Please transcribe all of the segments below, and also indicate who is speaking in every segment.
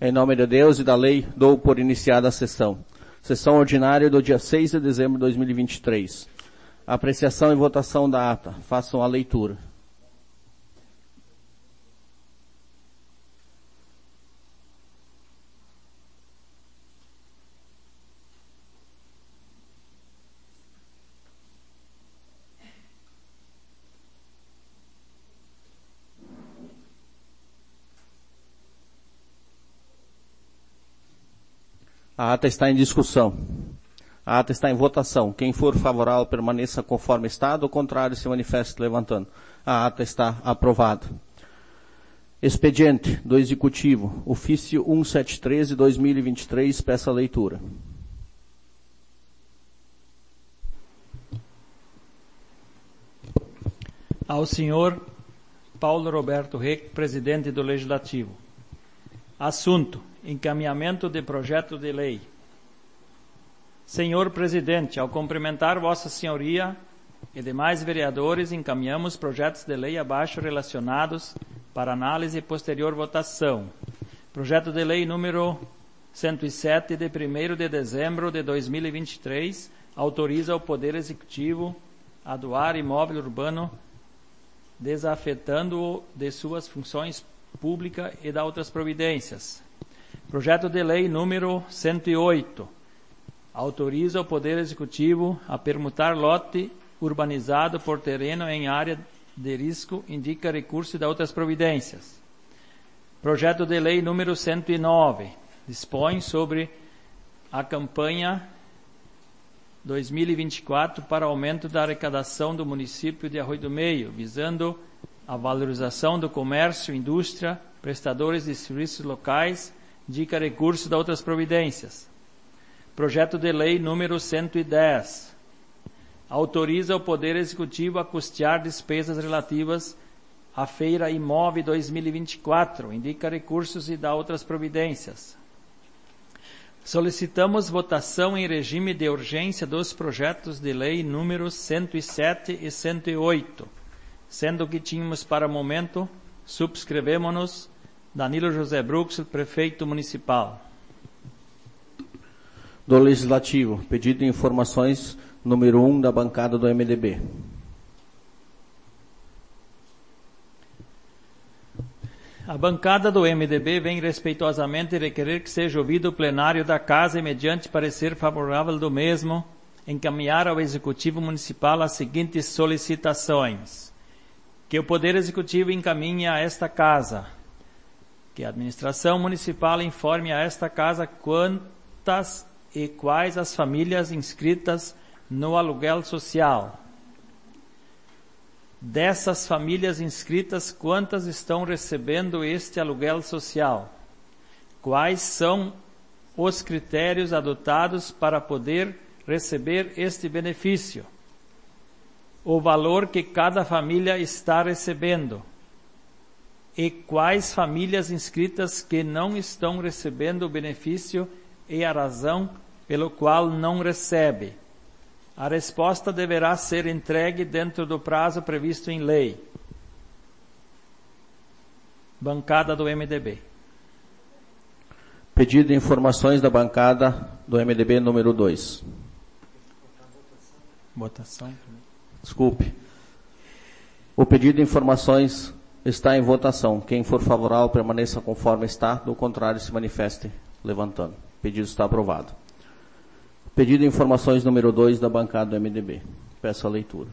Speaker 1: Em nome de Deus e da lei, dou por iniciada a sessão. Sessão ordinária do dia 6 de dezembro de 2023. Apreciação e votação da ata. Façam a leitura. A ata está em discussão. A ata está em votação. Quem for favorável permaneça conforme está, do contrário se manifeste levantando. A ata está aprovada. Expediente do Executivo, ofício 1713/2023, peça a leitura.
Speaker 2: Ao senhor Paulo Roberto Reck, presidente do Legislativo. Assunto: encaminhamento de projeto de lei. Senhor Presidente, ao cumprimentar Vossa Senhoria e demais vereadores, encaminhamos projetos de lei abaixo relacionados para análise e posterior votação. Projeto de lei número 107, de 1º de dezembro de 2023, autoriza o Poder Executivo a doar imóvel urbano, desafetando-o de suas funções públicas e da outras providências. Projeto de lei número 108, autoriza o Poder Executivo a permutar lote urbanizado por terreno em área de risco, indica recurso e da outras providências. Projeto de lei número 109, dispõe sobre a campanha 2024 para aumento da arrecadação do município de Arroio do Meio, visando a valorização do comércio, indústria, prestadores de serviços locais, indica recurso de outras providências. Projeto de lei número 110. Autoriza o Poder Executivo a custear despesas relativas à Feira Imóvel 2024, indica recursos e dá outras providências. Solicitamos votação em regime de urgência dos projetos de lei números 107 e 108, sendo que tínhamos para o momento, subscrevemos-nos Danilo José Bruxo, prefeito municipal.
Speaker 1: Do Legislativo, pedido de informações número 1 da bancada do MDB.
Speaker 2: A bancada do MDB vem respeitosamente requerer que seja ouvido o plenário da Casa e, mediante parecer favorável do mesmo, encaminhar ao Executivo Municipal as seguintes solicitações. Que o Poder Executivo encaminhe a esta Casa. Que a Administração Municipal informe a esta Casa quantas e quais as famílias inscritas no aluguel social. Dessas famílias inscritas, quantas estão recebendo este aluguel social? Quais são os critérios adotados para poder receber este benefício? O valor que cada família está recebendo? E quais famílias inscritas que não estão recebendo o benefício e a razão pelo qual não recebe? A resposta deverá ser entregue dentro do prazo previsto em lei. Bancada do MDB.
Speaker 1: Pedido de informações da bancada do MDB número 2.
Speaker 2: Votação.
Speaker 1: Desculpe. O pedido de informações está em votação. Quem for favorável permaneça conforme está, do contrário se manifeste levantando. O pedido está aprovado. Pedido de informações número 2 da bancada do MDB. Peço a leitura.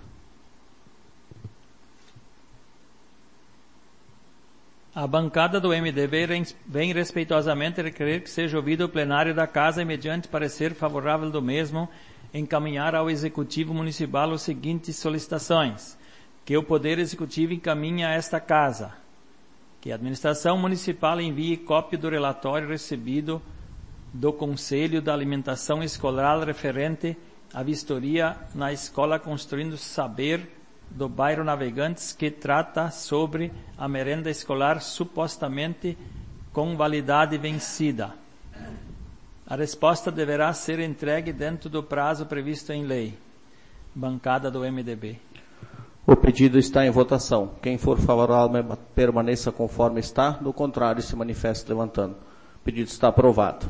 Speaker 2: A bancada do MDB vem respeitosamente requerer que seja ouvido o plenário da Casa e, mediante parecer favorável do mesmo, encaminhar ao Executivo Municipal as seguintes solicitações. Que o Poder Executivo encaminhe a esta Casa. Que a Administração Municipal envie cópia do relatório recebido do Conselho da Alimentação Escolar referente à vistoria na Escola Construindo Saber do bairro Navegantes, que trata sobre a merenda escolar supostamente com validade vencida. A resposta deverá ser entregue dentro do prazo previsto em lei. Bancada do MDB.
Speaker 1: O pedido está em votação. Quem for favorável permaneça conforme está, do contrário se manifeste levantando. O pedido está aprovado.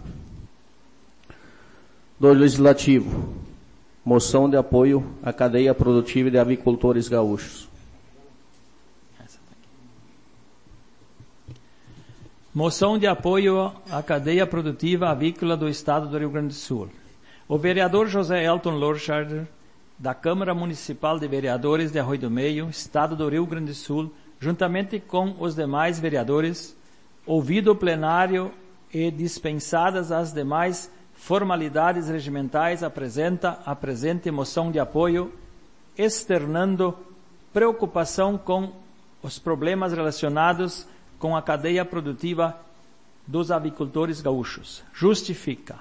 Speaker 1: Do Legislativo, moção de apoio à cadeia produtiva de avicultores gaúchos.
Speaker 2: Moção de apoio à cadeia produtiva avícola do Estado do Rio Grande do Sul. O vereador José Elton Lorscharder, da Câmara Municipal de Vereadores de Arroio do Meio, Estado do Rio Grande do Sul, juntamente com os demais vereadores, ouvido o plenário e dispensadas as demais formalidades regimentais, apresenta a presente moção de apoio, externando preocupação com os problemas relacionados com a cadeia produtiva dos avicultores gaúchos. Justifica.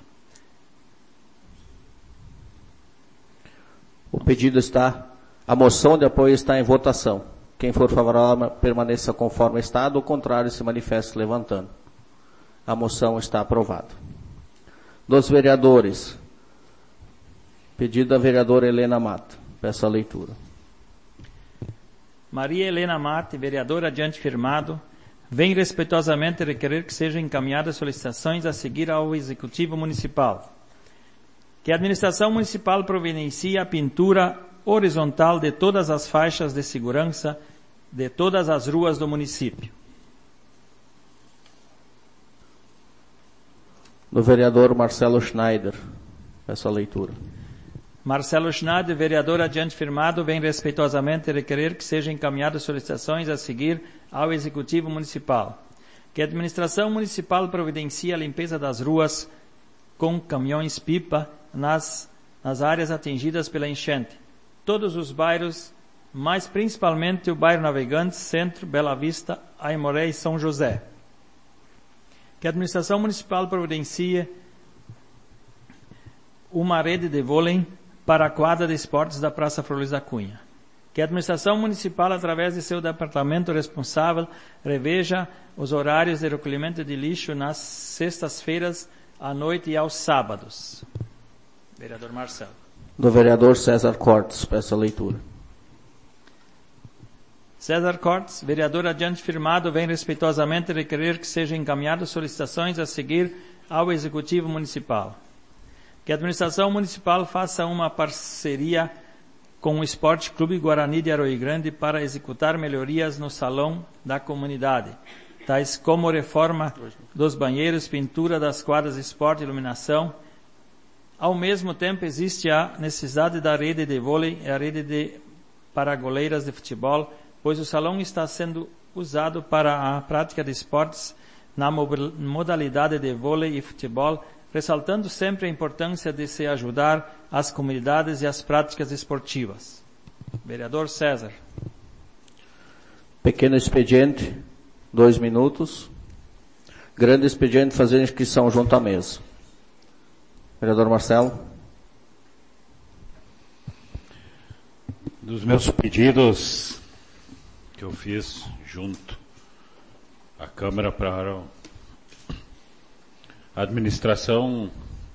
Speaker 1: O pedido está, a moção de apoio está em votação. Quem for favorável permaneça conforme está, do contrário se manifeste levantando. A moção está aprovada. Dos vereadores, pedido da vereadora Helena Mata. Peço a leitura.
Speaker 2: Maria Helena Mata, vereadora adiante firmado, vem respeitosamente requerer que sejam encaminhadas solicitações a seguir ao Executivo Municipal. Que a Administração Municipal providencie a pintura horizontal de todas as faixas de segurança de todas as ruas do município.
Speaker 1: Do vereador Marcelo Schneider. Peço a leitura.
Speaker 2: Marcelo Schneider, vereador adiante firmado, vem respeitosamente requerer que sejam encaminhadas solicitações a seguir ao Executivo Municipal. Que a Administração Municipal providencie a limpeza das ruas com caminhões-pipa nas áreas atingidas pela enchente. Todos os bairros, mas principalmente o bairro Navegantes, Centro, Bela Vista, Aimoré e São José. Que a Administração Municipal providencie uma rede de vôlei para a quadra de esportes da Praça Flor Luiz da Cunha. Que a Administração Municipal, através de seu departamento responsável, reveja os horários de recolhimento de lixo nas sextas-feiras, à noite e aos sábados. Vereador Marcelo.
Speaker 1: Do vereador César Cortes. Peço a leitura.
Speaker 2: César Cortes, vereador adiante firmado, vem respeitosamente requerer que sejam encaminhadas solicitações a seguir ao Executivo Municipal. Que a Administração Municipal faça uma parceria com o Esporte Clube Guarani de Arroio Grande para executar melhorias no salão da comunidade, tais como reforma dos banheiros, pintura das quadras de esporte e iluminação. Ao mesmo tempo, existe a necessidade da rede de vôlei e a rede para goleiras de futebol, pois o salão está sendo usado para a prática de esportes na modalidade de vôlei e futebol, ressaltando sempre a importância de se ajudar as comunidades e as práticas esportivas. Vereador César.
Speaker 1: Pequeno expediente, 2 minutos. Grande expediente, fazer inscrição junto à mesa. Vereador Marcelo.
Speaker 3: Dos meus pedidos que eu fiz junto à Câmara para a administração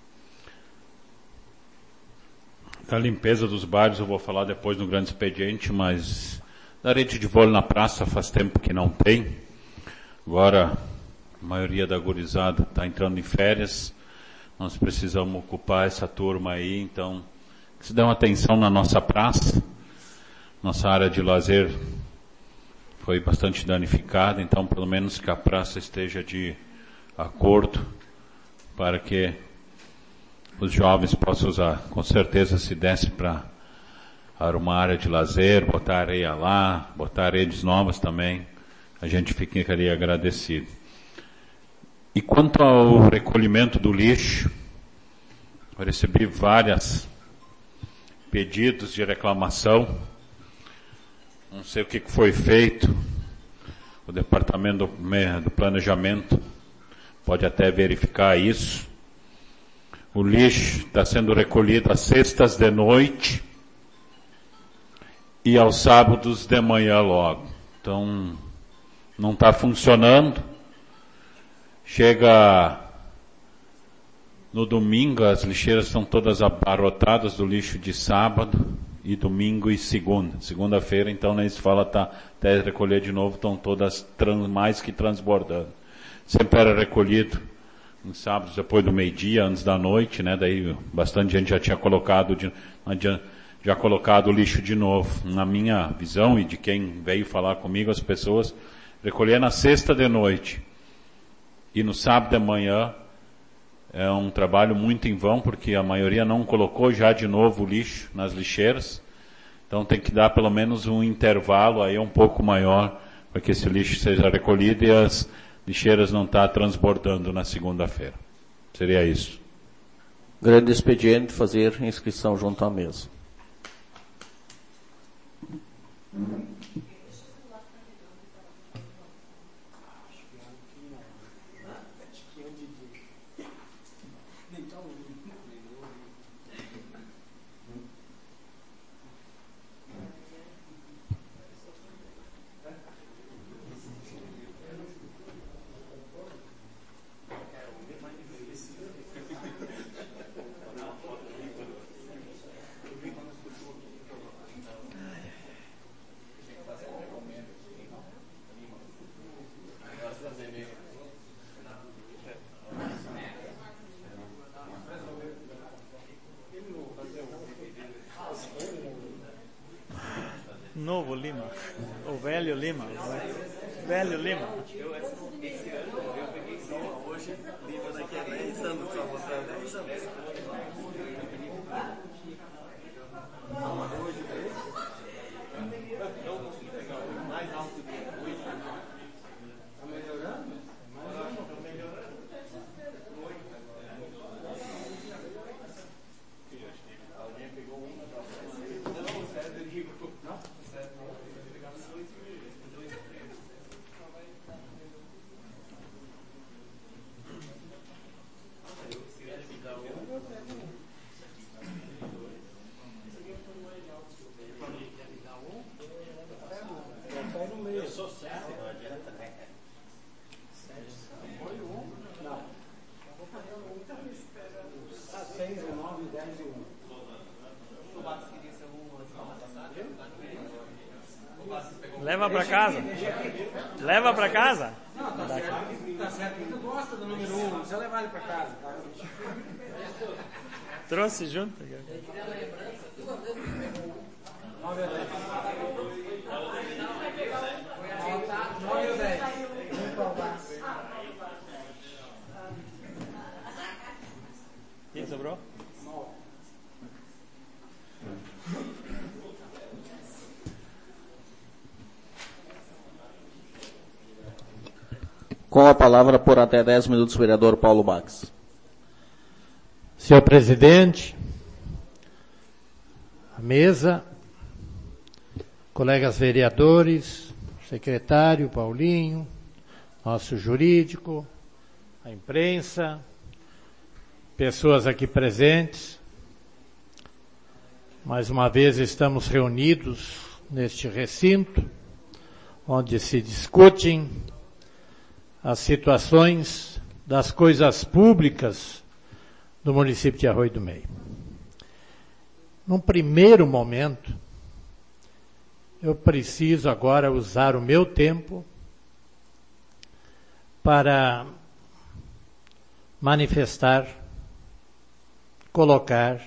Speaker 3: da limpeza dos bairros, eu vou falar depois no grande expediente, mas da rede de vôlei na praça faz tempo que não tem. Agora a maioria da gurizada está entrando em férias, nós precisamos ocupar essa turma aí, então que se dê uma atenção na nossa praça. Nossa área de lazer foi bastante danificada, então pelo menos que a praça esteja de acordo para que os jovens possam usar. Com certeza, se desse para arrumar área de lazer, botar areia lá, botar redes novas também, a gente ficaria agradecido. E quanto ao recolhimento do lixo, eu recebi vários pedidos de reclamação. Não sei o que foi feito. O Departamento do Planejamento pode até verificar isso. O lixo está sendo recolhido às sextas de noite e aos sábados de manhã logo. Então, não está funcionando. Chega no domingo, as lixeiras estão todas abarrotadas do lixo de sábado e domingo e segunda. Segunda-feira, então, nem se fala, até recolher de novo, estão todas mais que transbordando. Sempre era recolhido em sábados depois do meio-dia, antes da noite, né? Daí bastante gente já tinha colocado colocado o lixo de novo. Na minha visão e de quem veio falar comigo, as pessoas recolher na sexta de noite e no sábado de manhã é um trabalho muito em vão, porque a maioria não colocou já de novo o lixo nas lixeiras. Então tem que dar pelo menos um intervalo aí um pouco maior para que esse lixo seja recolhido e as lixeiras não estão transbordando na segunda-feira. Seria isso.
Speaker 1: Grande expediente, fazer inscrição junto à mesa.
Speaker 2: Novo Lima, o velho Lima, velho Lima.
Speaker 4: Esse ano eu peguei só hoje, Lima daqui a 10 anos, só mostrar 10 anos. Eu consegui pegar o mais alto do hoje. Tá melhorando? Tá melhorando. Alguém pegou uma da próxima. Não, sério, eu digo. Não, sério, eu pegar os dois. Eu sou certo, não adianta. Foi um? Não. Vou fazer um. Tá 6, 9, 10 e 1. O Batos queria ser um semana passada.
Speaker 2: Leva para casa. Leva para casa.
Speaker 4: Não, tá certo. Tu gosta do número 1, você levar ele para casa, tá?
Speaker 2: Trouxe junto.
Speaker 4: 9 a 10. 9 a 10.
Speaker 2: Quem sobrou?
Speaker 1: Com a palavra por até 10 minutos, o vereador Paulo Bax.
Speaker 5: Senhor presidente, a mesa, colegas vereadores, secretário Paulinho, nosso jurídico, a imprensa, pessoas aqui presentes. Mais uma vez estamos reunidos neste recinto, onde se discutem as situações das coisas públicas do município de Arroio do Meio. Num primeiro momento, eu preciso agora usar o meu tempo para manifestar, colocar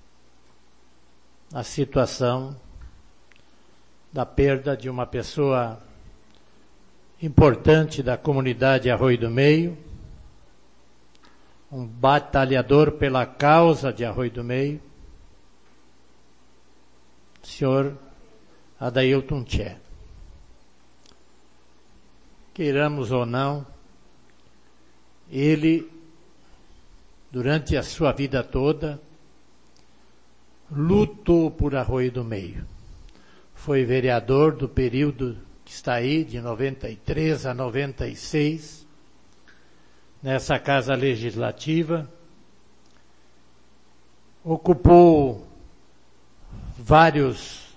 Speaker 5: a situação da perda de uma pessoa importante da comunidade Arroio do Meio, um batalhador pela causa de Arroio do Meio, senhor Adailton Tché. Queiramos ou não, ele, durante a sua vida toda, lutou por Arroio do Meio. Foi vereador do período que está aí, de 93 a 96, nessa Casa Legislativa. Ocupou vários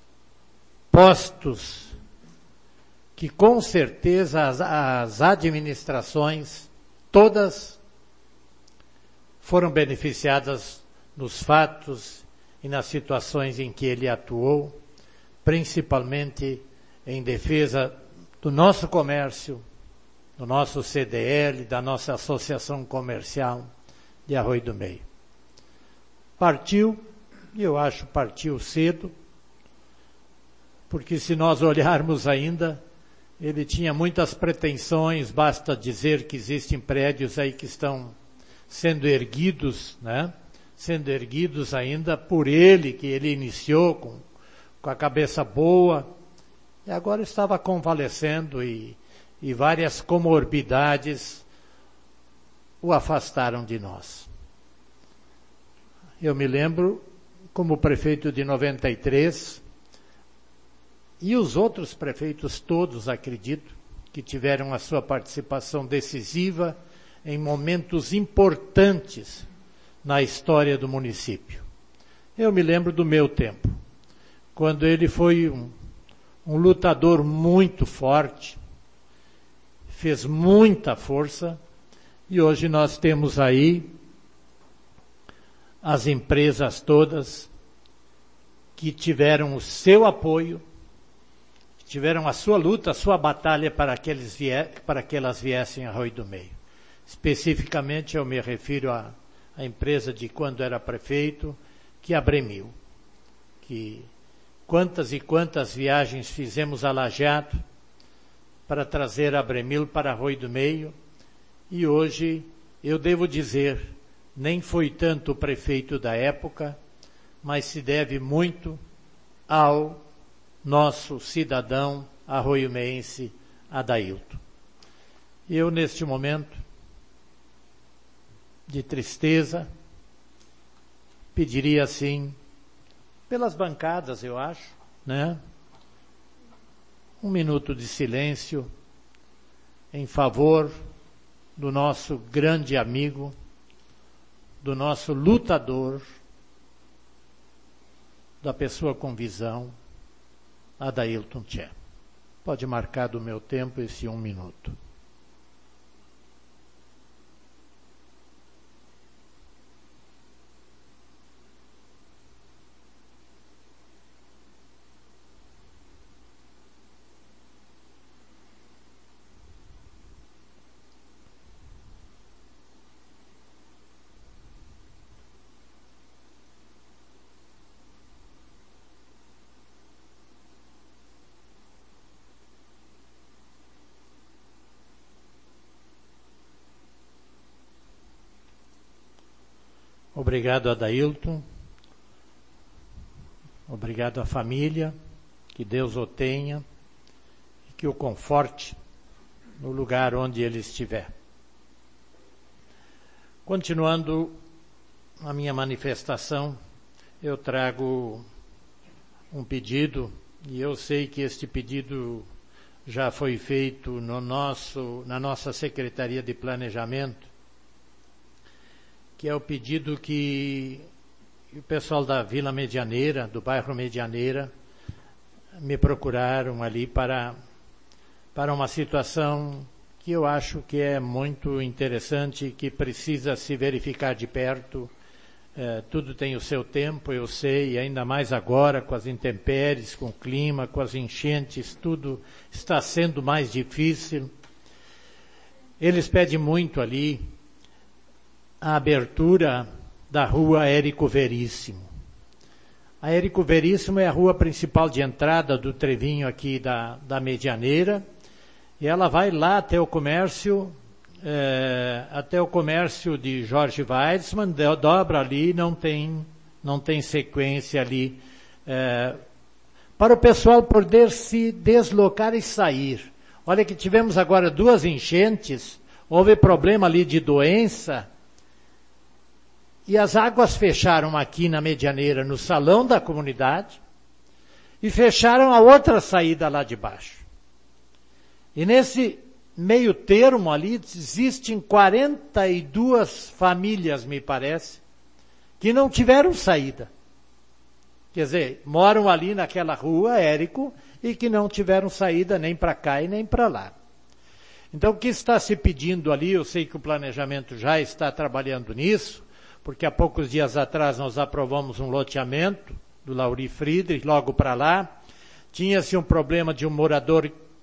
Speaker 5: postos que com certeza as administrações todas foram beneficiadas nos fatos e nas situações em que ele atuou, principalmente em defesa do nosso comércio, do nosso CDL, da nossa Associação Comercial de Arroio do Meio. Partiu, e eu acho partiu cedo, porque se nós olharmos ainda, ele tinha muitas pretensões, basta dizer que existem prédios aí que estão sendo erguidos, né? Sendo erguidos ainda por ele, que ele iniciou com a cabeça boa, e agora estava convalescendo e várias comorbidades o afastaram de nós. Eu me lembro, como prefeito de 93, e os outros prefeitos todos, acredito, que tiveram a sua participação decisiva em momentos importantes na história do município. Eu me lembro do meu tempo, quando ele foi um lutador muito forte, fez muita força, e hoje nós temos aí as empresas todas que tiveram o seu apoio, que tiveram a sua luta, a sua batalha para que elas viessem a Arroio do Meio. Especificamente eu me refiro à empresa de quando era prefeito, que é a Bremil, que quantas e quantas viagens fizemos a Lajeado para trazer a Bremil para Arroio do Meio, e hoje eu devo dizer, nem foi tanto o prefeito da época, mas se deve muito ao nosso cidadão arroiomeense Adailton. Eu, neste momento de tristeza, pediria assim, pelas bancadas, eu acho, né? Um minuto de silêncio em favor do nosso grande amigo, do nosso lutador, da pessoa com visão, Adailton Tché. Pode marcar do meu tempo esse 1 minuto. Obrigado, Adailton. Obrigado à família. Que Deus o tenha e que o conforte no lugar onde ele estiver. Continuando a minha manifestação, eu trago um pedido, e eu sei que este pedido já foi feito na nossa Secretaria de Planejamento, que é o pedido que o pessoal da Vila Medianeira, do bairro Medianeira, me procuraram ali para uma situação que eu acho que é muito interessante, que precisa se verificar de perto. Tudo tem o seu tempo, eu sei, e ainda mais agora com as intempéries, com o clima, com as enchentes, tudo está sendo mais difícil. Eles pedem muito ali a abertura da rua Érico Veríssimo. A Érico Veríssimo é a rua principal de entrada do Trevinho aqui da Medianeira, e ela vai lá até o comércio de Jorge Weissmann, dobra ali, não tem sequência ali, para o pessoal poder se deslocar e sair. Olha que tivemos agora 2 enchentes, houve problema ali de doença, e as águas fecharam aqui na Medianeira, no salão da comunidade, e fecharam a outra saída lá de baixo. E nesse meio termo ali, existem 42 famílias, me parece, que não tiveram saída. Quer dizer, moram ali naquela rua, Érico, e que não tiveram saída nem para cá e nem para lá. Então, o que está se pedindo ali, eu sei que o planejamento já está trabalhando nisso, porque há poucos dias atrás nós aprovamos um loteamento do Lauri Friedrich, logo para lá. Tinha-se um problema de um morador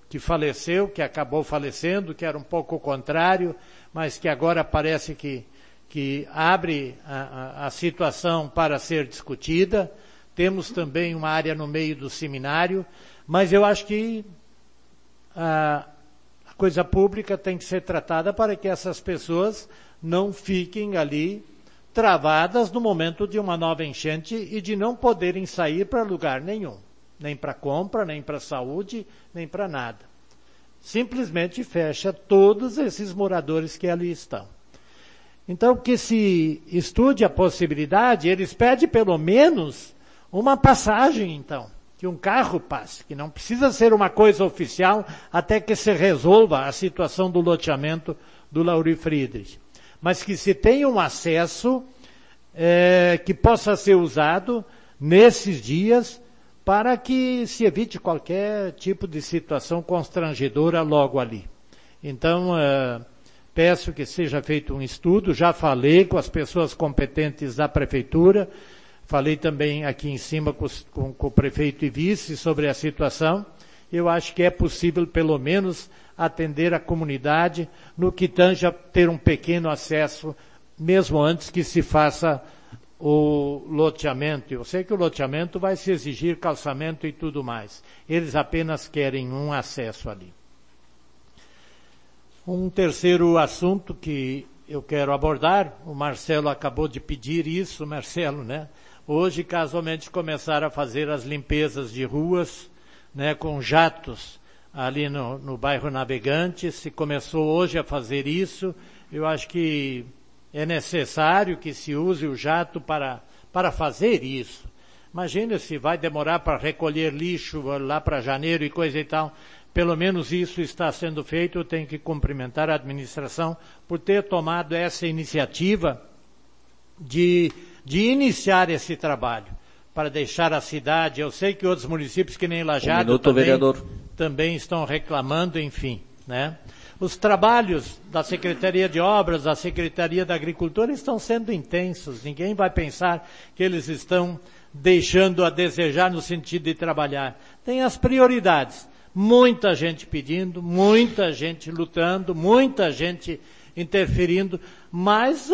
Speaker 5: que faleceu, que acabou falecendo, que era um pouco o contrário, mas que agora parece que abre a situação para ser discutida. Temos também uma área no meio do seminário, mas eu acho que a coisa pública tem que ser tratada para que essas pessoas não fiquem ali travadas no momento de uma nova enchente e de não poderem sair para lugar nenhum, nem para compra, nem para saúde, nem para nada. Simplesmente fecha todos esses moradores que ali estão. Então, que se estude a possibilidade, eles pedem pelo menos uma passagem, então, que um carro passe, que não precisa ser uma coisa oficial até que se resolva a situação do loteamento do Lauri Friedrich. Mas que se tenha um acesso que possa ser usado nesses dias para que se evite qualquer tipo de situação constrangedora logo ali. Então, peço que seja feito um estudo, já falei com as pessoas competentes da Prefeitura, falei também aqui em cima com o prefeito e vice sobre a situação. Eu acho que é possível, pelo menos, atender a comunidade no que tange a ter um pequeno acesso, mesmo antes que se faça o loteamento. Eu sei que o loteamento vai se exigir calçamento e tudo mais. Eles apenas querem um acesso ali. Um terceiro assunto que eu quero abordar, o Marcelo acabou de pedir isso, Marcelo, né? Hoje, casualmente, começaram a fazer as limpezas de ruas, né, com jatos ali no bairro Navegantes. Se começou hoje a fazer isso, eu acho que é necessário que se use o jato para fazer isso. Imagina se vai demorar para recolher lixo lá para janeiro e coisa e tal. Pelo menos isso está sendo feito. Eu tenho que cumprimentar a administração por ter tomado essa iniciativa de
Speaker 1: iniciar esse trabalho, para deixar a cidade. Eu sei que outros municípios, que nem Lajeado, também estão reclamando, enfim, né? Os trabalhos da Secretaria de Obras, da Secretaria da Agricultura estão sendo intensos. Ninguém vai pensar que eles estão deixando a desejar no sentido de trabalhar. Tem as prioridades. Muita gente pedindo, muita gente lutando, muita gente interferindo, mas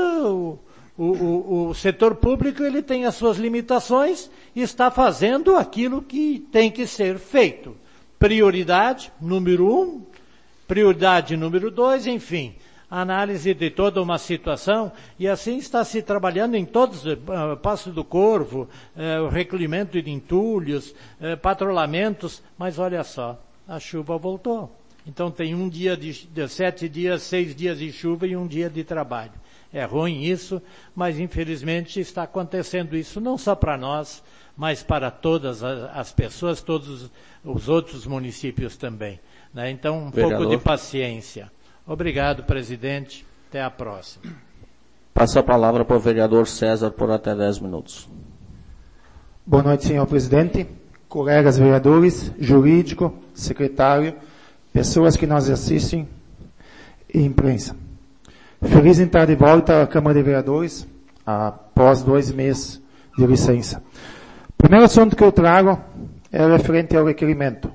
Speaker 1: o setor público, ele tem as suas limitações e está fazendo aquilo que tem que ser feito. Prioridade número 1, prioridade número 2, enfim, análise de toda uma situação, e assim está se trabalhando em todos, Passo do Corvo, o recolhimento de entulhos, patrulhamentos, mas olha só, a chuva voltou. Então tem um dia de 7 dias, 6 dias de chuva e um dia de trabalho. É ruim isso, mas infelizmente está acontecendo isso não só para nós, mas para todas as pessoas, todos os outros municípios também, né? Então, pouco de paciência. Obrigado, presidente. Até a próxima.
Speaker 6: Passo a palavra para o vereador César por até 10 minutos.
Speaker 7: Boa noite, senhor presidente, colegas vereadores, jurídico, secretário, pessoas que nos assistem e imprensa. Feliz em estar de volta à Câmara de Vereadores, após 2 meses de licença. O primeiro assunto que eu trago é referente ao requerimento.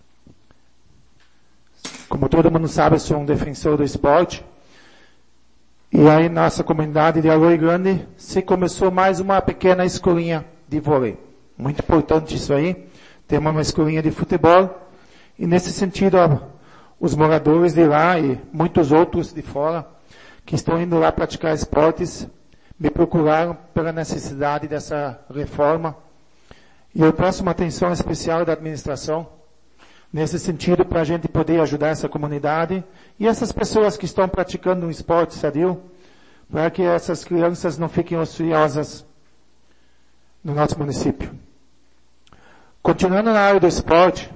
Speaker 7: Como todo mundo sabe, sou um defensor do esporte. E aí, nossa comunidade de Arroio Grande, se começou mais uma pequena escolinha de vôlei. Muito importante isso aí. Temos uma escolinha de futebol. E nesse sentido, os moradores de lá e muitos outros de fora, que estão indo lá praticar esportes, me procuraram pela necessidade dessa reforma. E eu peço uma atenção especial da administração, nesse sentido, para a gente poder ajudar essa comunidade e essas pessoas que estão praticando um esporte sadio, para que essas crianças não fiquem ociosas no nosso município. Continuando na área do esporte,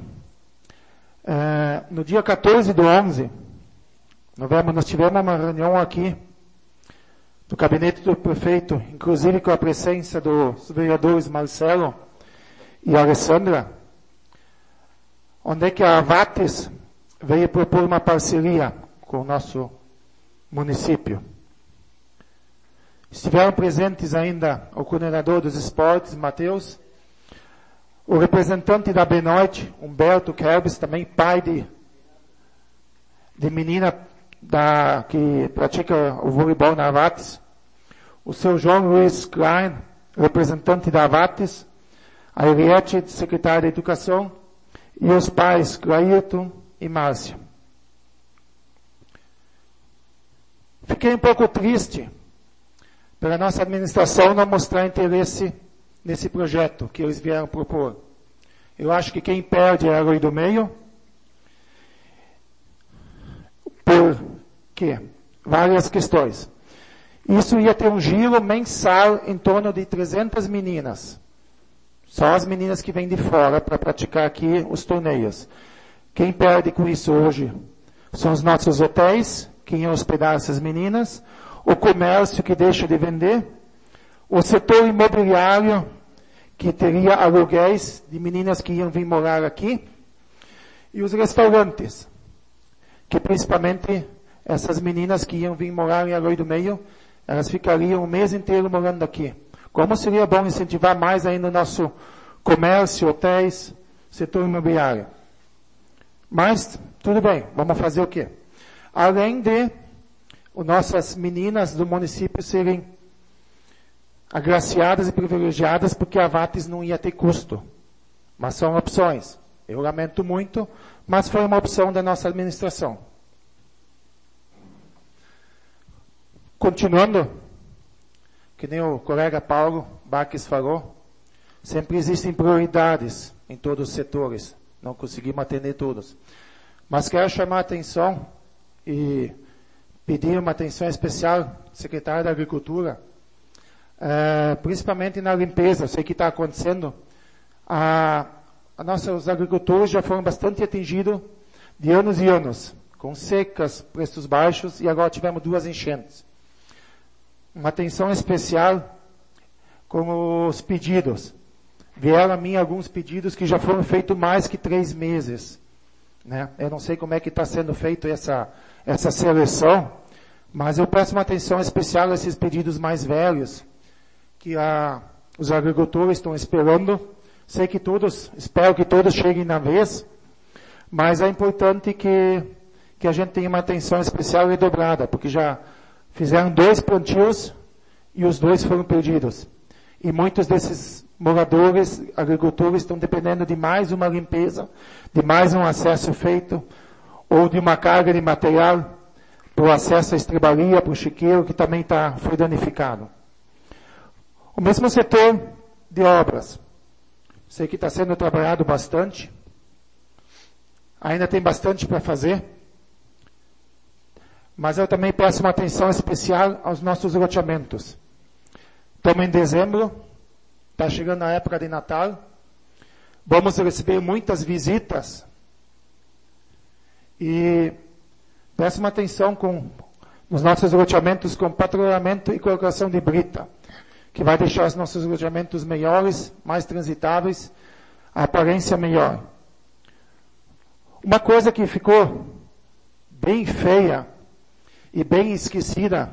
Speaker 7: no dia 14 do 11, nós tivemos uma reunião aqui no gabinete do prefeito, inclusive com a presença dos vereadores Marcelo e Alessandra, onde é que a Vates veio propor uma parceria com o nosso município. Estiveram presentes ainda o coordenador dos esportes, Matheus, o representante da Benoit, Humberto Kerbes, também pai de de menina que pratica o voleibol na Avates, o seu João Luiz Klein, representante da Avates, a Eliette, secretária de Educação, e os pais Clairton e Márcia. Fiquei um pouco triste pela nossa administração não mostrar interesse nesse projeto que eles vieram propor. Eu acho que quem perde é a Lei do Meio. Por quê? Várias questões. Isso ia ter um giro mensal em torno de 300 meninas. Só as meninas que vêm de fora para praticar aqui os torneios. Quem perde com isso hoje são os nossos hotéis, que iam hospedar essas meninas, o comércio que deixa de vender, o setor imobiliário, que teria aluguéis de meninas que iam vir morar aqui, e os restaurantes, que principalmente essas meninas que iam vir morar em Arroio do Meio, elas ficariam o mês inteiro morando aqui. Como seria bom incentivar mais ainda o nosso comércio, hotéis, setor imobiliário. Mas, tudo bem, vamos fazer o quê? Além de nossas meninas do município serem agraciadas e privilegiadas, porque a Avates não ia ter custo. Mas são opções. Eu lamento muito, mas foi uma opção da nossa administração. Continuando, que nem o colega Paulo Baques falou, sempre existem prioridades em todos os setores. Não conseguimos atender todos. Mas quero chamar a atenção e pedir uma atenção especial, secretário da Agricultura, principalmente na limpeza. Eu sei que está acontecendo. Os agricultores já foram bastante atingidos de anos e anos, com secas, preços baixos, e agora tivemos 2 enchentes. Uma atenção especial com os pedidos. Vieram a mim alguns pedidos que já foram feitos mais que 3 meses. Né? Eu não sei como é que está sendo feito essa seleção, mas eu peço uma atenção especial a esses pedidos mais velhos, que os agricultores estão esperando. Sei que espero que todos cheguem na vez, mas é importante que a gente tenha uma atenção especial redobrada, porque já fizeram 2 plantios e os 2 foram perdidos. E muitos desses moradores, agricultores, estão dependendo de mais uma limpeza, de mais um acesso feito, ou de uma carga de material para o acesso à estribalia, para o chiqueiro, que também foi danificado. O mesmo setor de obras. Sei que está sendo trabalhado bastante. Ainda tem bastante para fazer. Mas eu também peço uma atenção especial aos nossos loteamentos. Estamos em dezembro, está chegando a época de Natal. Vamos receber muitas visitas. E peço uma atenção nos nossos loteamentos com patrulhamento e colocação de brita, que vai deixar os nossos loteamentos melhores, mais transitáveis, a aparência melhor. Uma coisa que ficou bem feia e bem esquecida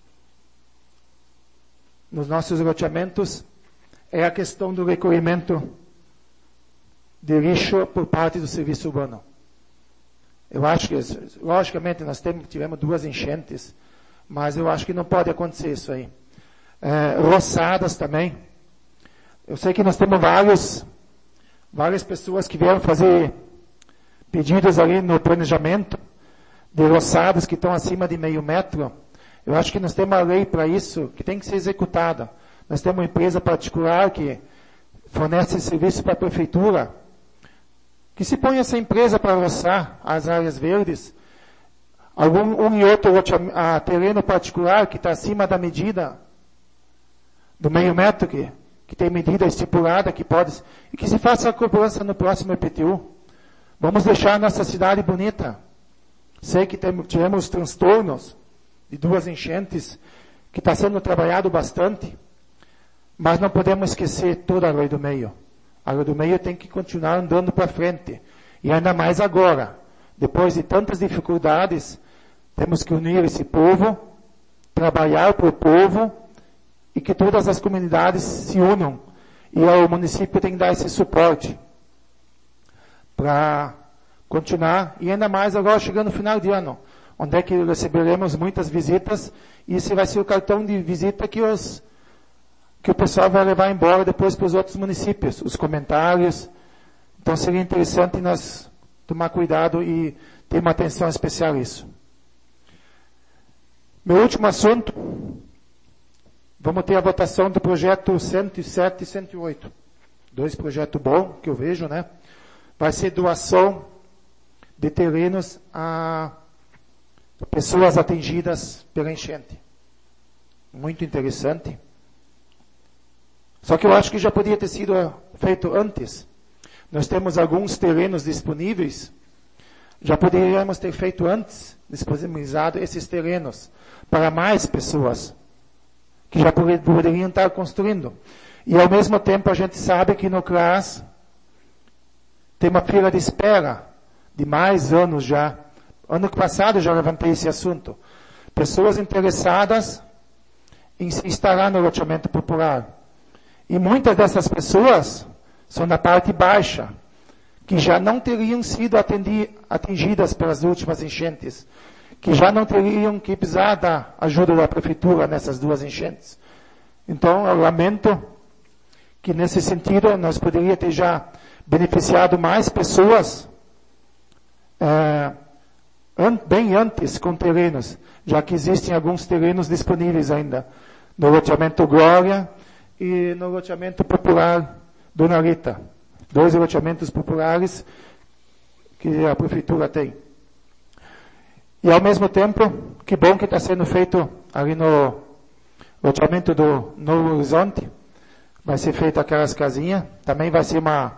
Speaker 7: nos nossos loteamentos é a questão do recolhimento de lixo por parte do serviço urbano. Eu acho que, logicamente, nós tivemos 2 enchentes, mas eu acho que não pode acontecer isso aí. Roçadas também. Eu sei que nós temos várias pessoas que vieram fazer pedidos ali no planejamento de roçadas que estão acima de meio metro. Eu acho que nós temos uma lei para isso que tem que ser executada. Nós temos uma empresa particular que fornece serviço para a prefeitura, que se põe essa empresa para roçar as áreas verdes, um e outro terreno particular que está acima da medida do meio metro, que tem medida estipulada, e que se faça a cobrança no próximo IPTU. Vamos deixar a nossa cidade bonita. Sei que tivemos transtornos de 2 enchentes, que está sendo trabalhado bastante, mas não podemos esquecer toda a Arroio do Meio. A Arroio do Meio tem que continuar andando para frente. E ainda mais agora. Depois de tantas dificuldades, temos que unir esse povo, trabalhar para o povo, e que todas as comunidades se unam. E o município tem que dar esse suporte para continuar, e ainda mais agora chegando no final de ano, onde é que receberemos muitas visitas, e esse vai ser o cartão de visita que o pessoal vai levar embora depois para os outros municípios, os comentários. Então seria interessante nós tomar cuidado e ter uma atenção especial a isso. Meu último assunto, vamos ter a votação do projeto 107 e 108. 2 projetos bons, que eu vejo, né? Vai ser doação de terrenos a pessoas atingidas pela enchente. Muito interessante. Só que eu acho que já podia ter sido feito antes. Nós temos alguns terrenos disponíveis, já poderíamos ter feito antes, disponibilizado esses terrenos para mais pessoas que já poderiam estar construindo. E ao mesmo tempo a gente sabe que no CRAS tem uma fila de espera de mais anos já. Ano passado já levantei esse assunto. Pessoas interessadas em se instalar no loteamento popular. E muitas dessas pessoas são da parte baixa, que já não teriam sido atingidas pelas últimas enchentes, que já não teriam que precisar da ajuda da prefeitura nessas 2 enchentes. Então, eu lamento que nesse sentido nós poderíamos ter já beneficiado mais pessoas bem antes com terrenos, já que existem alguns terrenos disponíveis ainda no loteamento Glória e no loteamento popular Dona Rita. 2 loteamentos populares que a prefeitura tem. E ao mesmo tempo, que bom que está sendo feito ali no loteamento do Novo Horizonte, vai ser feita aquelas casinhas, também vai ser uma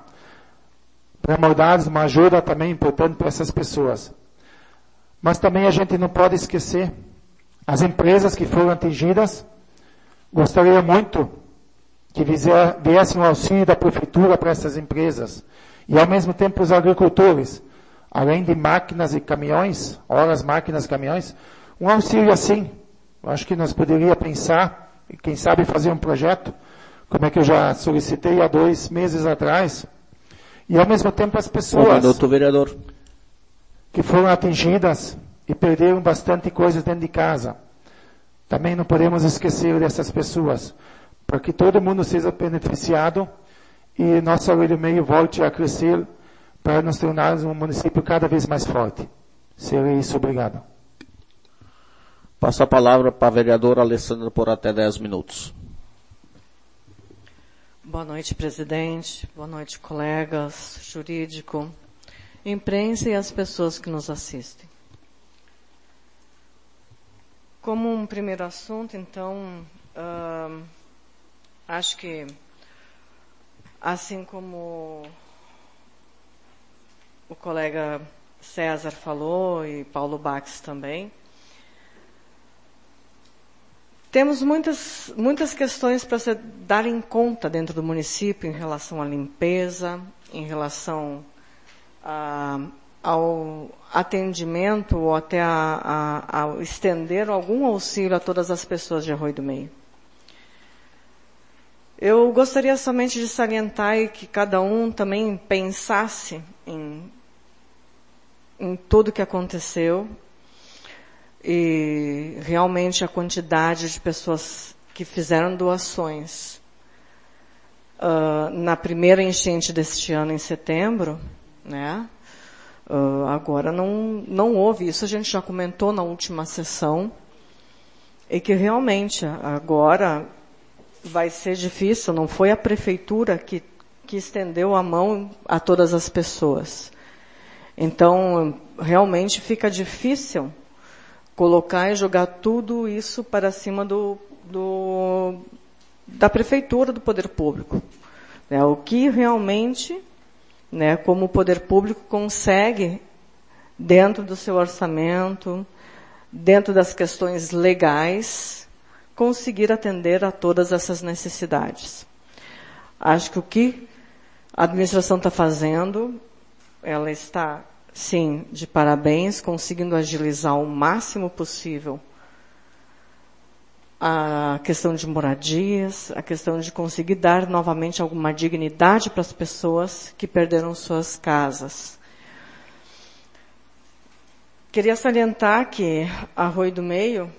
Speaker 7: ajuda também importante para essas pessoas. Mas também a gente não pode esquecer as empresas que foram atingidas. Gostaria muito que viesse um auxílio da prefeitura para essas empresas. E ao mesmo tempo os agricultores, além de máquinas e caminhões, máquinas e caminhões, um auxílio assim. Eu acho que nós poderíamos pensar, e quem sabe fazer um projeto, como é que eu já solicitei há 2 meses atrás. E ao mesmo tempo as pessoas
Speaker 1: vereador,
Speaker 7: que foram atingidas e perderam bastante coisa dentro de casa. Também não podemos esquecer dessas pessoas, para que todo mundo seja beneficiado e nossa Arroio do Meio volte a crescer para nos tornarmos um município cada vez mais forte. Seria isso, obrigado.
Speaker 1: Passo a palavra para a vereadora Alessandra por até 10 minutos.
Speaker 8: Boa noite, presidente. Boa noite, colegas, jurídico, imprensa e as pessoas que nos assistem. Como um primeiro assunto, então, acho que, assim como o colega César falou e Paulo Bax também, temos muitas questões para se dar em conta dentro do município em relação à limpeza, em relação ao atendimento ou até ao estender algum auxílio a todas as pessoas de Arroio do Meio. Eu gostaria somente de salientar e que cada um também pensasse em tudo que aconteceu e realmente a quantidade de pessoas que fizeram doações. Na primeira enchente deste ano, em setembro, né? Agora não houve isso, a gente já comentou na última sessão, e que realmente agora vai ser difícil, não foi a prefeitura que estendeu a mão a todas as pessoas. Então, realmente fica difícil colocar e jogar tudo isso para cima da prefeitura, do poder público. O que realmente, como o poder público consegue, dentro do seu orçamento, dentro das questões legais, conseguir atender a todas essas necessidades. Acho que o que a administração está fazendo, ela está, sim, de parabéns, conseguindo agilizar o máximo possível a questão de moradias, a questão de conseguir dar novamente alguma dignidade para as pessoas que perderam suas casas. Queria salientar que Arroio do Meio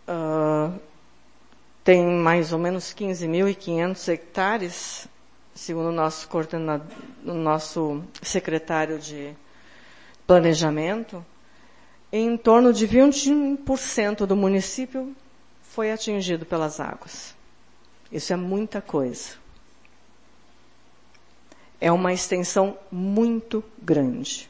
Speaker 8: tem mais ou menos 15.500 hectares, segundo o nosso secretário de Planejamento, em torno de 21% do município foi atingido pelas águas. Isso é muita coisa. É uma extensão muito grande.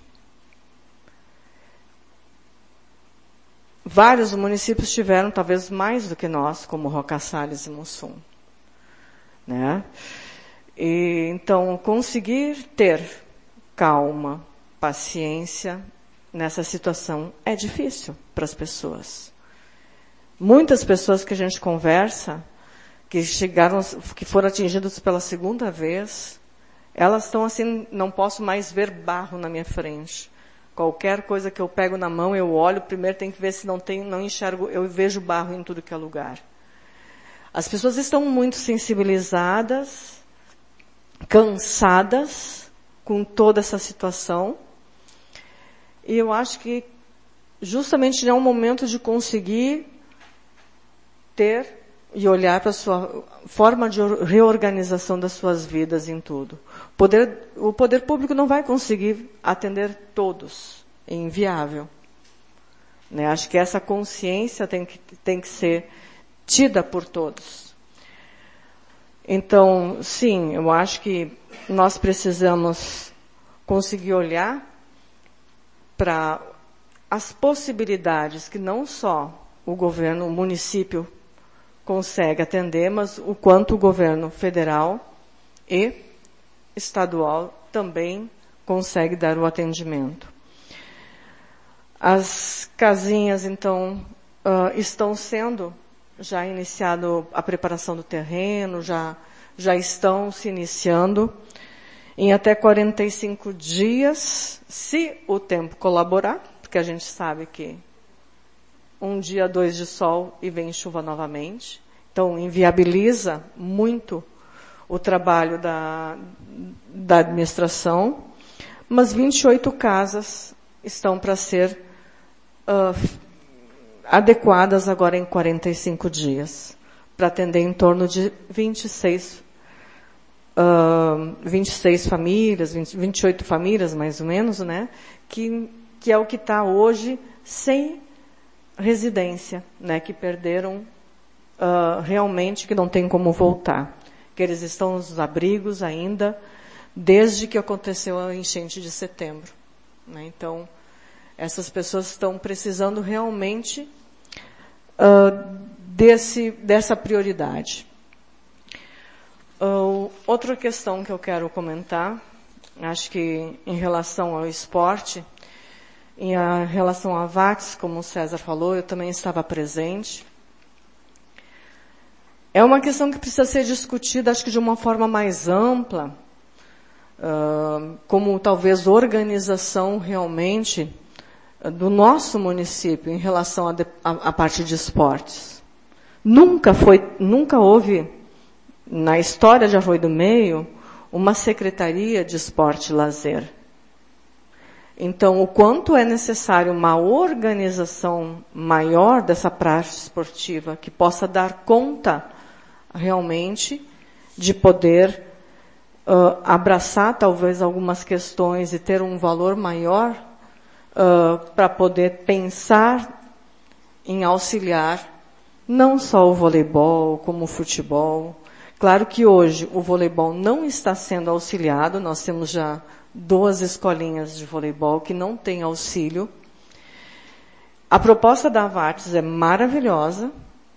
Speaker 8: Vários municípios tiveram, talvez mais do que nós, como Roca Salles e Mussum, né? E, então, conseguir ter calma, paciência nessa situação é difícil para as pessoas. Muitas pessoas que a gente conversa, que foram atingidas pela segunda vez, elas estão assim, não posso mais ver barro na minha frente. Qualquer coisa que eu pego na mão, eu olho, primeiro tem que ver se não enxergo, eu vejo barro em tudo que é lugar. As pessoas estão muito sensibilizadas, cansadas com toda essa situação. E eu acho que justamente é um momento de conseguir ter e olhar para a sua forma de reorganização das suas vidas em tudo. O poder público não vai conseguir atender todos. É inviável. Né? Acho que essa consciência tem que ser tida por todos. Então, sim, eu acho que nós precisamos conseguir olhar para as possibilidades que não só o governo, o município consegue atender, mas o quanto o governo federal e estadual também consegue dar o atendimento. As casinhas, então, estão sendo já iniciado a preparação do terreno, já estão se iniciando em até 45 dias, se o tempo colaborar, porque a gente sabe que um dia, 2 de sol e vem chuva novamente. Então, inviabiliza muito o trabalho da administração. Mas 28 casas estão para ser adequadas agora em 45 dias, para atender em torno de 26 famílias, 28 famílias mais ou menos, né? Que é o que está hoje sem residência, né? Que perderam realmente, que não tem como voltar. Que eles estão nos abrigos ainda, desde que aconteceu a enchente de setembro. Né? Então, essas pessoas estão precisando realmente dessa prioridade. Outra questão que eu quero comentar, acho que em relação ao esporte, em relação à VATS, como o César falou, eu também estava presente. É uma questão que precisa ser discutida, acho que de uma forma mais ampla, como talvez organização realmente do nosso município em relação à parte de esportes. Nunca houve, na história de Arroio do Meio, uma secretaria de esporte e lazer. Então, o quanto é necessário uma organização maior dessa praça esportiva que possa dar conta realmente de poder abraçar talvez algumas questões e ter um valor maior para poder pensar em auxiliar não só o voleibol, como o futebol. Claro que hoje o voleibol não está sendo auxiliado, nós temos já 2 escolinhas de voleibol que não têm auxílio. A proposta da VATS é maravilhosa,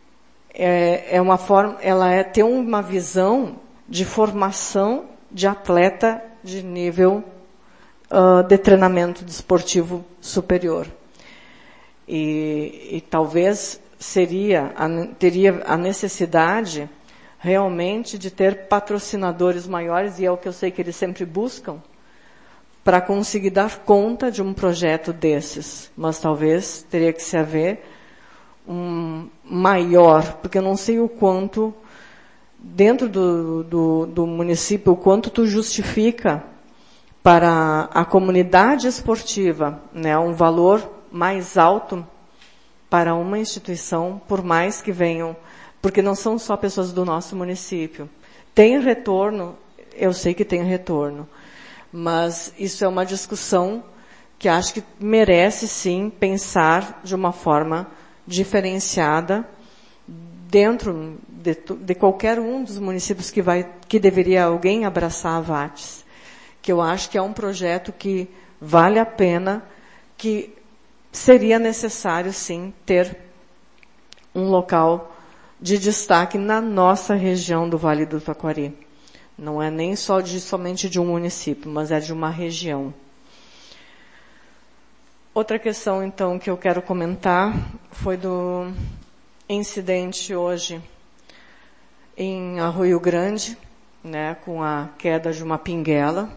Speaker 8: ela tem uma visão de formação de atleta de nível de treinamento desportivo superior. E talvez teria a necessidade realmente de ter patrocinadores maiores, e é o que eu sei que eles sempre buscam, para conseguir dar conta de um projeto desses. Mas talvez teria que se haver um maior, porque eu não sei o quanto, dentro do município, o quanto tu justifica para a comunidade esportiva, né, um valor mais alto para uma instituição, por mais que venham, porque não são só pessoas do nosso município. Tem retorno, eu sei que tem retorno, mas isso é uma discussão que acho que merece sim pensar de uma forma diferenciada dentro de qualquer um dos municípios que deveria alguém abraçar a VATS, que eu acho que é um projeto que vale a pena, que seria necessário sim ter um local de destaque na nossa região do Vale do Taquari. Não é nem somente de um município, mas é de uma região. Outra questão, então, que eu quero comentar foi do incidente hoje em Arroio Grande, né, com a queda de uma pinguela,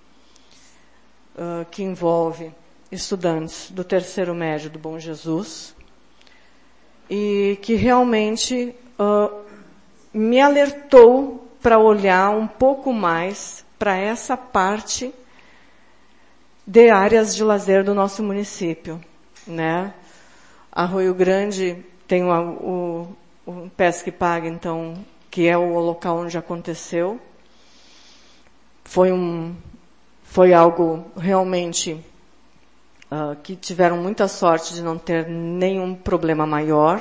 Speaker 8: que envolve estudantes do terceiro médio do Bom Jesus, e que realmente me alertou para olhar um pouco mais para essa parte de áreas de lazer do nosso município, né? Arroio Grande tem o Pesca e Paga, então, que é o local onde aconteceu. Foi algo realmente que tiveram muita sorte de não ter nenhum problema maior.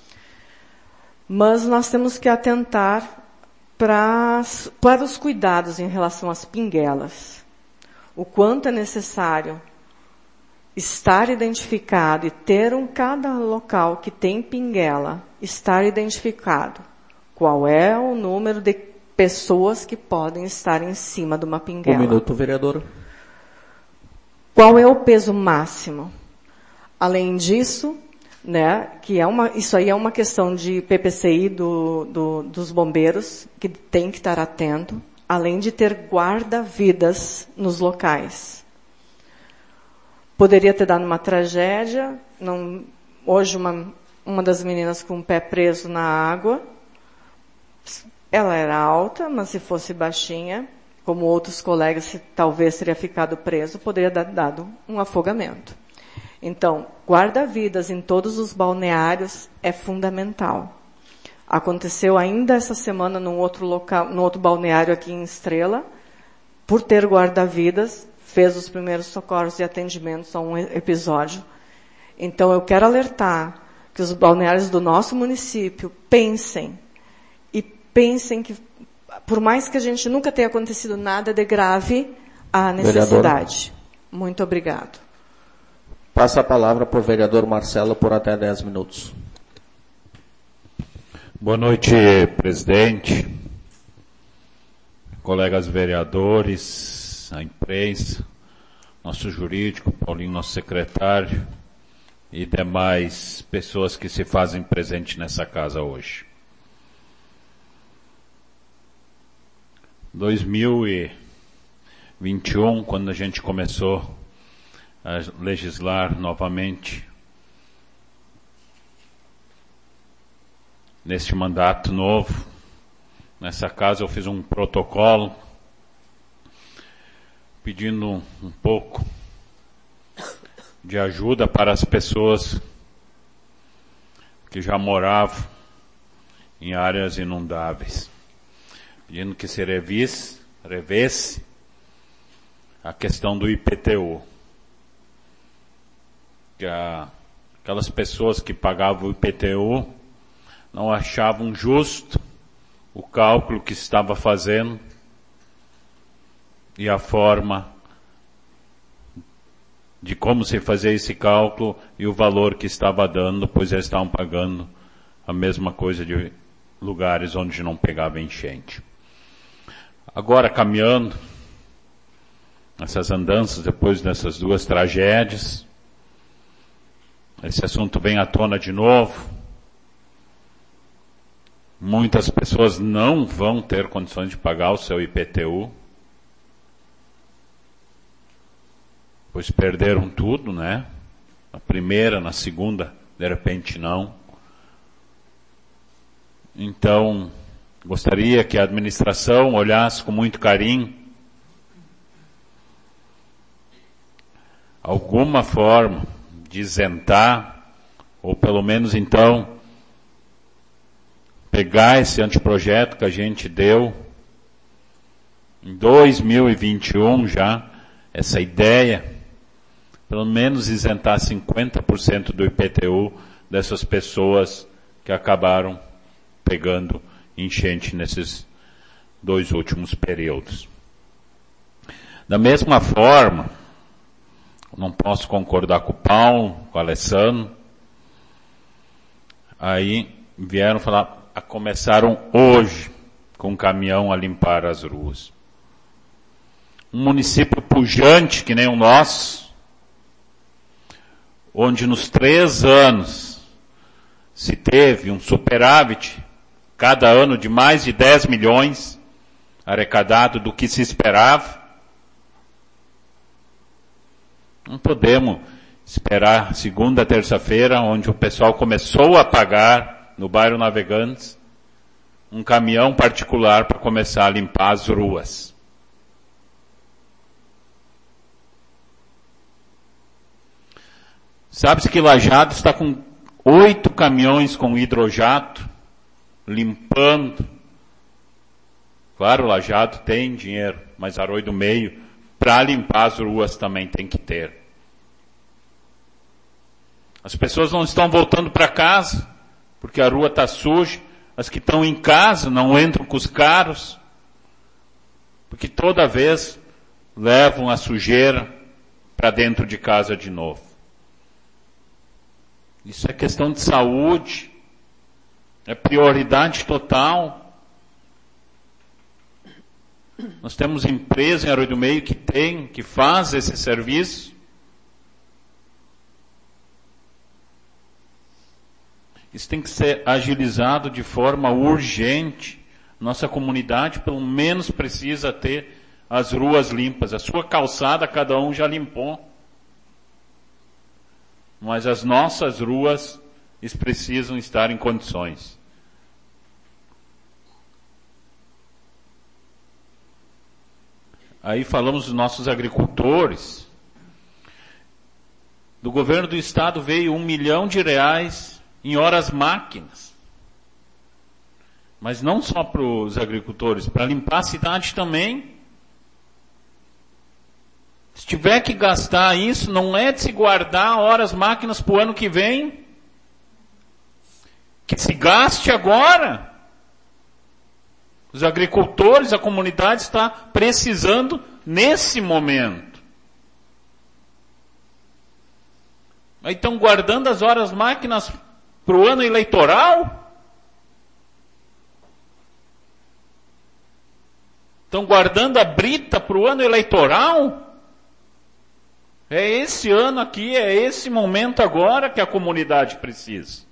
Speaker 8: Mas nós temos que atentar para os cuidados em relação às pinguelas. O quanto é necessário estar identificado e ter cada local que tem pinguela, estar identificado qual é o número de pessoas que podem estar em cima de uma pinguela.
Speaker 1: 1 minuto, vereadora.
Speaker 8: Qual é o peso máximo? Além disso, né, isso aí é uma questão de PPCI dos bombeiros, que tem que estar atento, além de ter guarda-vidas nos locais. Poderia ter dado uma tragédia. Hoje, uma das meninas com o pé preso na água, ela era alta, mas se fosse baixinha, como outros colegas, talvez teria ficado preso, poderia ter dado um afogamento. Então, guarda-vidas em todos os balneários é fundamental. Aconteceu ainda essa semana num outro balneário aqui em Estrela, por ter guarda-vidas, fez os primeiros socorros e atendimentos a um episódio. Então, eu quero alertar que os balneários do nosso município pensem que, por mais que a gente nunca tenha acontecido nada de grave, há necessidade. Vereadora. Muito obrigado.
Speaker 1: Passa a palavra para o vereador Marcelo por até 10 minutos.
Speaker 3: Boa noite, presidente, colegas vereadores, a imprensa, nosso jurídico, Paulinho, nosso secretário, e demais pessoas que se fazem presente nessa casa hoje. 2021, quando a gente começou a legislar novamente, neste mandato novo, nessa casa eu fiz um protocolo pedindo um pouco de ajuda para as pessoas que já moravam em áreas inundáveis, pedindo que se revesse a questão do IPTU, que aquelas pessoas que pagavam o IPTU não achavam justo o cálculo que estava fazendo e a forma de como se fazia esse cálculo e o valor que estava dando, pois eles estavam pagando a mesma coisa de lugares onde não pegava enchente. Agora, caminhando essas andanças, depois dessas duas tragédias, esse assunto vem à tona de novo. Muitas pessoas não vão ter condições de pagar o seu IPTU, pois perderam tudo, né? Na primeira, na segunda, de repente não. Então, gostaria que a administração olhasse com muito carinho alguma forma de isentar, ou pelo menos então, pegar esse anteprojeto que a gente deu em 2021 já, essa ideia, pelo menos isentar 50% do IPTU dessas pessoas que acabaram pegando enchente nesses 2 últimos períodos. Da mesma forma, não posso concordar com o Paulo, com o Alessandro, aí vieram falar, começaram hoje com um caminhão a limpar as ruas. Um município pujante que nem o nosso, onde nos 3 anos se teve um superávit cada ano de mais de 10 milhões arrecadado do que se esperava. Não podemos esperar segunda, terça-feira, onde o pessoal começou a pagar no bairro Navegantes um caminhão particular para começar a limpar as ruas. Sabe-se que Lajeado está com 8 caminhões com hidrojato limpando. Claro, Lajeado tem dinheiro, mas Arroio do Meio, para limpar as ruas também tem que ter. As pessoas não estão voltando para casa, porque a rua está suja. As que estão em casa não entram com os carros, porque toda vez levam a sujeira para dentro de casa de novo. Isso é questão de saúde, é prioridade total. Nós temos empresa em Arroio do Meio que faz esse serviço. Isso tem que ser agilizado de forma urgente. Nossa comunidade, pelo menos, precisa ter as ruas limpas. A sua calçada, cada um já limpou. Mas as nossas ruas, eles precisam estar em condições. Aí falamos dos nossos agricultores. Do governo do estado veio R$1 milhão em horas máquinas. Mas não só para os agricultores, para limpar a cidade também. Se tiver que gastar isso, não é de se guardar horas máquinas para o ano que vem. Que se gaste agora. Os agricultores, a comunidade está precisando nesse momento. Aí estão guardando as horas máquinas para o ano eleitoral? Estão guardando a brita para o ano eleitoral? É esse ano aqui, é esse momento agora que a comunidade precisa.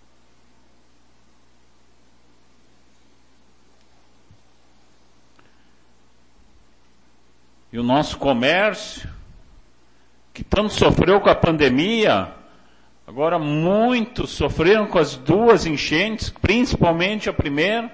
Speaker 3: E o nosso comércio, que tanto sofreu com a pandemia, agora muitos sofreram com as 2 enchentes, principalmente a primeira.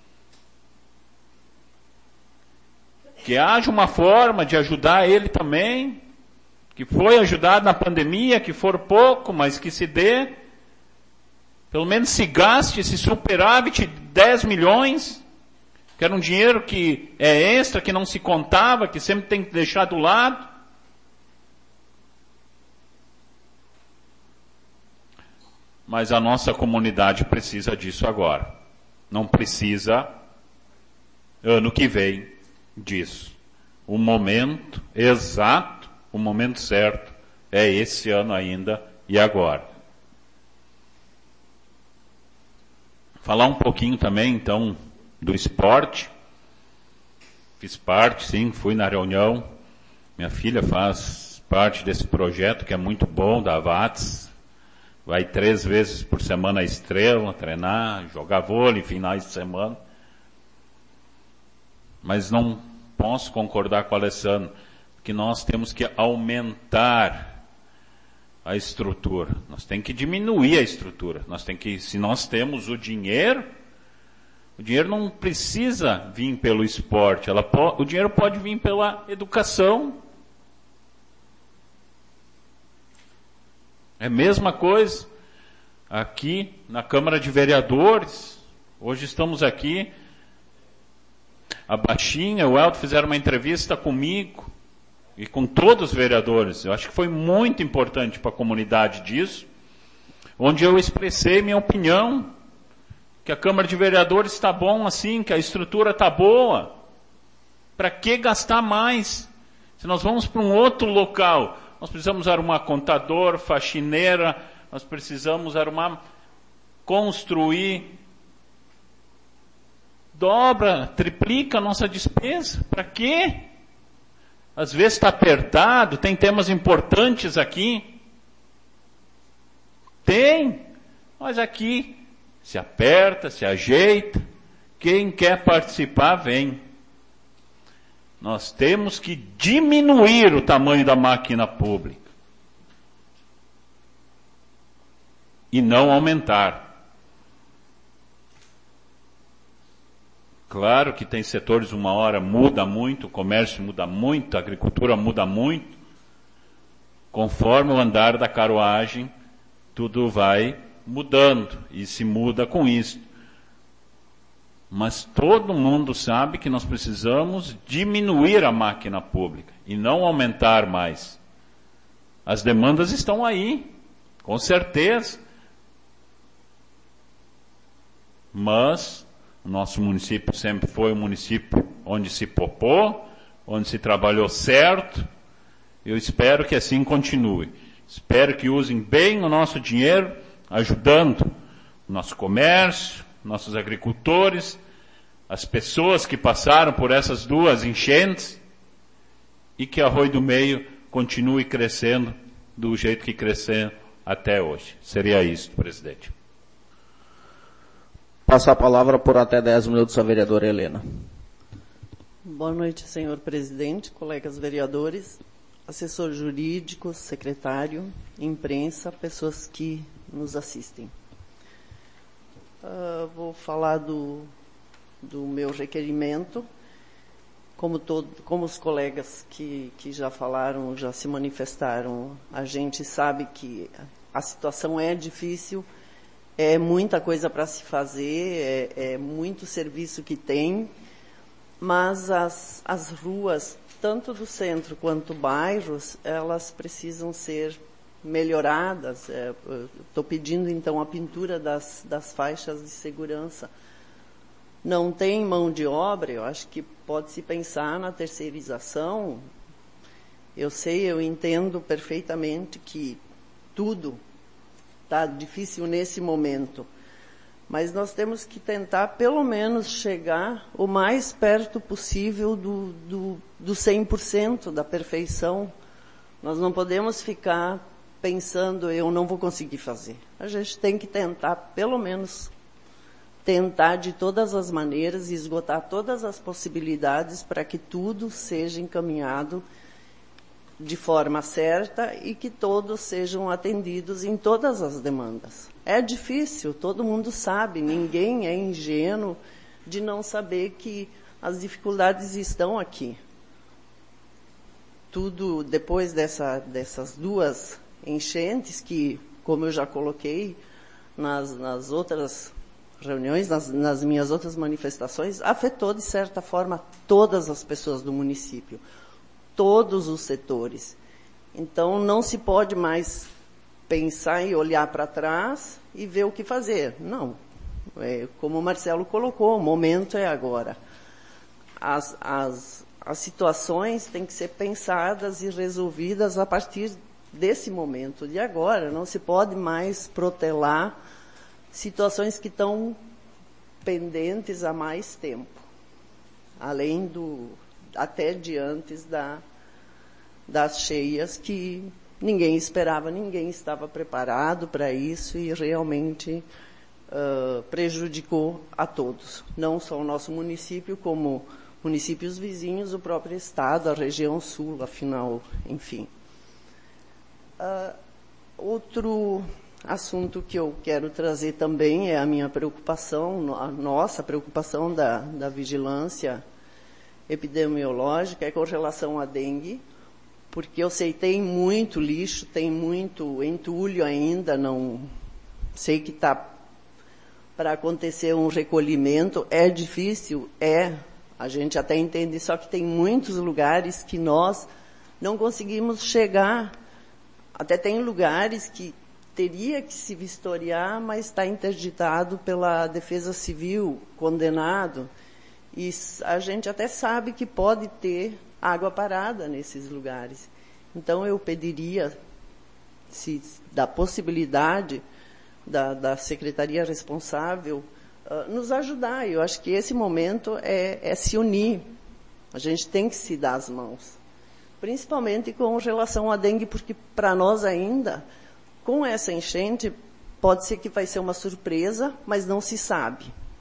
Speaker 3: Que haja uma forma de ajudar ele também, que foi ajudado na pandemia, que for pouco, mas que se dê, pelo menos se gaste esse superávit de 10 milhões, que era um dinheiro que é extra, que não se contava, que sempre tem que deixar do lado. Mas a nossa comunidade precisa disso agora. Não precisa ano que vem disso. O momento exato, o momento certo, é esse ano ainda e agora. Falar um pouquinho também, então, do esporte. Fiz parte, sim, fui na reunião. Minha filha faz parte desse projeto que é muito bom, da AVATS. Vai 3 vezes por semana à Estrela, treinar, jogar vôlei, finais de semana. Mas não posso concordar com o Alessandro, que nós temos que aumentar a estrutura. Nós temos que diminuir a estrutura. Se nós temos o dinheiro não precisa vir pelo esporte. O dinheiro pode vir pela educação. É a mesma coisa aqui na Câmara de Vereadores. Hoje estamos aqui, a Baixinha, o Elton fizeram uma entrevista comigo e com todos os vereadores. Eu acho que foi muito importante para a comunidade disso, onde eu expressei minha opinião, que a Câmara de Vereadores está bom assim, que a estrutura está boa. Para que gastar mais? Se nós vamos para um outro local, nós precisamos arrumar contador, faxineira, nós precisamos arrumar, construir, dobra, triplica a nossa despesa. Para quê? Às vezes está apertado, tem temas importantes aqui. Tem, mas aqui se aperta, se ajeita. Quem quer participar, vem. Nós temos que diminuir o tamanho da máquina pública e não aumentar. Claro que tem setores, uma hora muda muito, o comércio muda muito, a agricultura muda muito. Conforme o andar da carruagem, tudo vai mudando e se muda com isso. Mas todo mundo sabe que nós precisamos diminuir a máquina pública e não aumentar mais. As demandas estão aí, com certeza. Mas o nosso município sempre foi um município onde se popou, onde se trabalhou certo. Eu espero que assim continue. Espero que usem bem o nosso dinheiro, ajudando o nosso comércio, nossos agricultores, as pessoas que passaram por essas duas enchentes, e que Arroio do Meio continue crescendo do jeito que cresceu até hoje. Seria isso, presidente.
Speaker 1: Passo a palavra por até 10 minutos à vereadora Helena.
Speaker 9: Boa noite, senhor presidente, colegas vereadores, assessor jurídico, secretário, imprensa, pessoas que nos assistem. Vou falar do meu requerimento. Como os colegas que já falaram, já se manifestaram, a gente sabe que a situação é difícil, é muita coisa para se fazer, é muito serviço que tem, mas as ruas, tanto do centro quanto bairros, elas precisam ser melhoradas. Estou pedindo, então, a pintura das faixas de segurança. Não tem mão de obra, eu acho que pode-se pensar na terceirização. Eu entendo perfeitamente que tudo está difícil nesse momento, mas nós temos que tentar, pelo menos, chegar o mais perto possível do 100% da perfeição. Nós não podemos ficar pensando, eu não vou conseguir fazer. A gente tem que tentar, pelo menos, tentar de todas as maneiras, esgotar todas as possibilidades para que tudo seja encaminhado de forma certa e que todos sejam atendidos em todas as demandas. É difícil, todo mundo sabe, ninguém é ingênuo de não saber que as dificuldades estão aqui. Tudo depois dessas duas enchentes que, como eu já coloquei nas outras reuniões, nas minhas outras manifestações, afetou de certa forma todas as pessoas do município, todos os setores. Então não se pode mais pensar e olhar para trás e ver o que fazer. Não. Como o Marcelo colocou, o momento é agora. As situações têm que ser pensadas e resolvidas a partir desse momento de agora. Não se pode mais protelar situações que estão pendentes há mais tempo, além até de antes das cheias, que ninguém esperava, ninguém estava preparado para isso e realmente prejudicou a todos, não só o nosso município, como municípios vizinhos, o próprio estado, a região sul, afinal, enfim. Outro assunto que eu quero trazer também é a minha preocupação, a nossa preocupação da vigilância epidemiológica, é com relação à dengue, porque eu sei, tem muito lixo, tem muito entulho ainda, não sei que está para acontecer um recolhimento, é difícil, a gente até entende, só que tem muitos lugares que nós não conseguimos chegar, até tem lugares que teria que se vistoriar, mas está interditado pela Defesa Civil, condenado, e a gente até sabe que pode ter água parada nesses lugares. Então eu pediria, se da possibilidade da secretaria responsável nos ajudar. Eu acho que esse momento é se unir. A gente tem que se dar as mãos, principalmente com relação à dengue, porque para nós ainda, com essa enchente, pode ser que vai ser uma surpresa, mas não se sabe.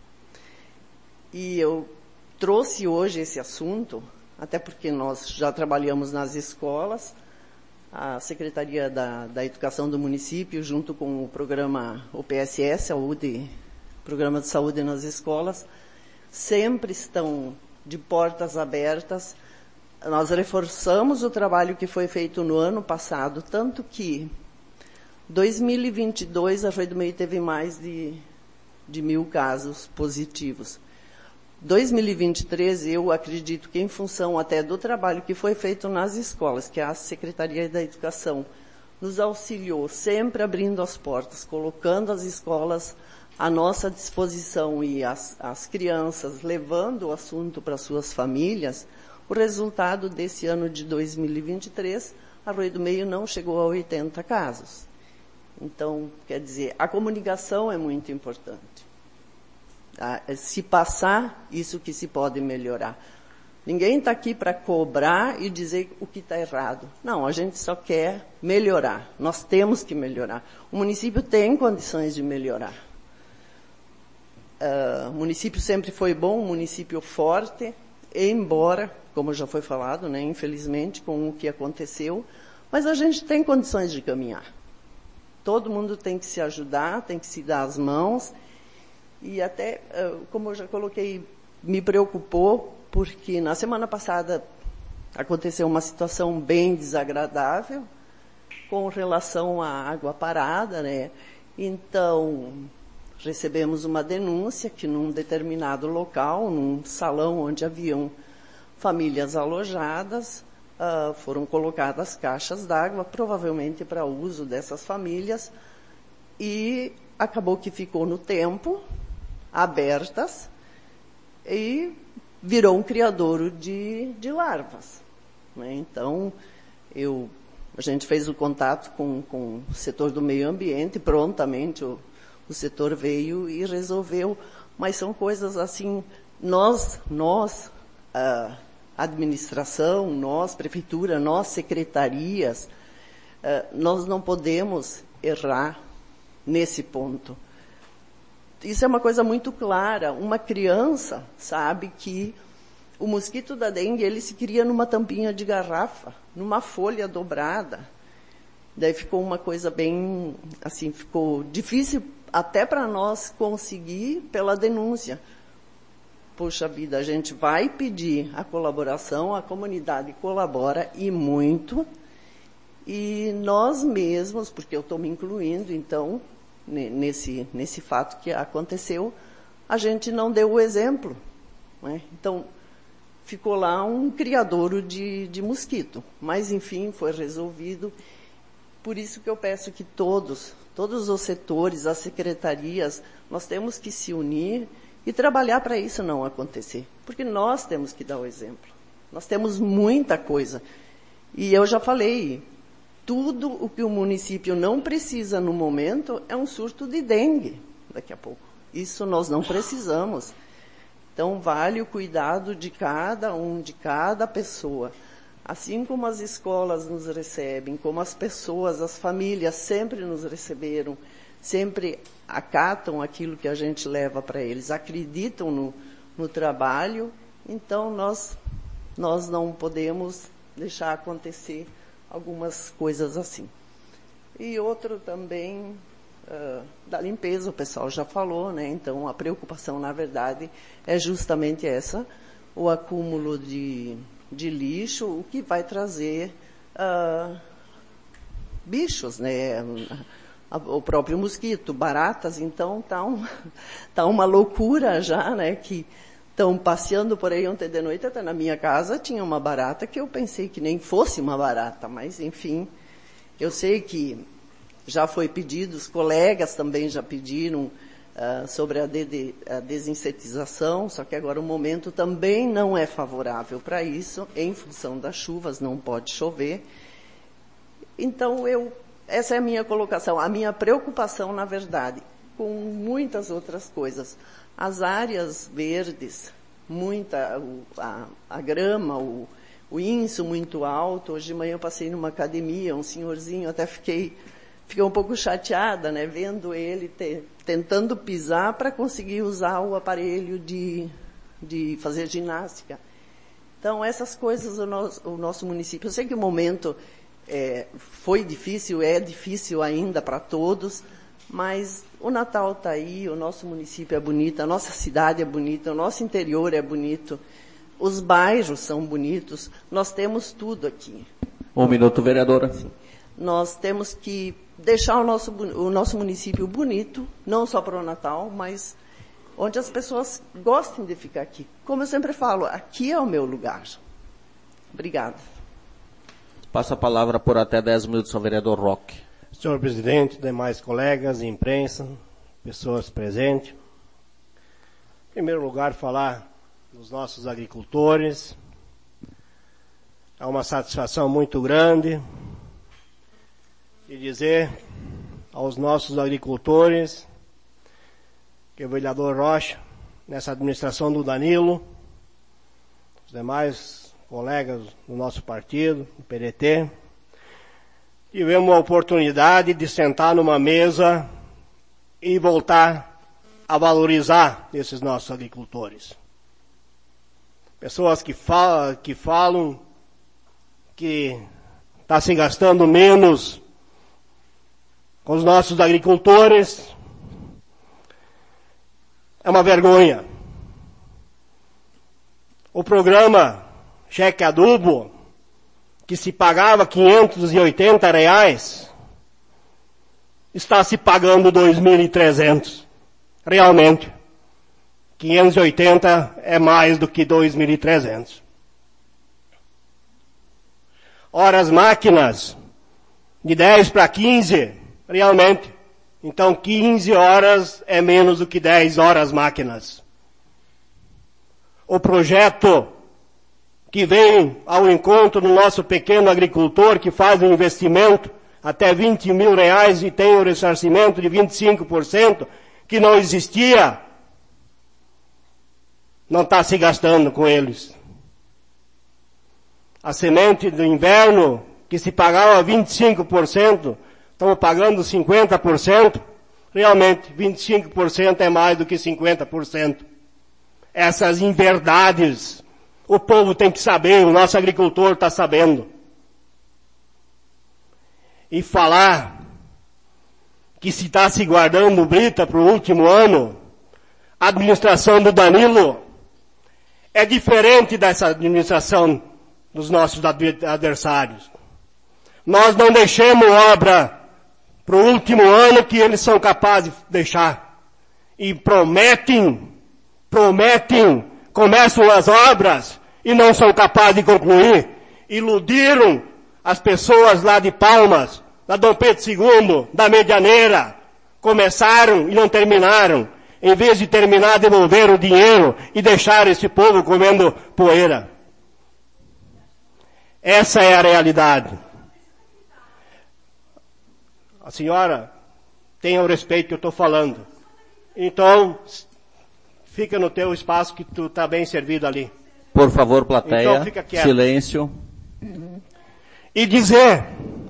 Speaker 9: E eu trouxe hoje esse assunto, até porque nós já trabalhamos nas escolas, a Secretaria da Educação do município, junto com o programa OPSS, Programa de Saúde nas Escolas, sempre estão de portas abertas. Nós reforçamos o trabalho que foi feito no ano passado, tanto que 2022 a Arroio do Meio teve mais de 1.000 casos positivos. 2023, eu acredito que em função até do trabalho que foi feito nas escolas, que a Secretaria da Educação nos auxiliou, sempre abrindo as portas, colocando as escolas à nossa disposição e as crianças levando o assunto para suas famílias, o resultado desse ano de 2023, Arroio do Meio não chegou a 80 casos. Então, quer dizer, a comunicação é muito importante. Se passar, isso que se pode melhorar. Ninguém está aqui para cobrar e dizer o que está errado. Não, a gente só quer melhorar. Nós temos que melhorar. O município tem condições de melhorar. O município sempre foi bom, um município forte, embora, como já foi falado, né, infelizmente, com o que aconteceu, mas a gente tem condições de caminhar. Todo mundo tem que se ajudar, tem que se dar as mãos. E até, como eu já coloquei, me preocupou, porque na semana passada aconteceu uma situação bem desagradável com relação à água parada, né? Então, recebemos uma denúncia que num determinado local, num salão onde haviam famílias alojadas, foram colocadas caixas d'água, provavelmente para uso dessas famílias, e acabou que ficou no tempo, abertas, e virou um criadouro de larvas, né? Então, a gente fez o contato com o setor do meio ambiente, prontamente o setor veio e resolveu, mas são coisas assim, nós, administração, nós, prefeitura, nós, secretarias, nós não podemos errar nesse ponto. Isso é uma coisa muito clara. Uma criança sabe que o mosquito da dengue, ele se cria numa tampinha de garrafa, numa folha dobrada. Daí ficou uma coisa bem, assim, ficou difícil até para nós conseguir pela denúncia. Poxa vida, a gente vai pedir a colaboração, a comunidade colabora e muito, e nós mesmos, porque eu estou me incluindo, então, nesse fato que aconteceu, a gente não deu o exemplo, né? Então, ficou lá um criadouro de mosquito, mas enfim, foi resolvido. Por isso que eu peço que todos os setores, as secretarias, nós temos que se unir e trabalhar para isso não acontecer, porque nós temos que dar o exemplo. Nós temos muita coisa. E eu já falei, tudo o que o município não precisa no momento é um surto de dengue daqui a pouco. Isso nós não precisamos. Então, vale o cuidado de cada um, de cada pessoa. Assim como as escolas nos recebem, como as pessoas, as famílias sempre nos receberam, sempre acatam aquilo que a gente leva para eles, acreditam no trabalho, então nós não podemos deixar acontecer algumas coisas assim. E outro também, da limpeza, o pessoal já falou, né? Então a preocupação, na verdade, é justamente essa, o acúmulo de lixo, o que vai trazer bichos, né? O próprio mosquito, baratas, então tá uma loucura já, né? Que estão passeando por aí ontem de noite, até na minha casa tinha uma barata que eu pensei que nem fosse uma barata, mas enfim, eu sei que já foi pedido, os colegas também já pediram sobre a desinsetização, só que agora o momento também não é favorável para isso, em função das chuvas, não pode chover. Então, essa é a minha colocação, a minha preocupação, na verdade, com muitas outras coisas. As áreas verdes, a grama, o índice muito alto. Hoje de manhã eu passei numa academia, um senhorzinho, até fiquei um pouco chateada, né, vendo ele tentando pisar para conseguir usar o aparelho de fazer ginástica. Então, essas coisas o nosso município, eu sei que o momento foi difícil, é difícil ainda para todos, mas o Natal está aí, o nosso município é bonito, a nossa cidade é bonita, o nosso interior é bonito, os bairros são bonitos, nós temos tudo aqui.
Speaker 1: 1 minuto, vereadora.
Speaker 9: Sim. Nós temos que deixar o nosso município bonito, não só para o Natal, mas onde as pessoas gostem de ficar aqui. Como eu sempre falo, aqui é o meu lugar. Obrigada.
Speaker 1: Passa a palavra por até 10 minutos ao vereador Roque.
Speaker 10: Senhor presidente, demais colegas, imprensa, pessoas presentes. Em primeiro lugar, falar dos nossos agricultores. É uma satisfação muito grande de dizer aos nossos agricultores que o vereador Rocha, nessa administração do Danilo, os demais colegas do nosso partido, do PDT, tivemos a oportunidade de sentar numa mesa e voltar a valorizar esses nossos agricultores. Pessoas que falam que está se gastando menos com os nossos agricultores. É uma vergonha. O programa Cheque Adubo, que se pagava R$580, está se pagando 2.300. Realmente, 580 é mais do que 2.300. Ora, as máquinas de 10 para 15, realmente, então 15 horas é menos do que 10 horas máquinas. O projeto que vem ao encontro do nosso pequeno agricultor que faz um investimento até R$20 mil e tem o ressarcimento de 25%, que não existia, não está se gastando com eles. A semente do inverno, que se pagava 25%, estamos pagando 50%, realmente 25% é mais do que 50%. Essas inverdades, o povo tem que saber, o nosso agricultor está sabendo. E falar que se está se guardando brita para o último ano, a administração do Danilo é diferente dessa administração dos nossos adversários. Nós não deixamos obra para o último ano que eles são capazes de deixar. E prometem, começam as obras e não são capazes de concluir. Iludiram as pessoas lá de Palmas, da Dom Pedro II, da Medianeira. Começaram e não terminaram. Em vez de terminar, devolveram o dinheiro e deixaram esse povo comendo poeira. Essa é a realidade. A senhora tenha o respeito que eu estou falando. Então, fica no teu espaço que tu está bem servido ali.
Speaker 1: Por favor, plateia,
Speaker 10: então, fica quieto.
Speaker 1: Silêncio.
Speaker 10: E dizer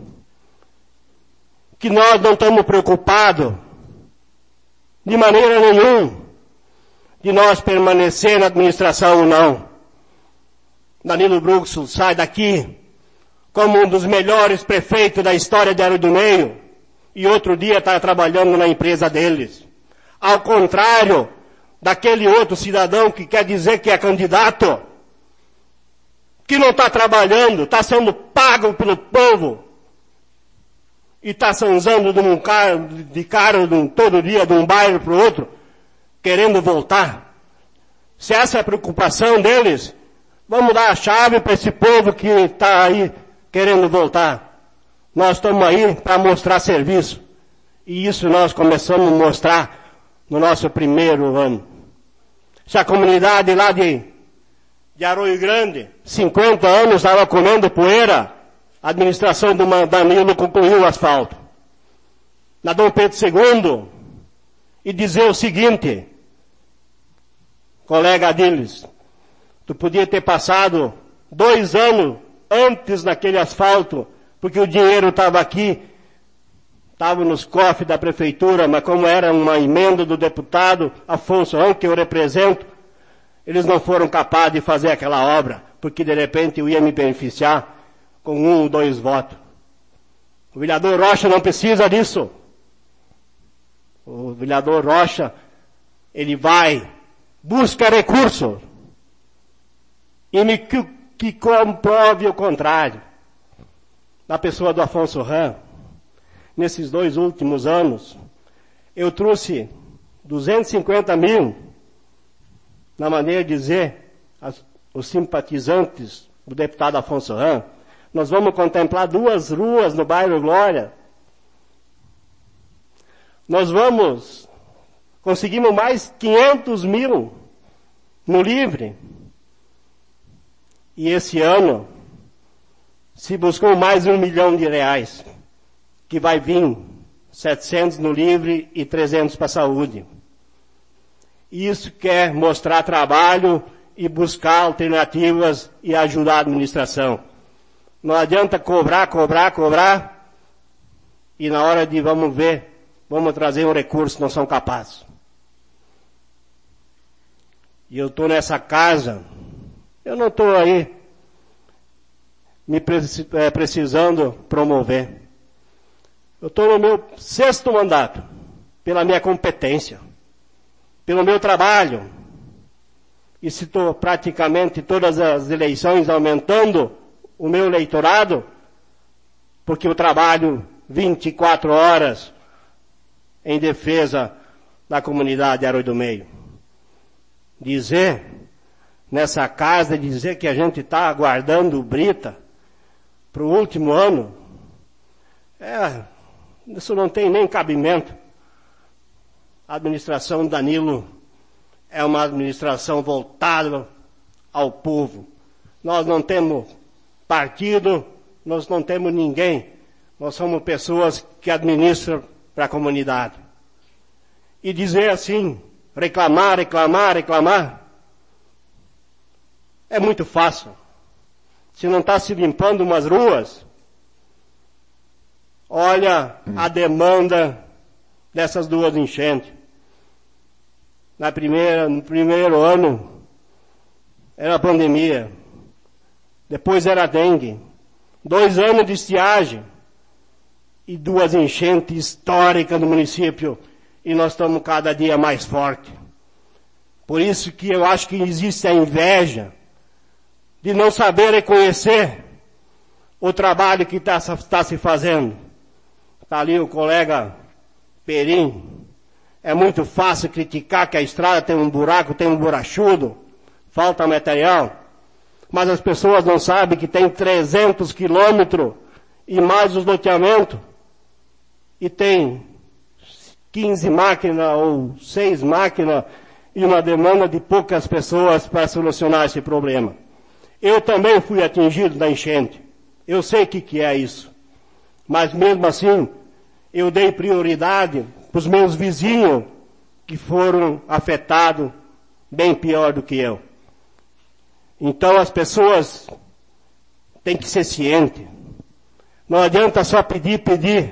Speaker 10: que nós não estamos preocupados de maneira nenhuma de nós permanecer na administração ou não. Danilo Bruxo sai daqui como um dos melhores prefeitos da história de Área do Meio e outro dia está trabalhando na empresa deles. Ao contrário daquele outro cidadão que quer dizer que é candidato, que não está trabalhando, está sendo pago pelo povo, e está zanzando de cara todo dia de um bairro para o outro, querendo voltar. Se essa é a preocupação deles, vamos dar a chave para esse povo que está aí querendo voltar. Nós estamos aí para mostrar serviço. E isso nós começamos a mostrar no nosso primeiro ano. Se a comunidade lá de Arroio Grande, 50 anos, estava comendo poeira, a administração do Danilo concluiu o asfalto. Na Dom Pedro II, e dizer o seguinte, colega Adiles, tu podia ter passado 2 anos antes naquele asfalto, porque o dinheiro estava aqui, estava nos cofres da prefeitura, mas como era uma emenda do deputado Afonso Rão, que eu represento, eles não foram capazes de fazer aquela obra, porque de repente eu ia me beneficiar com 1 ou 2 votos. O vereador Rocha não precisa disso. O vereador Rocha, ele vai, busca recurso, e que comprove o contrário. Na pessoa do Afonso Rão, nesses 2 últimos anos, eu trouxe 250 mil, na maneira de dizer, os simpatizantes do deputado Afonso Rão. Nós vamos contemplar 2 ruas no bairro Glória. Nós conseguimos mais 500 mil no Livre. E esse ano, se buscou mais R$1 milhão, que vai vir 700 no Livre e 300 para a saúde. Isso quer mostrar trabalho e buscar alternativas e ajudar a administração. Não adianta cobrar, e na hora de vamos trazer um recurso, não são capazes. E eu estou nessa casa, eu não estou aí precisando promover. Eu estou no meu 6º mandato, pela minha competência, pelo meu trabalho. E se estou praticamente todas as eleições aumentando o meu eleitorado, porque eu trabalho 24 horas em defesa da comunidade de Arroio do Meio. Dizer, nessa casa, dizer que a gente está aguardando o Brita para o último ano, isso não tem nem cabimento. A administração do Danilo é uma administração voltada ao povo. Nós não temos partido, nós não temos ninguém. Nós somos pessoas que administram para a comunidade. E dizer assim, reclamar, é muito fácil. Se não está se limpando umas ruas, olha a demanda dessas 2 enchentes. No primeiro ano, era a pandemia. Depois era a dengue. 2 anos de estiagem. E 2 enchentes históricas no município. E nós estamos cada dia mais fortes. Por isso que eu acho que existe a inveja de não saber reconhecer o trabalho que está se fazendo. Está ali o colega Perim. É muito fácil criticar que a estrada tem um buraco, tem um burachudo, falta material. Mas as pessoas não sabem que tem 300 quilômetros e mais os loteamentos. E tem 15 máquinas ou 6 máquinas e uma demanda de poucas pessoas para solucionar esse problema. Eu também fui atingido da enchente. Eu sei o que é isso. Mas mesmo assim, eu dei prioridade para os meus vizinhos que foram afetados bem pior do que eu. Então as pessoas têm que ser cientes. Não adianta só pedir.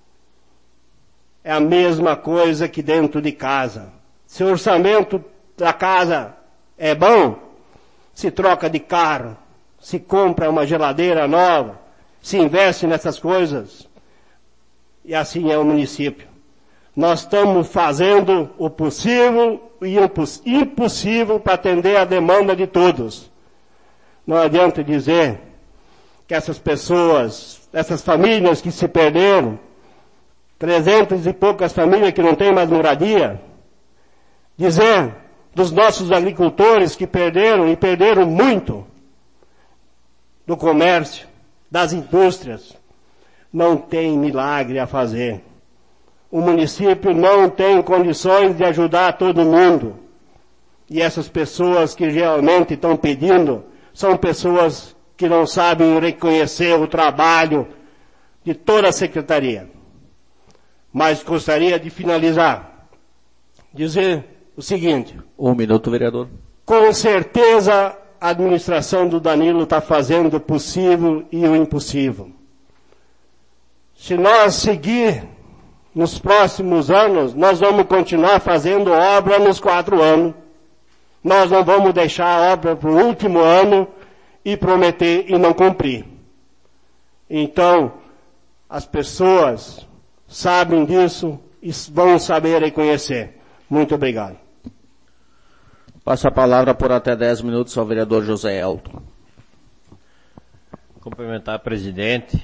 Speaker 10: É a mesma coisa que dentro de casa. Se o orçamento da casa é bom, se troca de carro, se compra uma geladeira nova, se investe nessas coisas. E assim é o município. Nós estamos fazendo o possível e o impossível para atender a demanda de todos. Não adianta dizer que essas pessoas, essas famílias que se perderam, 300 e poucas famílias que não têm mais moradia, dizer dos nossos agricultores que perderam, e perderam muito, do comércio, das indústrias, não tem milagre a fazer. O município não tem condições de ajudar todo mundo. E essas pessoas que realmente estão pedindo, são pessoas que não sabem reconhecer o trabalho de toda a secretaria. Mas gostaria de finalizar, dizer o seguinte.
Speaker 1: 1 minuto, vereador.
Speaker 10: Com certeza a administração do Danilo está fazendo o possível e o impossível. Se nós seguir nos próximos anos, nós vamos continuar fazendo obra nos 4 anos. Nós não vamos deixar a obra para o último ano e prometer e não cumprir. Então, as pessoas sabem disso e vão saber reconhecer. Muito obrigado.
Speaker 1: Passo a palavra por até 10 minutos ao vereador José Elton.
Speaker 11: Cumprimentar o presidente,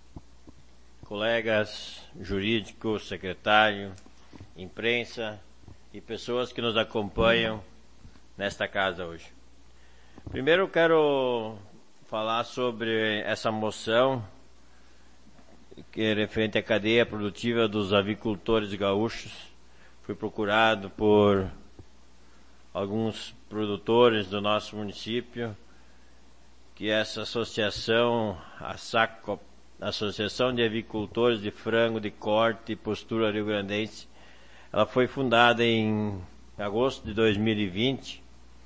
Speaker 11: colegas jurídicos, secretário, imprensa e pessoas que nos acompanham nesta casa hoje. Primeiro eu quero falar sobre essa moção que é referente à cadeia produtiva dos avicultores gaúchos. Fui procurado por alguns produtores do nosso município, que essa associação, a SACOP, Associação de Avicultores de Frango de Corte e Postura Rio-Grandense, ela foi fundada em agosto de 2020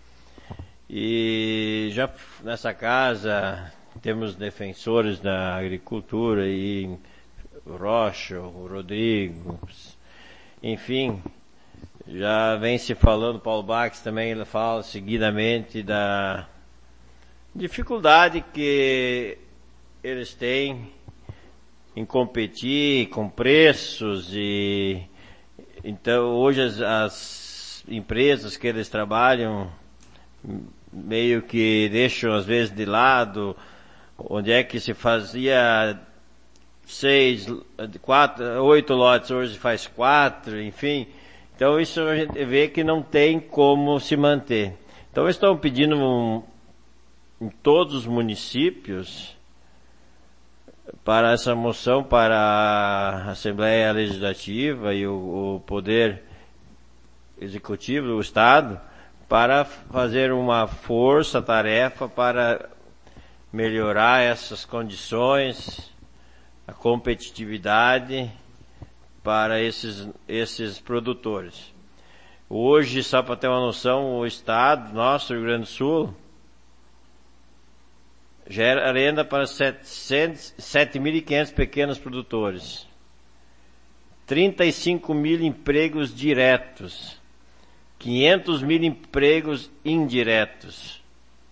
Speaker 11: e já nessa casa temos defensores da agricultura e o Rocha, o Rodrigo, enfim, já vem se falando, Paulo Bax também ele fala seguidamente da dificuldade que eles têm em competir com preços e então hoje as empresas que eles trabalham meio que deixam às vezes de lado onde é que se fazia 8 lotes, hoje faz 4, enfim. Então isso a gente vê que não tem como se manter. Então estão pedindo em todos os municípios para essa moção para a Assembleia Legislativa e o Poder Executivo do Estado para fazer uma força-tarefa para melhorar essas condições, a competitividade para esses produtores. Hoje, só para ter uma noção, o Estado, nosso Rio Grande do Sul, gera renda para 7.500 pequenos produtores, 35 mil empregos diretos, 500 mil empregos indiretos.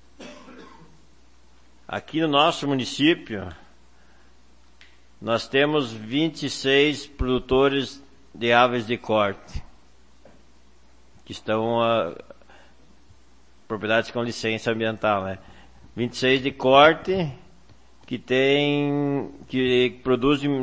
Speaker 11: Aqui no nosso município, nós temos 26 produtores de aves de corte, que estão propriedades com licença ambiental, né? 26 de corte, que produziram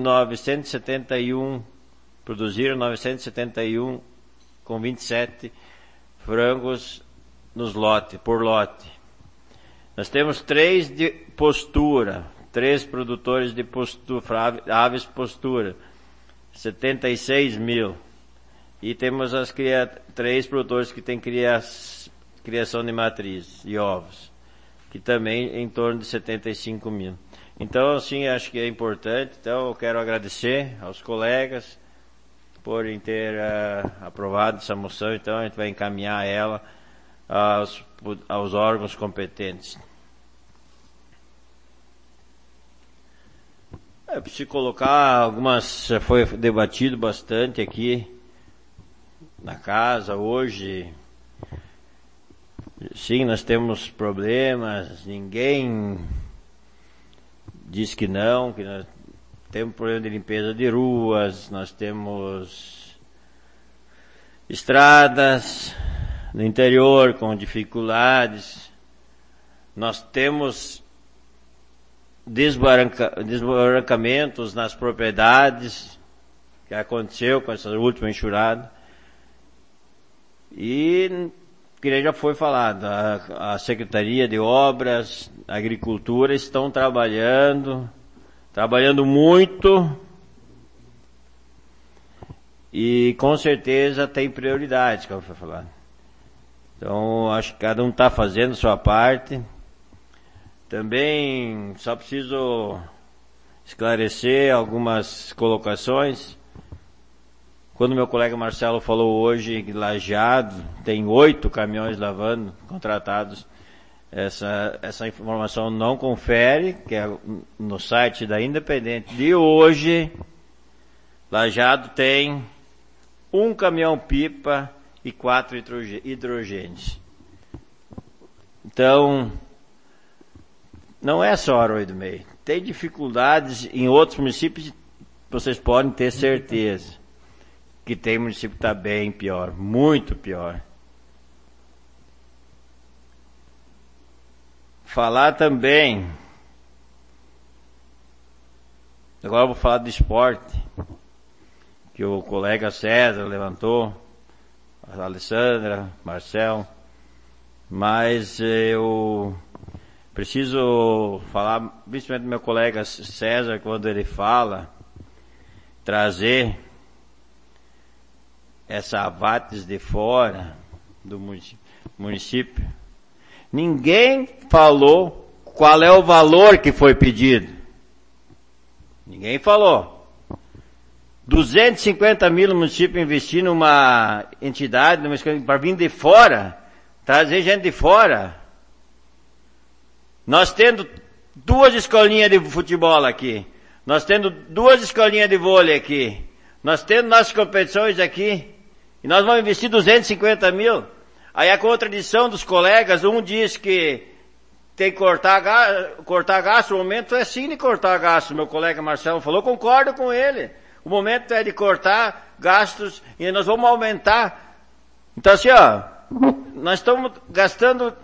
Speaker 11: 971 com 27 frangos por lote. Nós temos 3 de postura, 3 produtores de postura, aves postura, 76 mil. E temos 3 produtores que têm criação de matriz e ovos, que também em torno de 75 mil. Então, assim, acho que é importante. Então, eu quero agradecer aos colegas por ter aprovado essa moção. Então, a gente vai encaminhar ela aos órgãos competentes. Se colocar algumas, já foi debatido bastante aqui na casa hoje. Sim, nós temos problemas, ninguém diz que não, que nós temos problema de limpeza de ruas, nós temos estradas no interior com dificuldades, Nós temos desbarrancamentos nas propriedades, que aconteceu com essa última enxurrada. E, que já foi falado, a Secretaria de Obras, Agricultura estão trabalhando muito, e com certeza tem prioridades, como foi falado. Então, acho que cada um está fazendo a sua parte. Também só preciso esclarecer algumas colocações. Quando meu colega Marcelo falou hoje que Lajeado tem 8 caminhões lavando, contratados, essa informação não confere, que é no site da Independente de hoje. Lajeado tem 1 caminhão-pipa e 4 hidrogênios. Então, não é só Arroio do Meio. Tem dificuldades em outros municípios, vocês podem ter certeza que tem município que está bem pior, muito pior. Falar também, agora eu vou falar de esporte, que o colega César levantou, a Alessandra, Marcel, mas eu preciso falar, principalmente do meu colega César, quando ele fala, trazer essa Avates de fora do município. Ninguém falou qual é o valor que foi pedido. Ninguém falou. 250 mil no município investir numa entidade, numa escola, para vir de fora, trazer gente de fora. Nós tendo 2 escolinhas de futebol aqui, nós tendo 2 escolinhas de vôlei aqui, nós tendo nossas competições aqui, e nós vamos investir 250 mil. Aí a contradição dos colegas, um diz que tem que cortar gasto, o momento é sim de cortar gasto, meu colega Marcelo falou, concordo com ele. O momento é de cortar gastos e nós vamos aumentar. Então assim, nós estamos gastando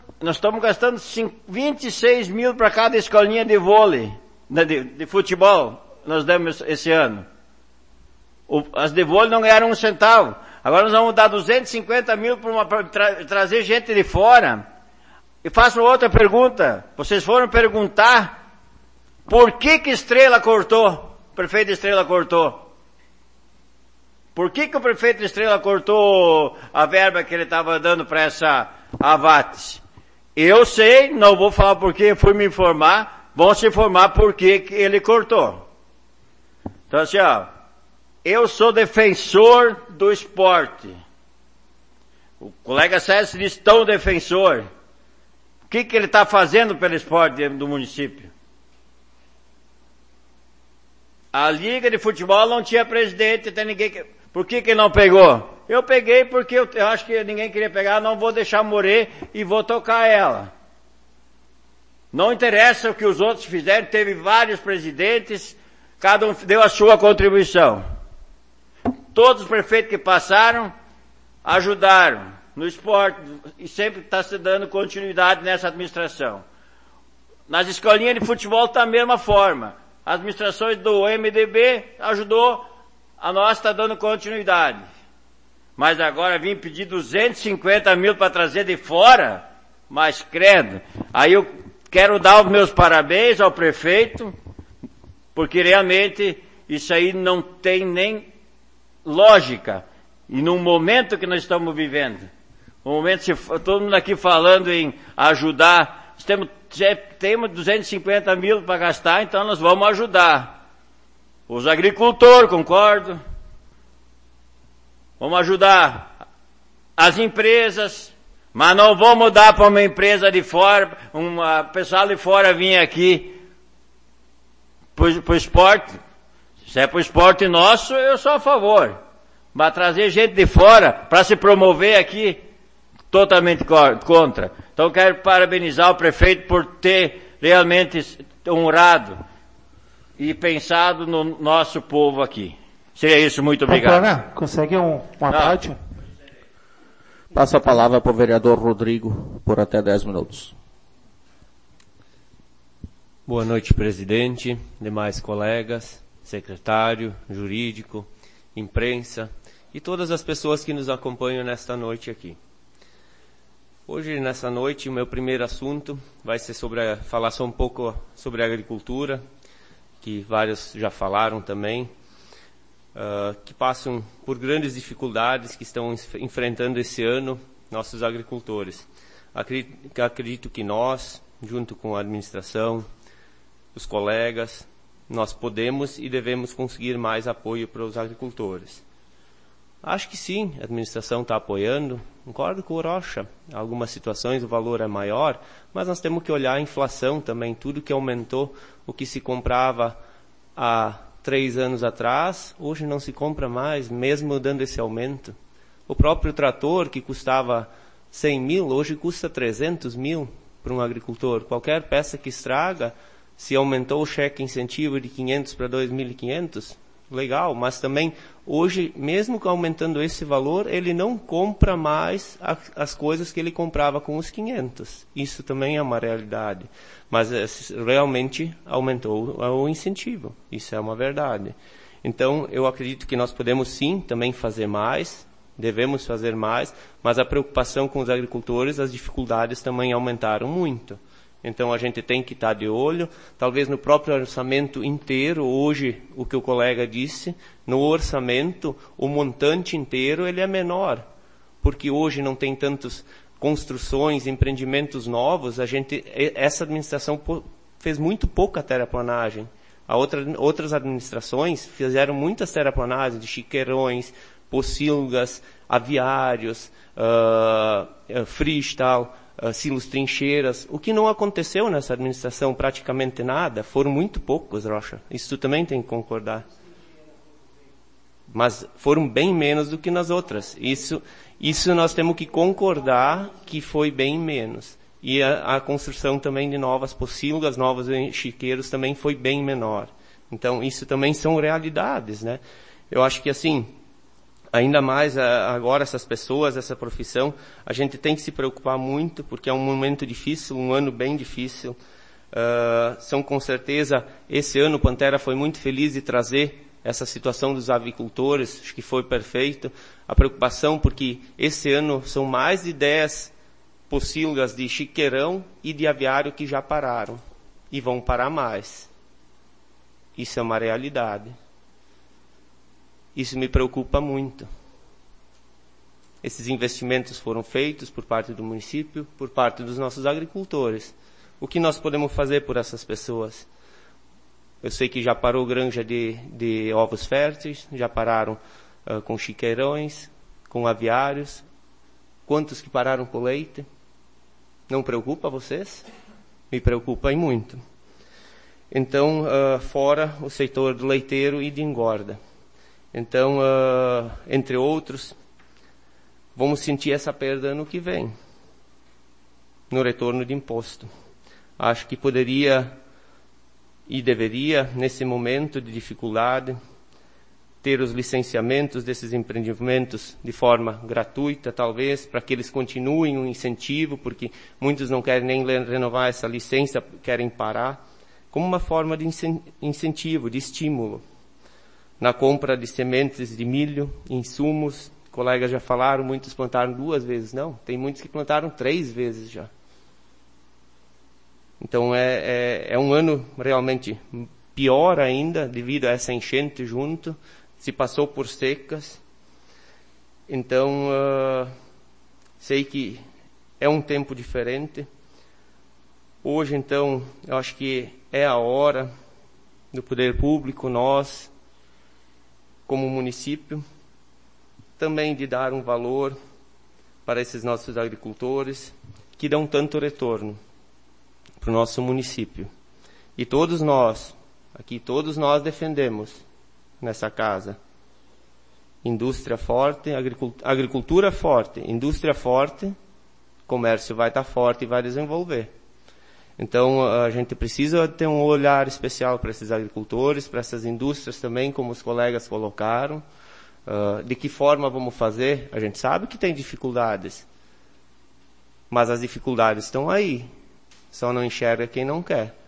Speaker 11: 26 mil para cada escolinha de vôlei, de futebol, nós demos esse ano. As de vôlei não ganharam 1 centavo. Agora nós vamos dar 250 mil para trazer gente de fora. E faço outra pergunta. Vocês foram perguntar por que Estrela cortou? O prefeito Estrela cortou. Por que o prefeito Estrela cortou a verba que ele estava dando para essa Avates? Eu sei, não vou falar por que, fui me informar, vão se informar por que ele cortou. Então assim, eu sou defensor do esporte. O colega César disse tão defensor. O que ele está fazendo pelo esporte do município? A liga de futebol não tinha presidente, tem ninguém. Por que ele não pegou? Eu peguei porque eu acho que ninguém queria pegar, não vou deixar morrer e vou tocar ela. Não interessa o que os outros fizeram, teve vários presidentes, cada um deu a sua contribuição. Todos os prefeitos que passaram ajudaram no esporte e sempre está se dando continuidade nessa administração. Nas escolinhas de futebol está da mesma forma. As administrações do MDB ajudou, a nossa está dando continuidade. Mas agora vim pedir 250 mil para trazer de fora, mas credo. Aí eu quero dar os meus parabéns ao prefeito, porque realmente isso aí não tem nem lógica. E num momento que nós estamos vivendo, um momento, todo mundo aqui falando em ajudar, temos 250 mil para gastar, então nós vamos ajudar. Os agricultores, concordo. Vamos ajudar as empresas, mas não vamos dar para uma empresa de fora, pessoal de fora vir aqui pro esporte. Se é pro esporte nosso, eu sou a favor. Mas trazer gente de fora para se promover aqui, totalmente contra. Então quero parabenizar o prefeito por ter realmente honrado e pensado no nosso povo aqui. Seria isso, muito obrigado.
Speaker 7: Consegue uma parte?
Speaker 1: Passa a palavra para o vereador Rodrigo por até 10 minutos.
Speaker 12: Boa noite, presidente, demais colegas, secretário, jurídico, imprensa e todas as pessoas que nos acompanham nesta noite aqui. Hoje, nessa noite, o meu primeiro assunto vai ser falar só um pouco sobre a agricultura, que vários já falaram também, que passam por grandes dificuldades que estão enfrentando esse ano nossos agricultores. Acredito que nós, junto com a administração, os colegas, nós podemos e devemos conseguir mais apoio para os agricultores. Acho que sim, a administração está apoiando, concordo com o Rocha. Em algumas situações o valor é maior, mas nós temos que olhar a inflação também, tudo que aumentou, o que se comprava há 3 anos atrás, hoje não se compra mais, mesmo dando esse aumento. O próprio trator, que custava 100 mil, hoje custa 300 mil para um agricultor. Qualquer peça que estraga, se aumentou o cheque incentivo de 500 para 2.500, legal, mas também hoje, mesmo aumentando esse valor, ele não compra mais as coisas que ele comprava com os 500. Isso também é uma realidade. Mas realmente aumentou o incentivo. Isso é uma verdade. Então, eu acredito que nós podemos sim também fazer mais, devemos fazer mais, mas a preocupação com os agricultores, as dificuldades também aumentaram muito. Então a gente tem que estar de olho, talvez no próprio orçamento inteiro, hoje, o que o colega disse, no orçamento, o montante inteiro ele é menor, porque hoje não tem tantas construções, empreendimentos novos, essa administração fez muito pouca terraplanagem. Outras administrações fizeram muitas terraplanagens de chiqueirões, pocilgas, aviários, freestyle, silos trincheiras. O que não aconteceu nessa administração, praticamente nada, foram muito poucos, Rocha. Isso tu também tem que concordar. Mas foram bem menos do que nas outras. Isso nós temos que concordar que foi bem menos. E a construção também de novas pocilgas, novos chiqueiros também foi bem menor. Então, isso também são realidades, né? Eu acho que assim, ainda mais agora essas pessoas, essa profissão, a gente tem que se preocupar muito, porque é um momento difícil, um ano bem difícil. São com certeza, esse ano o Pantera foi muito feliz de trazer essa situação dos avicultores, acho que foi perfeito. A preocupação, porque esse ano são mais de 10 pocilgas de chiqueirão e de aviário que já pararam, e vão parar mais. Isso é uma realidade. Isso me preocupa muito. Esses investimentos foram feitos por parte do município, por parte dos nossos agricultores. O que nós podemos fazer por essas pessoas? Eu sei que já parou granja de ovos férteis, já pararam com chiqueirões, com aviários. Quantos que pararam com leite? Não preocupa vocês? Me preocupa muito. Então, fora o setor do leiteiro e de engorda. Então, entre outros, vamos sentir essa perda ano que vem, no retorno de imposto. Acho que poderia e deveria, nesse momento de dificuldade, ter os licenciamentos desses empreendimentos de forma gratuita, talvez, para que eles continuem um incentivo, porque muitos não querem nem renovar essa licença, querem parar, como uma forma de incentivo, de estímulo. Na compra de sementes de milho, insumos, colegas já falaram, muitos plantaram 2 vezes. Não, tem muitos que plantaram 3 vezes já. Então é um ano realmente pior ainda, devido a essa enchente junto, se passou por secas. Então, sei que é um tempo diferente. Hoje, então, eu acho que é a hora do poder público, nós, como município, também de dar um valor para esses nossos agricultores que dão tanto retorno para o nosso município. E todos nós defendemos nessa casa indústria forte, agricultura forte, indústria forte, comércio vai estar forte e vai desenvolver. Então, a gente precisa ter um olhar especial para esses agricultores, para essas indústrias também, como os colegas colocaram. De que forma vamos fazer? A gente sabe que tem dificuldades, mas as dificuldades estão aí. Só não enxerga quem não quer.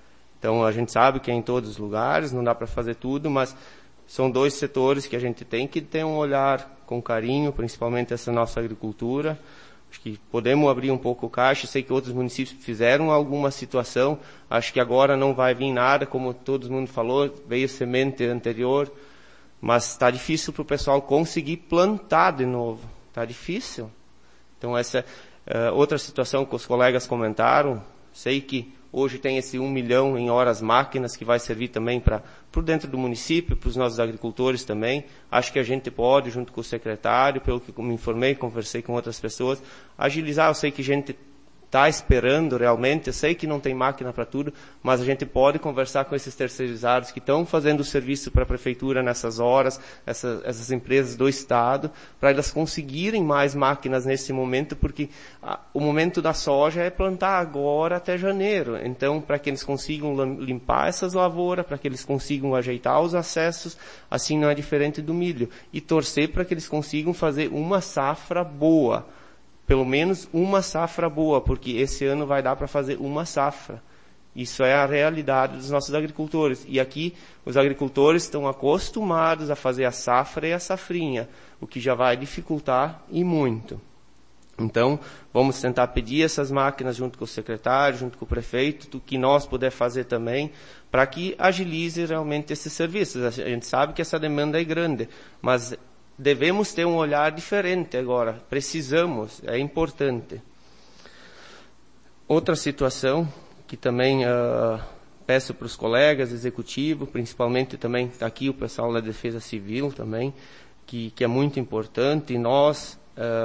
Speaker 12: Então, a gente sabe que é em todos os lugares, não dá para fazer tudo, mas são 2 setores que a gente tem que ter um olhar com carinho, principalmente essa nossa agricultura. Acho que podemos abrir um pouco o caixa. Sei que outros municípios fizeram alguma situação. Acho que agora não vai vir nada, como todo mundo falou, veio semente anterior. Mas está difícil para o pessoal conseguir plantar de novo. Está difícil. Então essa é outra situação que os colegas comentaram. Sei que hoje tem esse 1 milhão em horas máquinas que vai servir também para dentro do município, para os nossos agricultores também. Acho que a gente pode, junto com o secretário, pelo que me informei, conversei com outras pessoas, agilizar. Eu sei que a gente está esperando realmente, eu sei que não tem máquina para tudo, mas a gente pode conversar com esses terceirizados que estão fazendo o serviço para a prefeitura nessas horas, essas empresas do Estado, para elas conseguirem mais máquinas nesse momento, porque o momento da soja é plantar agora até janeiro. Então, para que eles consigam limpar essas lavouras, para que eles consigam ajeitar os acessos, assim não é diferente do milho. E torcer para que eles consigam fazer uma safra boa. Pelo menos uma safra boa, porque esse ano vai dar para fazer uma safra. Isso é a realidade dos nossos agricultores. E aqui os agricultores estão acostumados a fazer a safra e a safrinha, o que já vai dificultar e muito. Então, vamos tentar pedir essas máquinas junto com o secretário, junto com o prefeito, o que nós puder fazer também, para que agilize realmente esses serviços. A gente sabe que essa demanda é grande, mas devemos ter um olhar diferente agora. Precisamos, é importante. Outra situação que também peço para os colegas executivos, principalmente também está aqui o pessoal da Defesa Civil também, que é muito importante. E nós,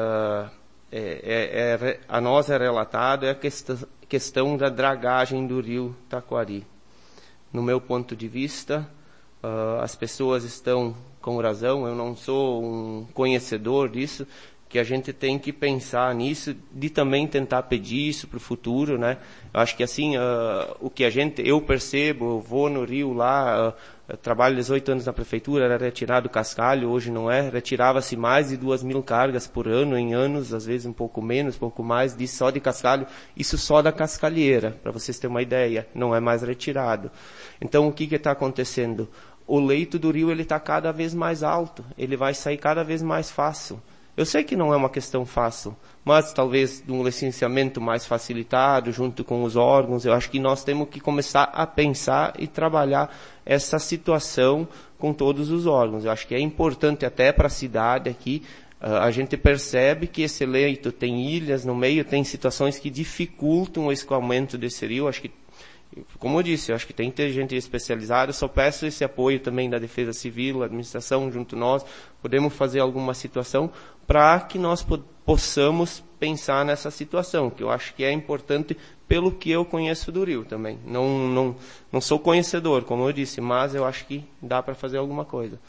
Speaker 12: a nós é relatado a questão da dragagem do rio Taquari. No meu ponto de vista, as pessoas estão com razão, eu não sou um conhecedor disso, que a gente tem que pensar nisso, de também tentar pedir isso para o futuro, né? Eu acho que assim, o que eu percebo, eu vou no rio lá, trabalho 18 anos na prefeitura, era retirado cascalho, hoje não é, retirava-se mais de 2.000 cargas por ano, em anos, às vezes um pouco menos, um pouco mais, só de cascalho, isso só da cascalheira, para vocês terem uma ideia, não é mais retirado. Então, o que está acontecendo? O leito do rio ele está cada vez mais alto, ele vai sair cada vez mais fácil. Eu sei que não é uma questão fácil, mas talvez de um licenciamento mais facilitado, junto com os órgãos, eu acho que nós temos que começar a pensar e trabalhar essa situação com todos os órgãos. Eu acho que é importante até para a cidade aqui, a gente percebe que esse leito tem ilhas no meio, tem situações que dificultam o escoamento desse rio. Acho que, como eu disse, eu acho que tem que ter gente especializada. Eu só peço esse apoio também da Defesa Civil, a administração, junto a nós. Podemos fazer alguma situação para que nós possamos pensar nessa situação, que eu acho que é importante pelo que eu conheço do rio também. Não sou conhecedor, como eu disse, mas eu acho que dá para fazer alguma coisa.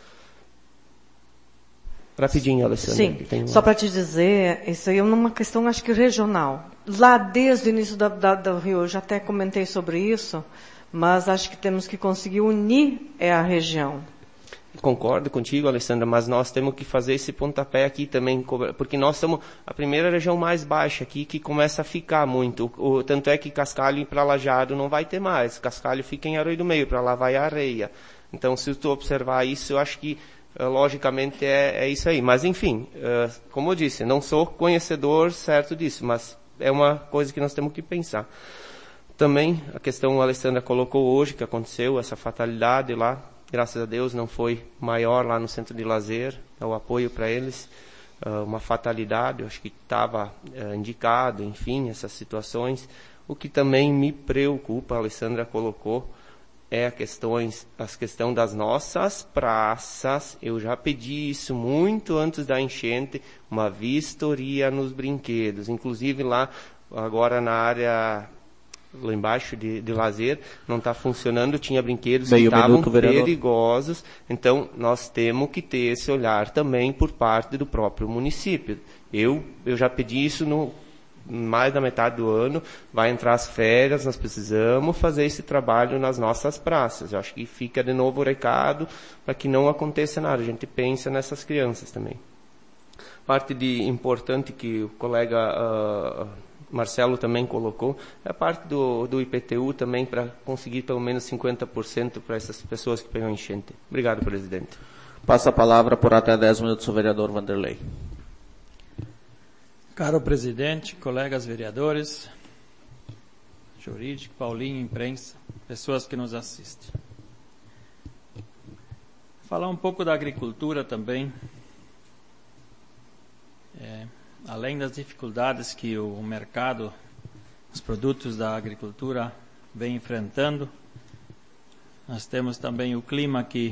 Speaker 12: Rapidinho, Alessandra.
Speaker 8: Sim, só para te dizer, isso aí é uma questão, acho que regional. Lá desde o início do Rio, eu já até comentei sobre isso, mas acho que temos que conseguir unir a região.
Speaker 12: Concordo contigo, Alessandra, mas nós temos que fazer esse pontapé aqui também, porque nós somos a primeira região mais baixa aqui, que começa a ficar muito. Tanto é que Cascalho para Lajeado não vai ter mais. Cascalho fica em Aroio do Meio, para lá vai a areia. Então, se tu observar isso, eu acho que logicamente é isso aí. Mas, enfim, como eu disse, não sou conhecedor certo disso, mas é uma coisa que nós temos que pensar. Também, a questão a Alessandra colocou hoje, que aconteceu, essa fatalidade lá, graças a Deus não foi maior lá no centro de lazer, é o apoio para eles, uma fatalidade, eu acho que estava indicado, enfim, essas situações. O que também me preocupa, a Alessandra colocou, é a questão das nossas praças. Eu já pedi isso muito antes da enchente, uma vistoria nos brinquedos. Inclusive lá, agora na área, lá embaixo de lazer, não está funcionando, tinha brinquedos que estavam perigosos. Então, nós temos que ter esse olhar também por parte do próprio município. Eu já pedi isso mais da metade do ano, vai entrar as férias, nós precisamos fazer esse trabalho nas nossas praças. Eu acho que fica de novo o recado para que não aconteça nada. A gente pensa nessas crianças também. parte importante que o colega Marcelo também colocou, é a parte do IPTU também, para conseguir pelo menos 50% para essas pessoas que pegam enchente. Obrigado, presidente.
Speaker 1: Passa a palavra por até 10 minutos o vereador Vanderlei.
Speaker 2: Caro presidente, colegas vereadores, jurídico, Paulinho, imprensa, pessoas que nos assistem. Falar um pouco da agricultura também. Além das dificuldades que o mercado, os produtos da agricultura vem enfrentando, nós temos também o clima que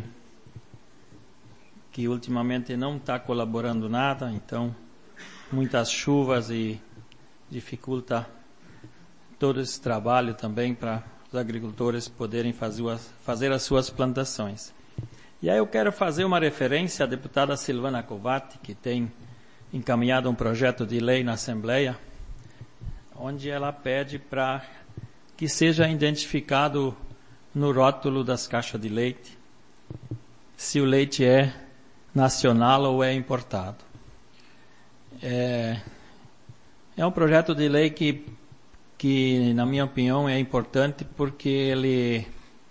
Speaker 2: ultimamente não está colaborando nada, então muitas chuvas e dificulta todo esse trabalho também para os agricultores poderem fazer as suas plantações. E aí eu quero fazer uma referência à deputada Silvana Covatti, que tem encaminhado um projeto de lei na Assembleia, onde ela pede para que seja identificado no rótulo das caixas de leite se o leite é nacional ou é importado. É um projeto de lei que, na minha opinião, é importante porque ele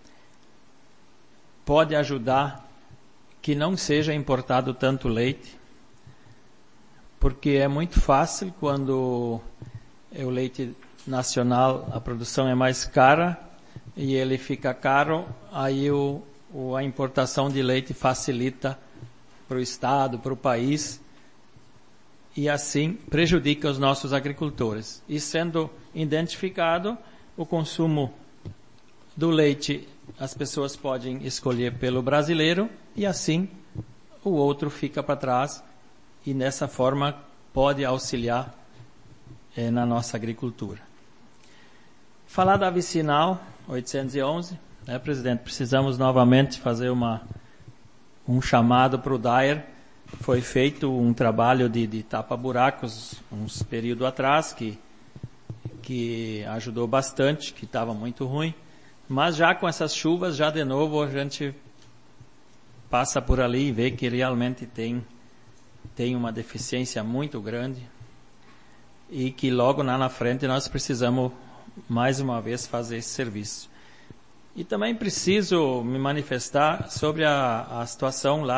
Speaker 2: pode ajudar que não seja importado tanto leite, porque é muito fácil quando o leite nacional, a produção é mais cara e ele fica caro, aí a importação de leite facilita para o Estado, para o país, e assim prejudica os nossos agricultores. E sendo identificado o consumo do leite, as pessoas podem escolher pelo brasileiro e assim o outro fica para trás e nessa forma pode auxiliar na nossa agricultura. Falar da vicinal 811, né, presidente? Precisamos novamente fazer um chamado para o DAER. Foi feito um trabalho de tapa-buracos uns período atrás que ajudou bastante, que estava muito ruim. Mas já com essas chuvas, já de novo a gente passa por ali e vê que realmente tem uma deficiência muito grande e que logo lá na frente nós precisamos mais uma vez fazer esse serviço. E também preciso me manifestar sobre a situação lá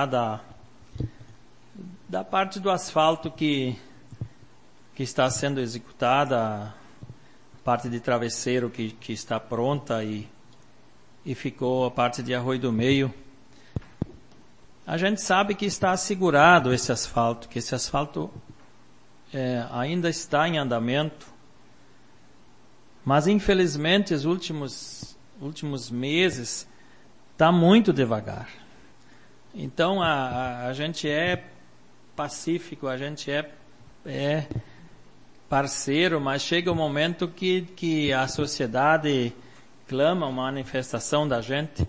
Speaker 2: da parte do asfalto que está sendo executada, a parte de travesseiro que está pronta e ficou a parte de Arroio do Meio. A gente sabe que está assegurado esse asfalto, que esse asfalto ainda está em andamento, mas infelizmente os últimos meses está muito devagar. Então a gente é pacífico, a gente é parceiro, mas chega um momento que a sociedade clama uma manifestação da gente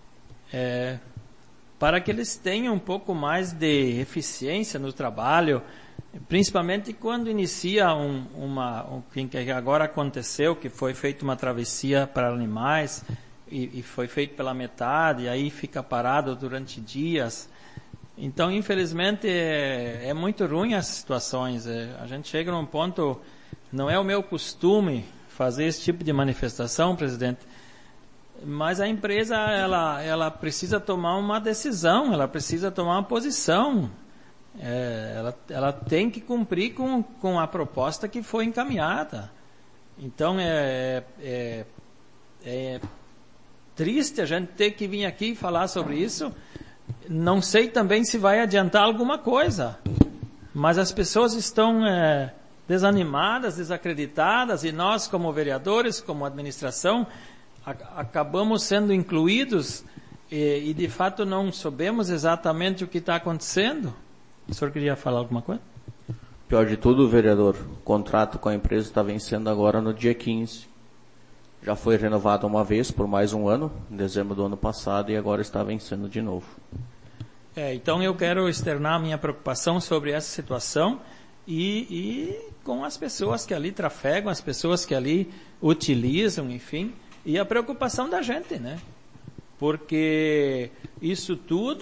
Speaker 2: para que eles tenham um pouco mais de eficiência no trabalho, principalmente quando inicia o que agora aconteceu, que foi feita uma travessia para animais e foi feito pela metade, e aí fica parado durante dias. Então, infelizmente, é muito ruim as situações. A gente chega num ponto, não é o meu costume fazer esse tipo de manifestação, presidente, mas a empresa ela precisa tomar uma decisão, ela precisa tomar uma posição. Ela tem que cumprir com a proposta que foi encaminhada. Então, é triste a gente ter que vir aqui falar sobre isso. Não sei também se vai adiantar alguma coisa, mas as pessoas estão desanimadas, desacreditadas, e nós, como vereadores, como administração, acabamos sendo incluídos e de fato não sabemos exatamente o que está acontecendo. O senhor queria falar alguma coisa?
Speaker 1: Pior de tudo, vereador, o contrato com a empresa está vencendo agora no dia 15. Já foi renovado uma vez por mais um ano, em dezembro do ano passado, e agora está vencendo de novo.
Speaker 2: Então eu quero externar a minha preocupação sobre essa situação e com as pessoas que ali trafegam, as pessoas que ali utilizam, enfim, e a preocupação da gente, né? Porque isso tudo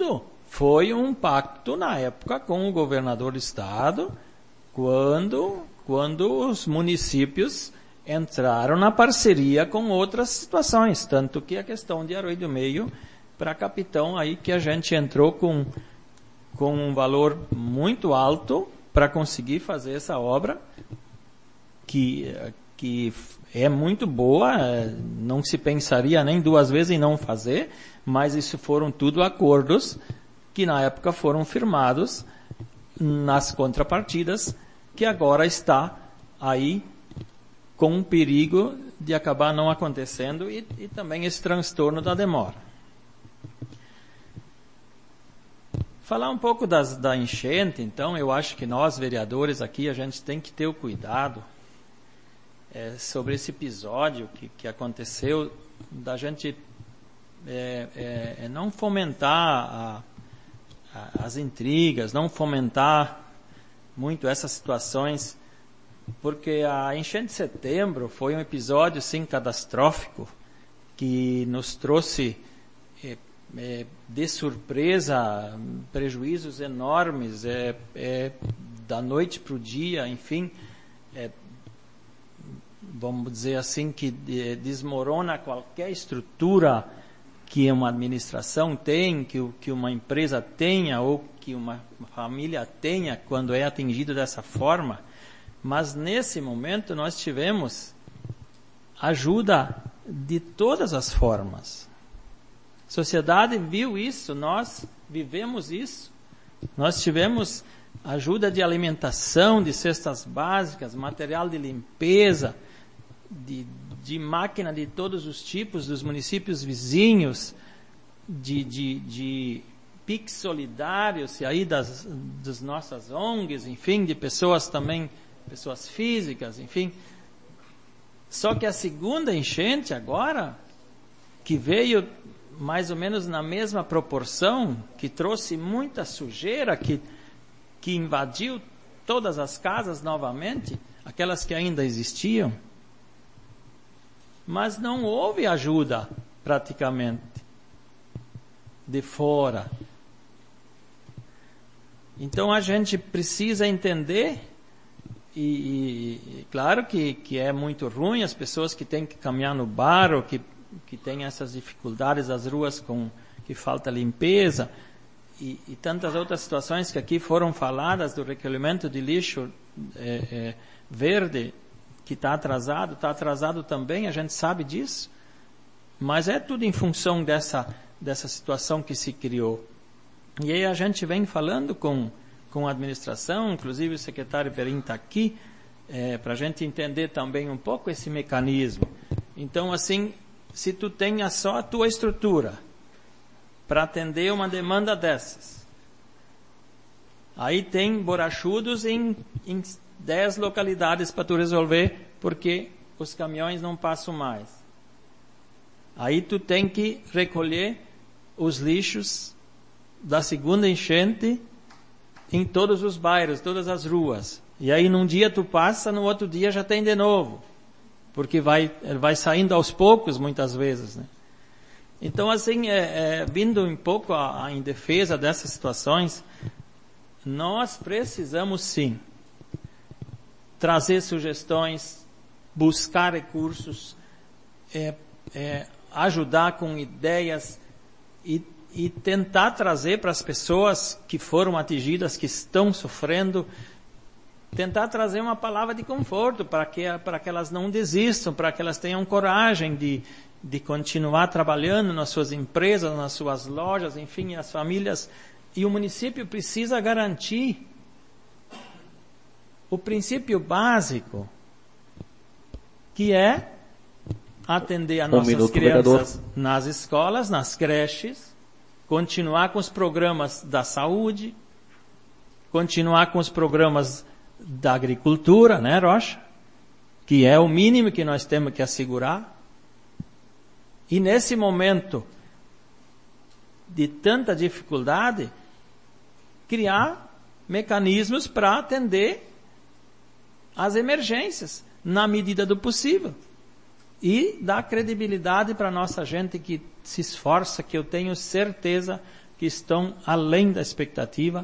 Speaker 2: foi um pacto na época com o governador do estado, quando os municípios entraram na parceria com outras situações, tanto que a questão de Arroio do Meio para Capitão, aí que a gente entrou com um valor muito alto para conseguir fazer essa obra, que é muito boa, não se pensaria nem duas vezes em não fazer, mas isso foram tudo acordos que na época foram firmados nas contrapartidas, que agora está aí com um perigo de acabar não acontecendo e também esse transtorno da demora. Falar um pouco da enchente, então, eu acho que nós, vereadores aqui, a gente tem que ter o cuidado sobre esse episódio que aconteceu, da gente não fomentar as intrigas, não fomentar muito essas situações, porque a enchente de setembro foi um episódio, sim, catastrófico, que nos trouxe de surpresa prejuízos enormes, da noite para o dia, enfim, vamos dizer assim, que desmorona qualquer estrutura que uma administração tem, que uma empresa tenha, ou que uma família tenha quando é atingido dessa forma. Mas nesse momento nós tivemos ajuda de todas as formas. A sociedade viu isso, nós vivemos isso. Nós tivemos ajuda de alimentação, de cestas básicas, material de limpeza, de máquina de todos os tipos, dos municípios vizinhos, de PIX solidários, e aí das nossas ONGs, enfim, de pessoas também, pessoas físicas, enfim. Só que a segunda enchente agora, que veio mais ou menos na mesma proporção, que trouxe muita sujeira, que invadiu todas as casas novamente, aquelas que ainda existiam, mas não houve ajuda praticamente de fora. Então a gente precisa entender, e claro que é muito ruim as pessoas que têm que caminhar no barro, que têm essas dificuldades das ruas que falta limpeza, e tantas outras situações que aqui foram faladas, do recolhimento de lixo verde, que está atrasado também, a gente sabe disso, mas é tudo em função dessa situação que se criou. E aí a gente vem falando com a administração, inclusive o secretário Perim está aqui, para a gente entender também um pouco esse mecanismo. Então, assim, se tu tenha só a tua estrutura para atender uma demanda dessas, aí tem borrachudos em 10 localidades para tu resolver, porque os caminhões não passam mais. Aí tu tem que recolher os lixos da segunda enchente em todos os bairros, todas as ruas. E aí num dia tu passa, no outro dia já tem de novo. Porque vai saindo aos poucos muitas vezes, né? Então, assim, vindo um pouco em defesa dessas situações, nós precisamos sim trazer sugestões, buscar recursos, ajudar com ideias e tentar trazer para as pessoas que foram atingidas, que estão sofrendo, tentar trazer uma palavra de conforto para que elas não desistam, para que elas tenham coragem de continuar trabalhando nas suas empresas, nas suas lojas, enfim, as famílias. E o município precisa garantir o princípio básico, que é atender a nossas crianças nas escolas, nas creches, continuar com os programas da saúde, continuar com os programas da agricultura, né, Rocha? Que é o mínimo que nós temos que assegurar. E nesse momento de tanta dificuldade, criar mecanismos para atender as emergências, na medida do possível. E dar credibilidade para a nossa gente que se esforça, que eu tenho certeza que estão além da expectativa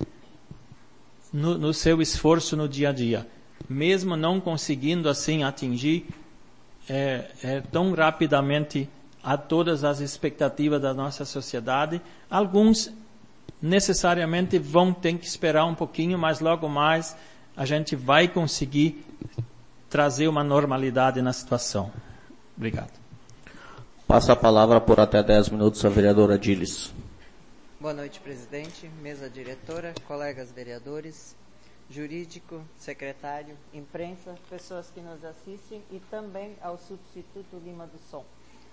Speaker 2: no seu esforço no dia a dia, mesmo não conseguindo assim atingir tão rapidamente a todas as expectativas da nossa sociedade. Alguns necessariamente vão ter que esperar um pouquinho, mas logo mais a gente vai conseguir trazer uma normalidade na situação. Obrigado.
Speaker 1: Passa a palavra por até 10 minutos a vereadora Dilis.
Speaker 13: Boa noite, presidente, mesa diretora, colegas vereadores, jurídico, secretário, imprensa, pessoas que nos assistem e também ao substituto Lima do Som.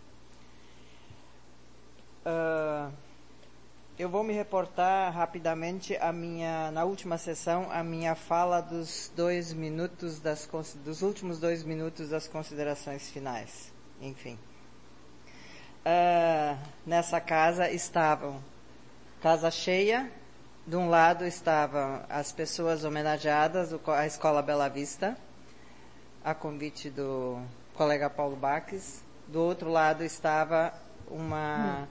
Speaker 13: Eu vou me reportar rapidamente na última sessão, a minha fala dos últimos 2 minutos das considerações finais. Enfim. Nessa casa estavam casa cheia. De um lado estavam as pessoas homenageadas, a Escola Bela Vista, a convite do colega Paulo Baques. Do outro lado estava uma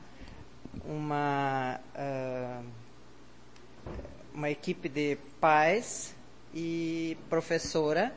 Speaker 13: equipe de pais e professora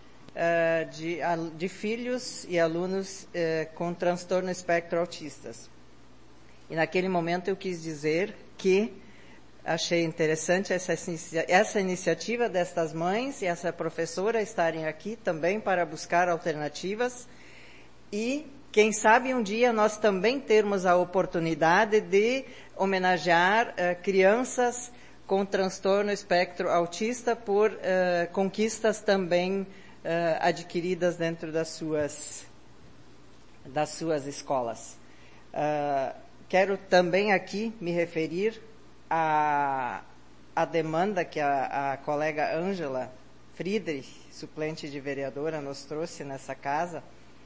Speaker 13: de filhos e alunos com transtorno espectro autistas. E naquele momento eu quis dizer que achei interessante essa iniciativa destas mães e essa professora estarem aqui também para buscar alternativas e, quem sabe, um dia nós também termos a oportunidade de homenagear crianças com transtorno espectro autista por conquistas também adquiridas dentro das suas escolas. Quero também aqui me referir à demanda que a colega Ângela Friedrich, suplente de vereadora, nos trouxe nessa casa,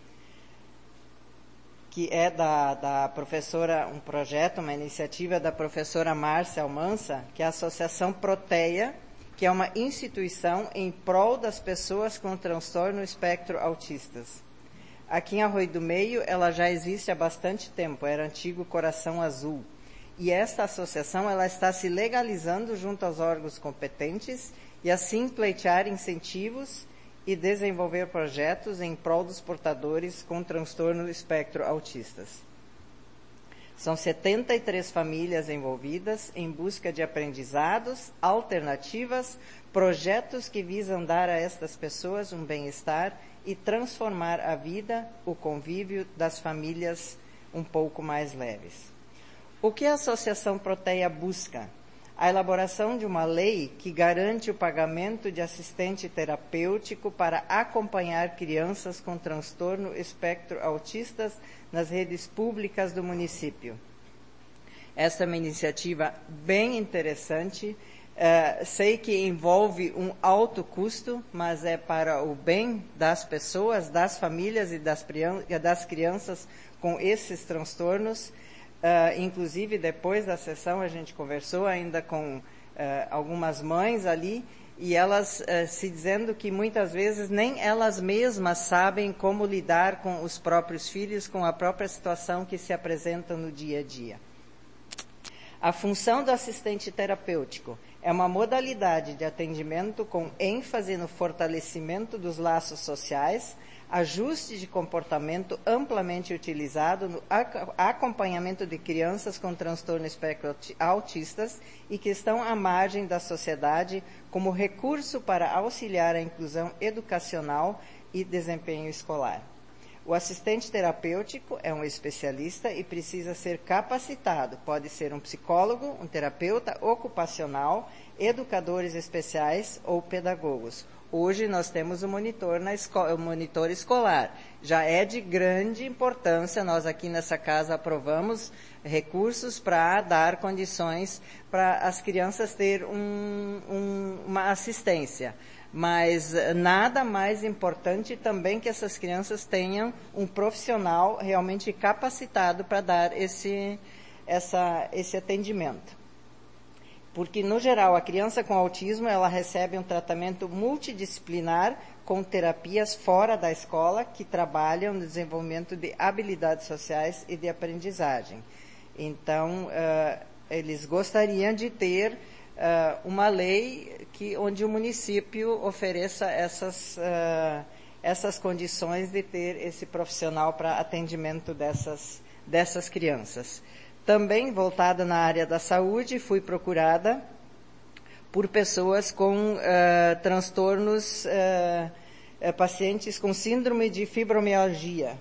Speaker 13: que é da professora, um projeto, uma iniciativa da professora Márcia Almança, que é a Associação Proteia, que é uma instituição em prol das pessoas com transtorno espectro autistas. Aqui em Arroio do Meio, ela já existe há bastante tempo, era antigo Coração Azul. E esta associação ela está se legalizando junto aos órgãos competentes e assim pleitear incentivos e desenvolver projetos em prol dos portadores com transtorno espectro autistas. São 73 famílias envolvidas em busca de aprendizados, alternativas, projetos que visam dar a estas pessoas um bem-estar e transformar a vida, o convívio das famílias um pouco mais leves. O que a Associação Proteia busca? A elaboração de uma lei que garante o pagamento de assistente terapêutico para acompanhar crianças com transtorno espectro autistas nas redes públicas do município. Essa é uma iniciativa bem interessante. Sei que envolve um alto custo, mas é para o bem das pessoas, das famílias e das crianças com esses transtornos. Inclusive, depois da sessão, a gente conversou ainda com algumas mães ali, e elas se dizendo que muitas vezes nem elas mesmas sabem como lidar com os próprios filhos, com a própria situação que se apresenta no dia a dia. A função do assistente terapêutico é uma modalidade de atendimento com ênfase no fortalecimento dos laços sociais, ajuste de comportamento amplamente utilizado no acompanhamento de crianças com transtorno espectro autistas e que estão à margem da sociedade como recurso para auxiliar a inclusão educacional e desempenho escolar. O assistente terapêutico é um especialista e precisa ser capacitado. Pode ser um psicólogo, um terapeuta ocupacional, educadores especiais ou pedagogos. Hoje nós temos o monitor escolar. Já é de grande importância, nós aqui nessa casa aprovamos recursos para dar condições para as crianças ter uma assistência. Mas nada mais importante também que essas crianças tenham um profissional realmente capacitado para dar esse atendimento. Porque, no geral, a criança com autismo, ela recebe um tratamento multidisciplinar com terapias fora da escola que trabalham no desenvolvimento de habilidades sociais e de aprendizagem. Então, eles gostariam de ter uma lei onde o município ofereça essas condições de ter esse profissional para atendimento dessas crianças. Também voltada na área da saúde, fui procurada por pessoas com transtornos, pacientes com síndrome de fibromialgia,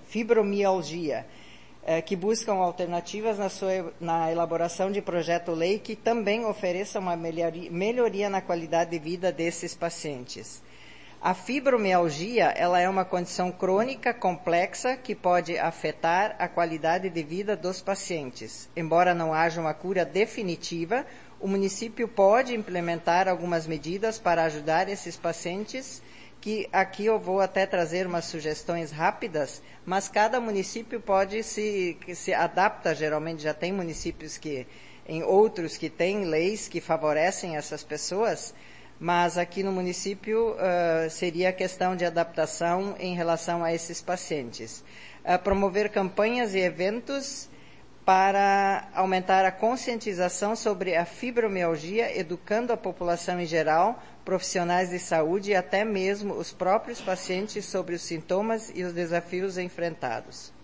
Speaker 13: que buscam alternativas na elaboração de projeto-lei que também ofereça uma melhoria na qualidade de vida desses pacientes. A fibromialgia, ela é uma condição crônica complexa que pode afetar a qualidade de vida dos pacientes. Embora não haja uma cura definitiva, o município pode implementar algumas medidas para ajudar esses pacientes, que aqui eu vou até trazer umas sugestões rápidas, mas cada município pode se adapta, geralmente já tem municípios em outros que têm leis que favorecem essas pessoas, mas aqui no município seria a questão de adaptação em relação a esses pacientes. Promover campanhas e eventos para aumentar a conscientização sobre a fibromialgia, educando a população em geral, profissionais de saúde e até mesmo os próprios pacientes sobre os sintomas e os desafios enfrentados.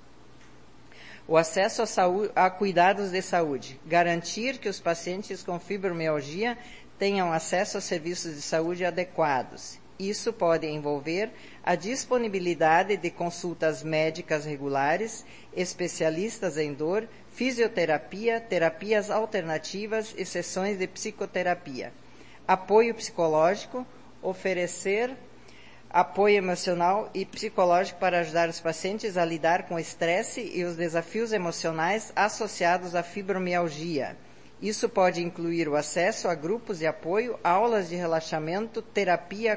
Speaker 13: O acesso a cuidados de saúde. Garantir que os pacientes com fibromialgia tenham acesso a serviços de saúde adequados. Isso pode envolver a disponibilidade de consultas médicas regulares, especialistas em dor, fisioterapia, terapias alternativas e sessões de psicoterapia. Apoio psicológico, oferecer apoio emocional e psicológico para ajudar os pacientes a lidar com o estresse e os desafios emocionais associados à fibromialgia. Isso pode incluir o acesso a grupos de apoio, aulas de relaxamento, terapia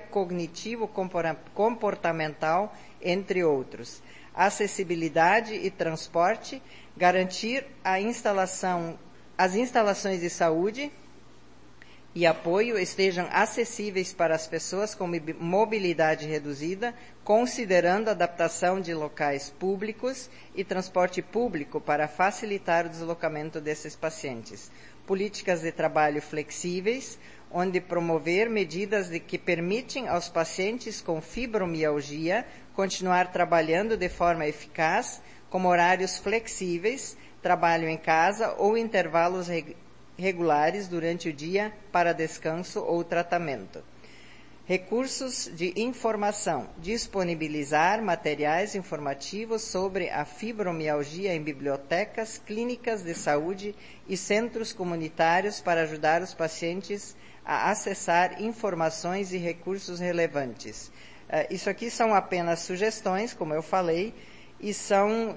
Speaker 13: cognitivo-comportamental, entre outros. Acessibilidade e transporte, garantir as instalações de saúde e apoio estejam acessíveis para as pessoas com mobilidade reduzida, considerando a adaptação de locais públicos e transporte público para facilitar o deslocamento desses pacientes. Políticas de trabalho flexíveis, onde promover medidas que permitem aos pacientes com fibromialgia continuar trabalhando de forma eficaz, como horários flexíveis, trabalho em casa ou intervalos regulares durante o dia para descanso ou tratamento. Recursos de informação. Disponibilizar materiais informativos sobre a fibromialgia em bibliotecas, clínicas de saúde e centros comunitários para ajudar os pacientes a acessar informações e recursos relevantes. Isso aqui são apenas sugestões, como eu falei, e são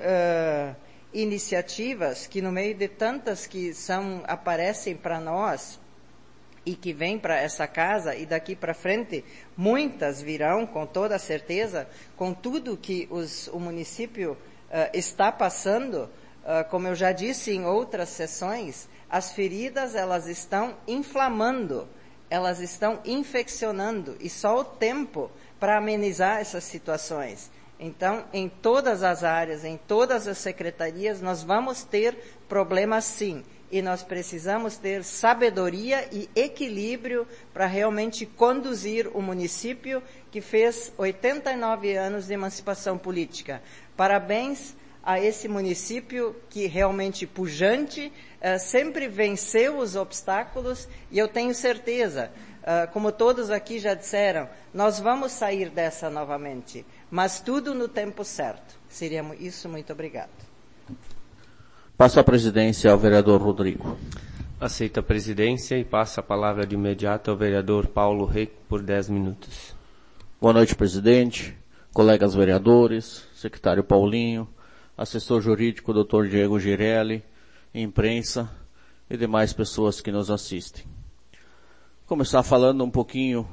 Speaker 13: iniciativas que, no meio de tantas que aparecem para nós e que vêm para essa casa, e daqui para frente, muitas virão, com toda certeza, com tudo que o município está passando. Como eu já disse em outras sessões, as feridas, elas estão inflamando, elas estão infeccionando, e só o tempo para amenizar essas situações. Então, em todas as áreas, em todas as secretarias, nós vamos ter problemas sim, e nós precisamos ter sabedoria e equilíbrio para realmente conduzir o município que fez 89 anos de emancipação política. Parabéns a esse município que realmente pujante, sempre venceu os obstáculos, e eu tenho certeza, como todos aqui já disseram, nós vamos sair dessa novamente, mas tudo no tempo certo. Seria isso, muito obrigado.
Speaker 1: Passo a presidência ao vereador Rodrigo.
Speaker 12: Aceito a presidência e passo a palavra de imediato ao vereador Paulo Rei por 10 minutos.
Speaker 1: Boa noite, presidente, colegas vereadores, secretário Paulinho, assessor jurídico Dr. Diego Girelli, imprensa e demais pessoas que nos assistem. Começar falando um pouquinho,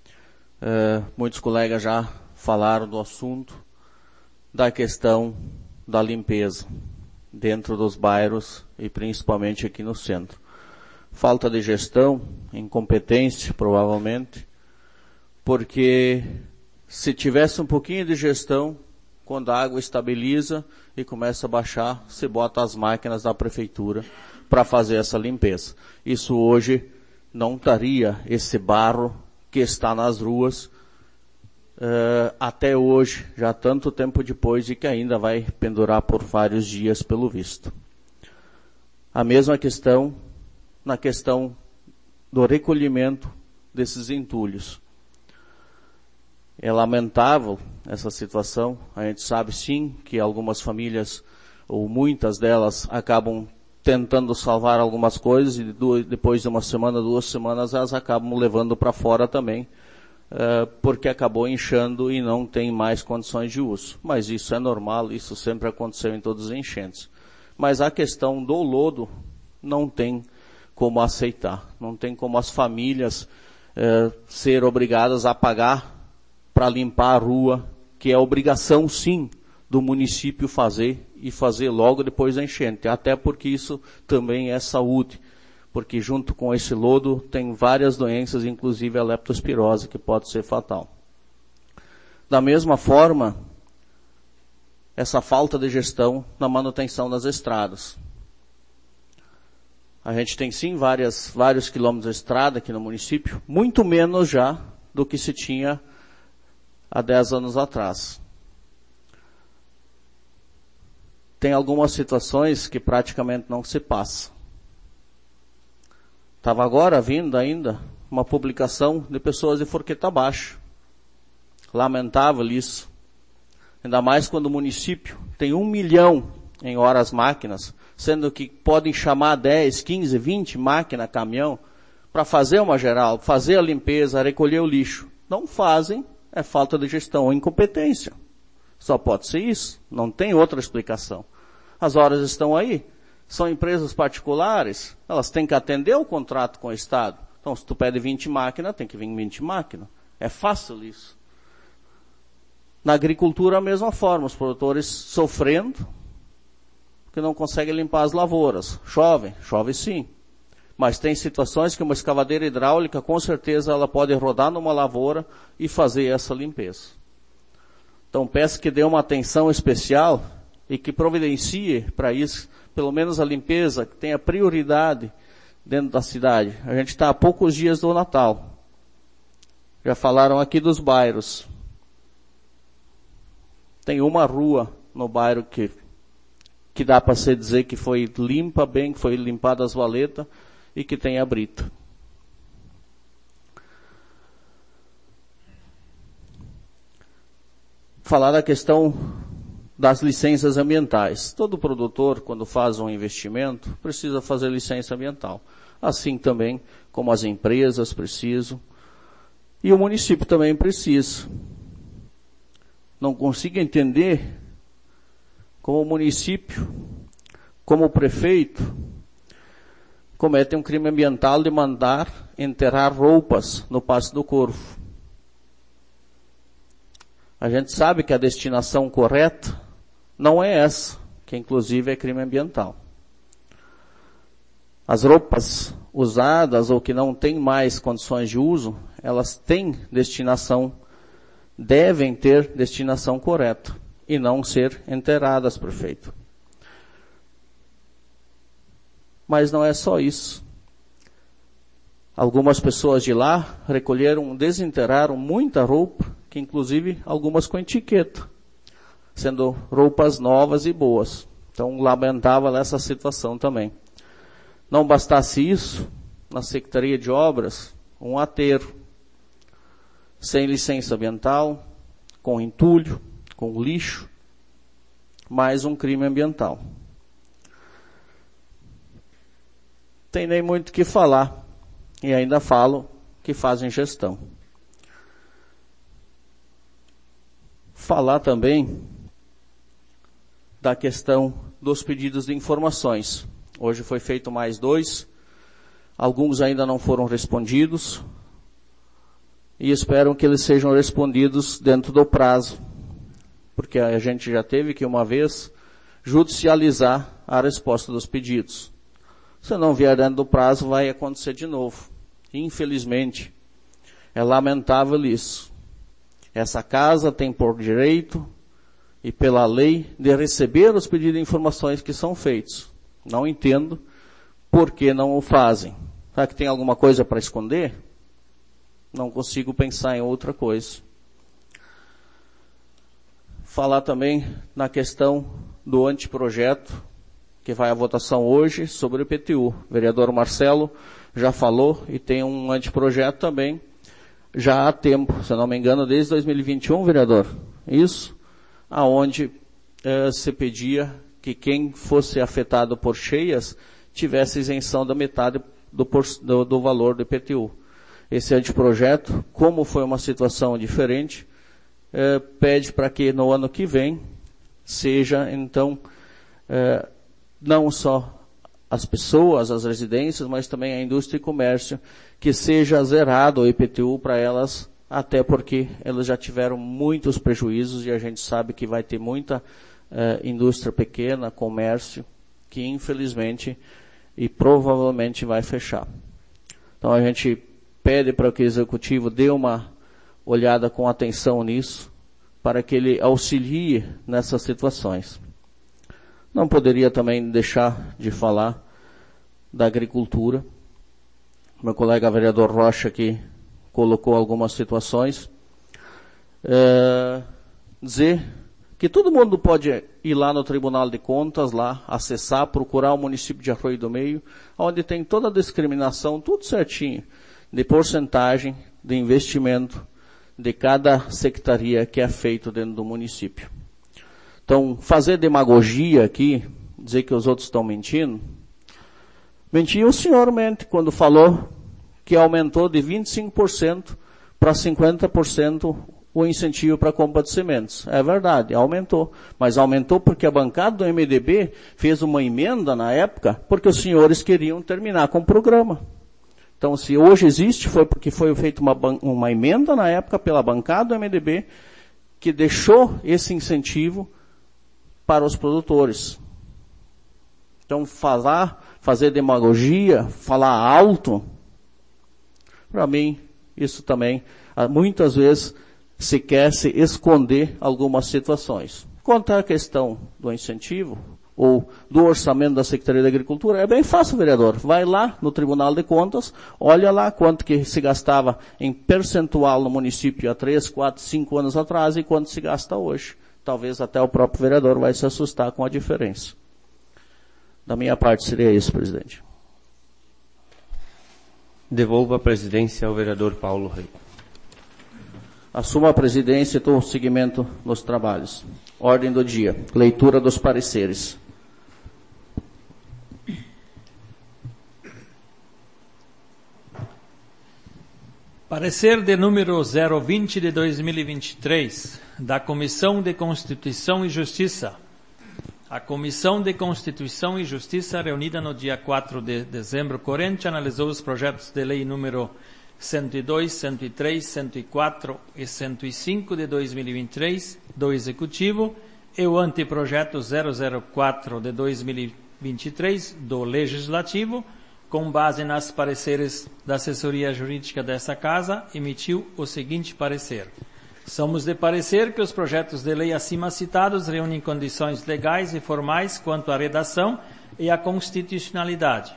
Speaker 1: muitos colegas já falaram do assunto da questão da limpeza dentro dos bairros e principalmente aqui no centro. Falta de gestão, incompetência provavelmente, porque se tivesse um pouquinho de gestão, Quando a água estabiliza e começa a baixar, se bota as máquinas da prefeitura para fazer essa limpeza. Isso hoje não estaria esse barro que está nas ruas até hoje, já tanto tempo depois, e que ainda vai pendurar por vários dias pelo visto. A mesma questão na questão do recolhimento desses entulhos. É lamentável essa situação. A gente sabe sim que algumas famílias, ou muitas delas, acabam tentando salvar algumas coisas e depois de uma semana, 2 semanas, elas acabam levando para fora também, porque acabou inchando e não tem mais condições de uso. Mas isso é normal, isso sempre aconteceu em todas as enchentes. Mas a questão do lodo não tem como aceitar. Não tem como as famílias ser obrigadas a pagar para limpar a rua, que é obrigação sim do município fazer, e fazer logo depois da enchente, até porque isso também é saúde, porque junto com esse lodo tem várias doenças, inclusive a leptospirose, que pode ser fatal. Da mesma forma, essa falta de gestão na manutenção das estradas. A gente tem sim vários quilômetros de estrada aqui no município, muito menos já do que se tinha há 10 anos atrás. Tem algumas situações que praticamente não se passa. Estava agora vindo ainda uma publicação de pessoas de Forqueta Baixo. Lamentável isso. Ainda mais quando o município tem 1 milhão em horas máquinas, sendo que podem chamar 10, 15, 20 máquinas, caminhão, para fazer uma geral, fazer a limpeza, recolher o lixo. Não fazem, é falta de gestão ou incompetência. Só pode ser isso, não tem outra explicação. As horas estão aí, são empresas particulares, elas têm que atender o contrato com o Estado. Então, se tu pede 20 máquinas, tem que vir 20 máquinas. É fácil isso. Na agricultura, a mesma forma, os produtores sofrendo, porque não conseguem limpar as lavouras. Chove sim. Mas tem situações que uma escavadeira hidráulica, com certeza, ela pode rodar numa lavoura e fazer essa limpeza. Então, peço que dê uma atenção especial e que providencie para isso, pelo menos a limpeza, que tenha prioridade dentro da cidade. A gente está a poucos dias do Natal. Já falaram aqui dos bairros. Tem uma rua no bairro que dá para se dizer que foi limpa bem, que foi limpada as valetas e que tem a brita. Falar da questão das licenças ambientais. Todo produtor, quando faz um investimento, precisa fazer licença ambiental. Assim também como as empresas precisam. E o município também precisa. Não consigo entender como o município, como o prefeito, comete um crime ambiental de mandar enterrar roupas no Passo do Corvo. A gente sabe que a destinação correta não é essa, que inclusive é crime ambiental. As roupas usadas ou que não têm mais condições de uso, elas têm destinação, devem ter destinação correta e não ser enterradas, prefeito. Mas não é só isso. Algumas pessoas de lá desenterraram muita roupa, que inclusive algumas com etiqueta, sendo roupas novas e boas. Então, lamentável essa situação também. Não bastasse isso, na Secretaria de Obras, um aterro, sem licença ambiental, com entulho, com lixo, mais um crime ambiental. Tem nem muito o que falar, e ainda falo que fazem gestão. Falar também da questão dos pedidos de informações. Hoje foi feito mais 2, alguns ainda não foram respondidos, e espero que eles sejam respondidos dentro do prazo, porque a gente já teve que uma vez judicializar a resposta dos pedidos. Se não vier dentro do prazo, vai acontecer de novo. Infelizmente, é lamentável isso. Essa casa tem por direito e pela lei de receber os pedidos de informações que são feitos. Não entendo por que não o fazem. Será que tem alguma coisa para esconder? Não consigo pensar em outra coisa. Falar também na questão do anteprojeto, que vai à votação hoje, sobre o IPTU. O vereador Marcelo já falou e tem um anteprojeto também, já há tempo, se eu não me engano, desde 2021, vereador. Isso, aonde se pedia que quem fosse afetado por cheias tivesse isenção da metade do valor do IPTU. Esse anteprojeto, como foi uma situação diferente, pede para que no ano que vem seja, então, não só as pessoas, as residências, mas também a indústria e comércio, que seja zerado o IPTU para elas, até porque elas já tiveram muitos prejuízos e a gente sabe que vai ter muita indústria pequena, comércio, que infelizmente e provavelmente vai fechar. Então a gente pede para que o Executivo dê uma olhada com atenção nisso, para que ele auxilie nessas situações. Não poderia também deixar de falar da agricultura. Meu colega vereador Rocha aqui colocou algumas situações. Dizer que todo mundo pode ir lá no Tribunal de Contas, lá, acessar, procurar o município de Arroio do Meio, onde tem toda a discriminação, tudo certinho, de porcentagem, de investimento, de cada secretaria que é feito dentro do município. Então, fazer demagogia aqui, dizer que os outros estão mentindo, mentiu o senhor mente quando falou que aumentou de 25% para 50% o incentivo para a compra de sementes. É verdade, aumentou. Mas aumentou porque a bancada do MDB fez uma emenda na época, porque os senhores queriam terminar com o programa. Então, se hoje existe, foi porque foi feita uma emenda na época pela bancada do MDB, que deixou esse incentivo para os produtores. Então, fazer demagogia, falar alto, para mim, isso também, muitas vezes, se quer se esconder algumas situações. Quanto à questão do incentivo, ou do orçamento da Secretaria da Agricultura, é bem fácil, vereador. Vai lá no Tribunal de Contas, olha lá quanto que se gastava em percentual no município há 3, 4, 5 anos atrás e quanto se gasta hoje. Talvez até o próprio vereador vai se assustar com a diferença. Da minha parte seria isso, presidente.
Speaker 12: Devolvo a presidência ao vereador Paulo Rei.
Speaker 1: Assumo a presidência e dou seguimento nos trabalhos. Ordem do dia. Leitura dos pareceres.
Speaker 2: Parecer de número 020 de 2023, da Comissão de Constituição e Justiça. A Comissão de Constituição e Justiça, reunida no dia 4 de dezembro corrente, analisou os projetos de lei número 102, 103, 104 e 105 de 2023 do Executivo e o anteprojeto 004 de 2023 do Legislativo, com base nas pareceres da assessoria jurídica dessa Casa, emitiu o seguinte parecer. Somos de parecer que os projetos de lei acima citados reúnem condições legais e formais quanto à redação e à constitucionalidade.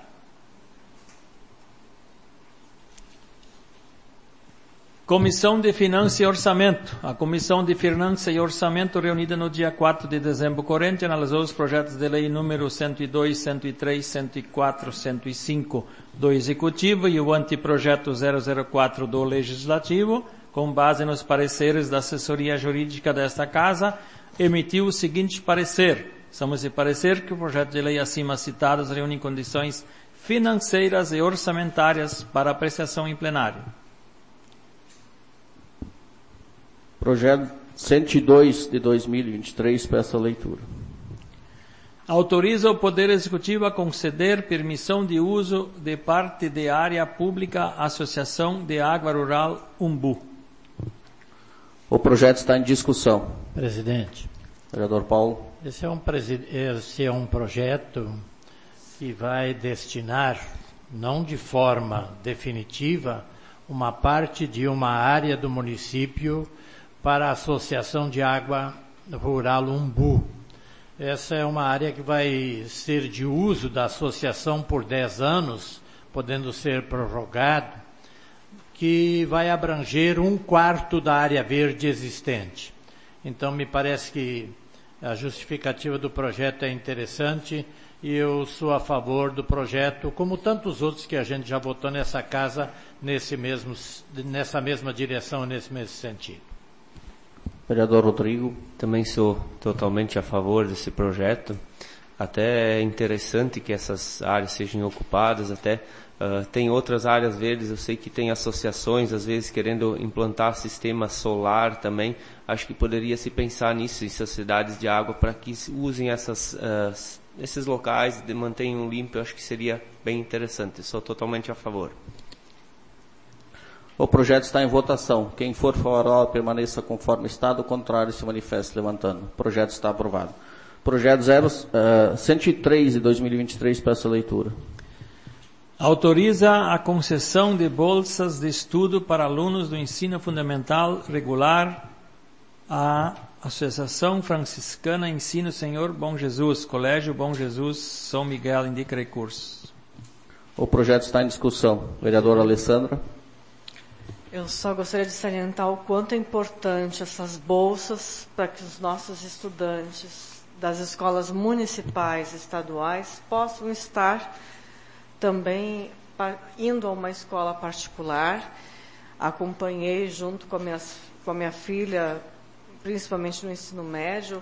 Speaker 2: Comissão de Finanças e Orçamento. A Comissão de Finanças e Orçamento, reunida no dia 4 de dezembro corrente, analisou os projetos de lei número 102, 103, 104, 105 do Executivo e o anteprojeto 004 do Legislativo, com base nos pareceres da assessoria jurídica desta Casa, emitiu o seguinte parecer. Somos de parecer que o projeto de lei acima citados reúne condições financeiras e orçamentárias para apreciação em plenário.
Speaker 1: Projeto 102 de 2023, peço a leitura.
Speaker 2: Autoriza o Poder Executivo a conceder permissão de uso de parte de área pública à Associação de Água Rural Umbu.
Speaker 1: O projeto está em discussão.
Speaker 5: Presidente.
Speaker 1: Vereador Paulo.
Speaker 5: Esse é um projeto que vai destinar, não de forma definitiva, uma parte de uma área do município para a Associação de Água rural Umbu. Essa é uma área que vai ser de uso da associação por 10 anos, podendo ser prorrogado, que vai abranger 1/4 da área verde existente. Então, me parece que a justificativa do projeto é interessante e eu sou a favor do projeto, como tantos outros que a gente já votou nessa casa, nessa mesma direção, nesse mesmo sentido.
Speaker 1: Vereador Rodrigo.
Speaker 12: Também sou totalmente a favor desse projeto. Até é interessante que essas áreas sejam ocupadas, até tem outras áreas verdes, eu sei que tem associações, às vezes, querendo implantar sistema solar também. Acho que poderia se pensar nisso, em sociedades de água, para que usem esses locais, mantenham limpo. Eu acho que seria bem interessante. Sou totalmente a favor.
Speaker 1: O projeto está em votação. Quem for favorável permaneça conforme está, do contrário se manifeste levantando. O projeto está aprovado. Projeto 103 de 2023, peço a leitura.
Speaker 2: Autoriza a concessão de bolsas de estudo para alunos do ensino fundamental regular à Associação Franciscana Ensino Senhor Bom Jesus, Colégio Bom Jesus, São Miguel, indica recursos.
Speaker 1: O projeto está em discussão. Vereadora Alessandra.
Speaker 8: Eu só gostaria de salientar o quanto é importante essas bolsas para que os nossos estudantes das escolas municipais e estaduais possam estar também indo a uma escola particular. Acompanhei junto com a minha filha, principalmente no ensino médio,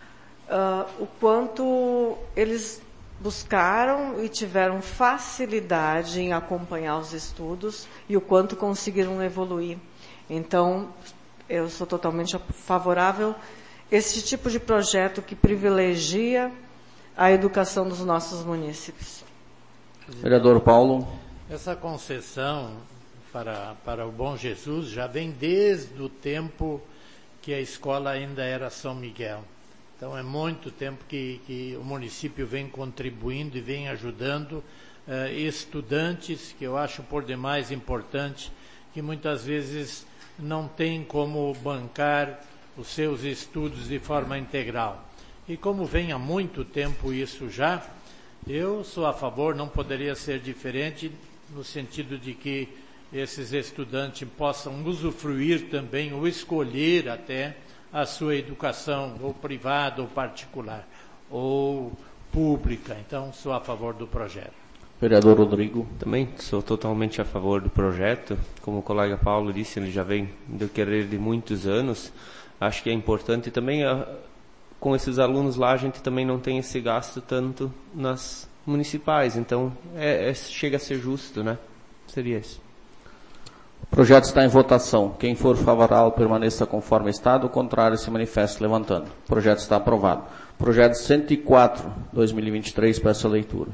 Speaker 8: o quanto eles buscaram e tiveram facilidade em acompanhar os estudos e o quanto conseguiram evoluir. Então, eu sou totalmente favorável a esse tipo de projeto que privilegia a educação dos nossos munícipes.
Speaker 1: Vereador Paulo.
Speaker 5: Essa concessão para o Bom Jesus já vem desde o tempo que a escola ainda era São Miguel. Então, é muito tempo que o município vem contribuindo e vem ajudando estudantes, que eu acho por demais importante, que muitas vezes não têm como bancar os seus estudos de forma integral. E como vem há muito tempo isso já, eu sou a favor, não poderia ser diferente, no sentido de que esses estudantes possam usufruir também, ou escolher até, a sua educação, ou privada, ou particular, ou pública. Então, sou a favor do projeto.
Speaker 1: Vereador Rodrigo.
Speaker 12: Também sou totalmente a favor do projeto. Como o colega Paulo disse, ele já vem do querer de muitos anos. Acho que é importante também, com esses alunos lá, a gente também não tem esse gasto tanto nas municipais. Então, chega a ser justo, né? Seria isso.
Speaker 1: O projeto está em votação. Quem for favorável permaneça conforme está, do contrário se manifeste levantando. O projeto está aprovado. Projeto 104, 2023, peço a leitura.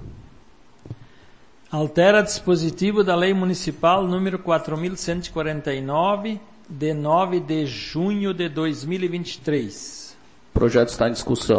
Speaker 2: Altera dispositivo da Lei Municipal número 4.149, de 9 de junho de 2023.
Speaker 1: O projeto está em discussão.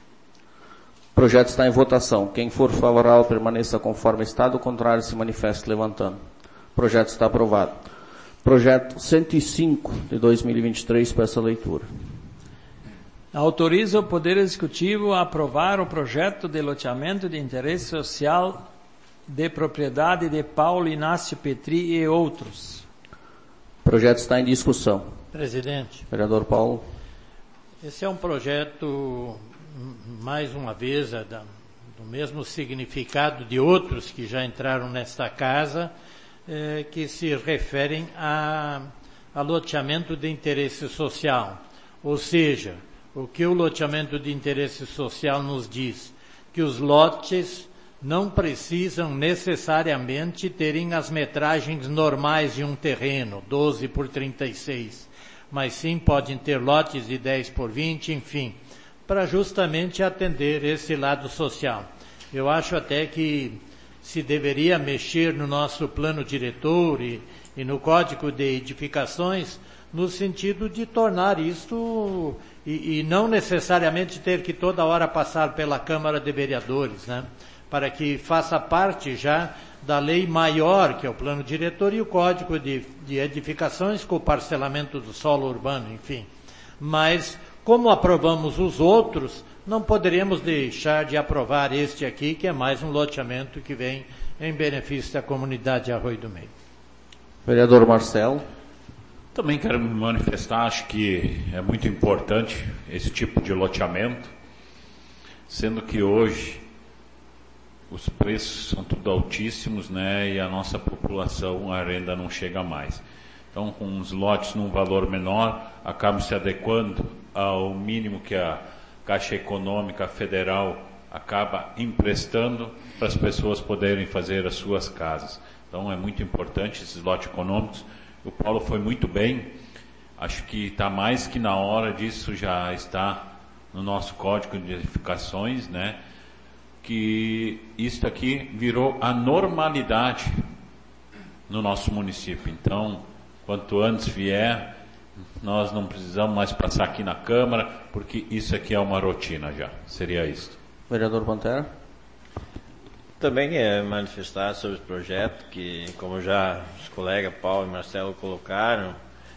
Speaker 1: O projeto está em votação. Quem for favorável permaneça conforme está, do contrário se manifeste levantando. O projeto está aprovado. Projeto 105 de 2023, peço a leitura.
Speaker 2: Autoriza o Poder Executivo a aprovar o projeto de loteamento de interesse social de propriedade de Paulo Inácio Petri e outros.
Speaker 1: O projeto está em discussão.
Speaker 5: Presidente.
Speaker 1: Vereador Paulo.
Speaker 5: Esse é um projeto, mais uma vez, do mesmo significado de outros que já entraram nesta casa, que se referem a loteamento de interesse social. Ou seja, o que o loteamento de interesse social nos diz? Que os lotes não precisam necessariamente terem as metragens normais de um terreno, 12 por 36, mas sim podem ter lotes de 10 por 20, enfim, para justamente atender esse lado social. Eu acho até que se deveria mexer no nosso plano diretor e no Código de Edificações, no sentido de tornar isto, e não necessariamente ter que toda hora passar pela Câmara de Vereadores, né? Para que faça parte já da lei maior, que é o plano diretor, e o Código de Edificações, com o parcelamento do solo urbano, enfim. Mas Como aprovamos os outros, não poderíamos deixar de aprovar este aqui, que é mais um loteamento que vem em benefício da comunidade Arroio do Meio.
Speaker 1: Vereador Marcelo.
Speaker 3: Também quero me manifestar, acho que é muito importante esse tipo de loteamento, sendo que hoje os preços são tudo altíssimos, né, e a nossa população, a renda não chega mais. Então, com os lotes num valor menor, acabam se adequando ao mínimo que a Caixa Econômica Federal acaba emprestando para as pessoas poderem fazer as suas casas. Então, é muito importante esses lotes econômicos. O Paulo foi muito bem, acho que está mais que na hora disso, já está no nosso código de edificações, né? Que isto aqui virou a normalidade no nosso município. Então, quanto antes vier, nós não precisamos mais passar aqui na Câmara, porque isso aqui é uma rotina já. Seria isso.
Speaker 1: Vereador Pantera.
Speaker 11: Também é manifestar sobre o projeto, que como já os colegas Paulo e Marcelo colocaram,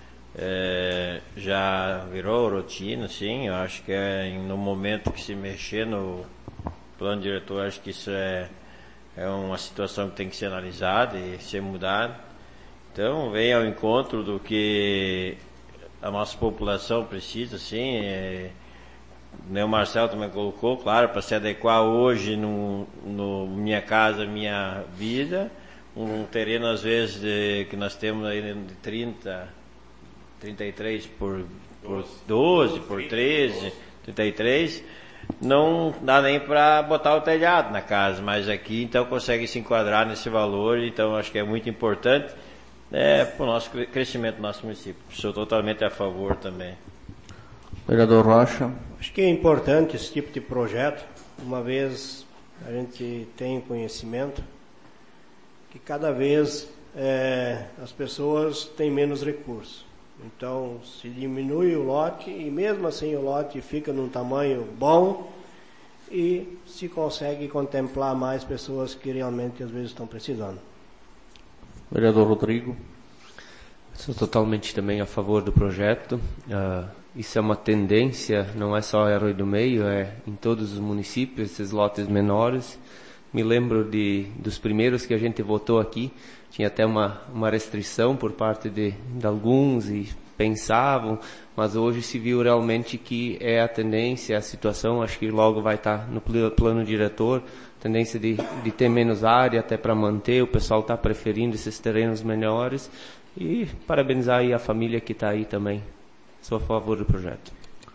Speaker 11: já virou rotina, sim. Eu acho que no momento que se mexer no plano diretor, acho que isso é uma situação que tem que ser analisada e ser mudada. Então, vem ao encontro do que a nossa população precisa, sim. O Marcelo também colocou, claro, para se adequar hoje no Minha Casa Minha Vida, um terreno às vezes que nós temos aí de 33 por 12, por 13, 33, não dá nem para botar o telhado na casa, mas aqui então consegue se enquadrar nesse valor, então acho que é muito importante para o nosso crescimento do nosso município. Sou totalmente a favor também.
Speaker 1: Vereador Rocha.
Speaker 10: Acho que é importante esse tipo de projeto, uma vez a gente tem conhecimento que cada vez as pessoas têm menos recursos. Então, se diminui o lote e mesmo assim o lote fica num tamanho bom e se consegue contemplar mais pessoas que realmente às vezes estão precisando.
Speaker 1: Vereador Rodrigo.
Speaker 12: Sou totalmente também a favor do projeto. Isso é uma tendência, não é só em Arroio do Meio, é em todos os municípios, esses lotes menores. Me lembro dos primeiros que a gente votou aqui, tinha até uma restrição por parte de alguns e pensavam, mas hoje se viu realmente que é a tendência, a situação, acho que logo vai estar no plano diretor, tendência de ter menos área até para manter, o pessoal está preferindo esses terrenos menores e parabenizar aí a família que está aí também. Sou a favor do projeto.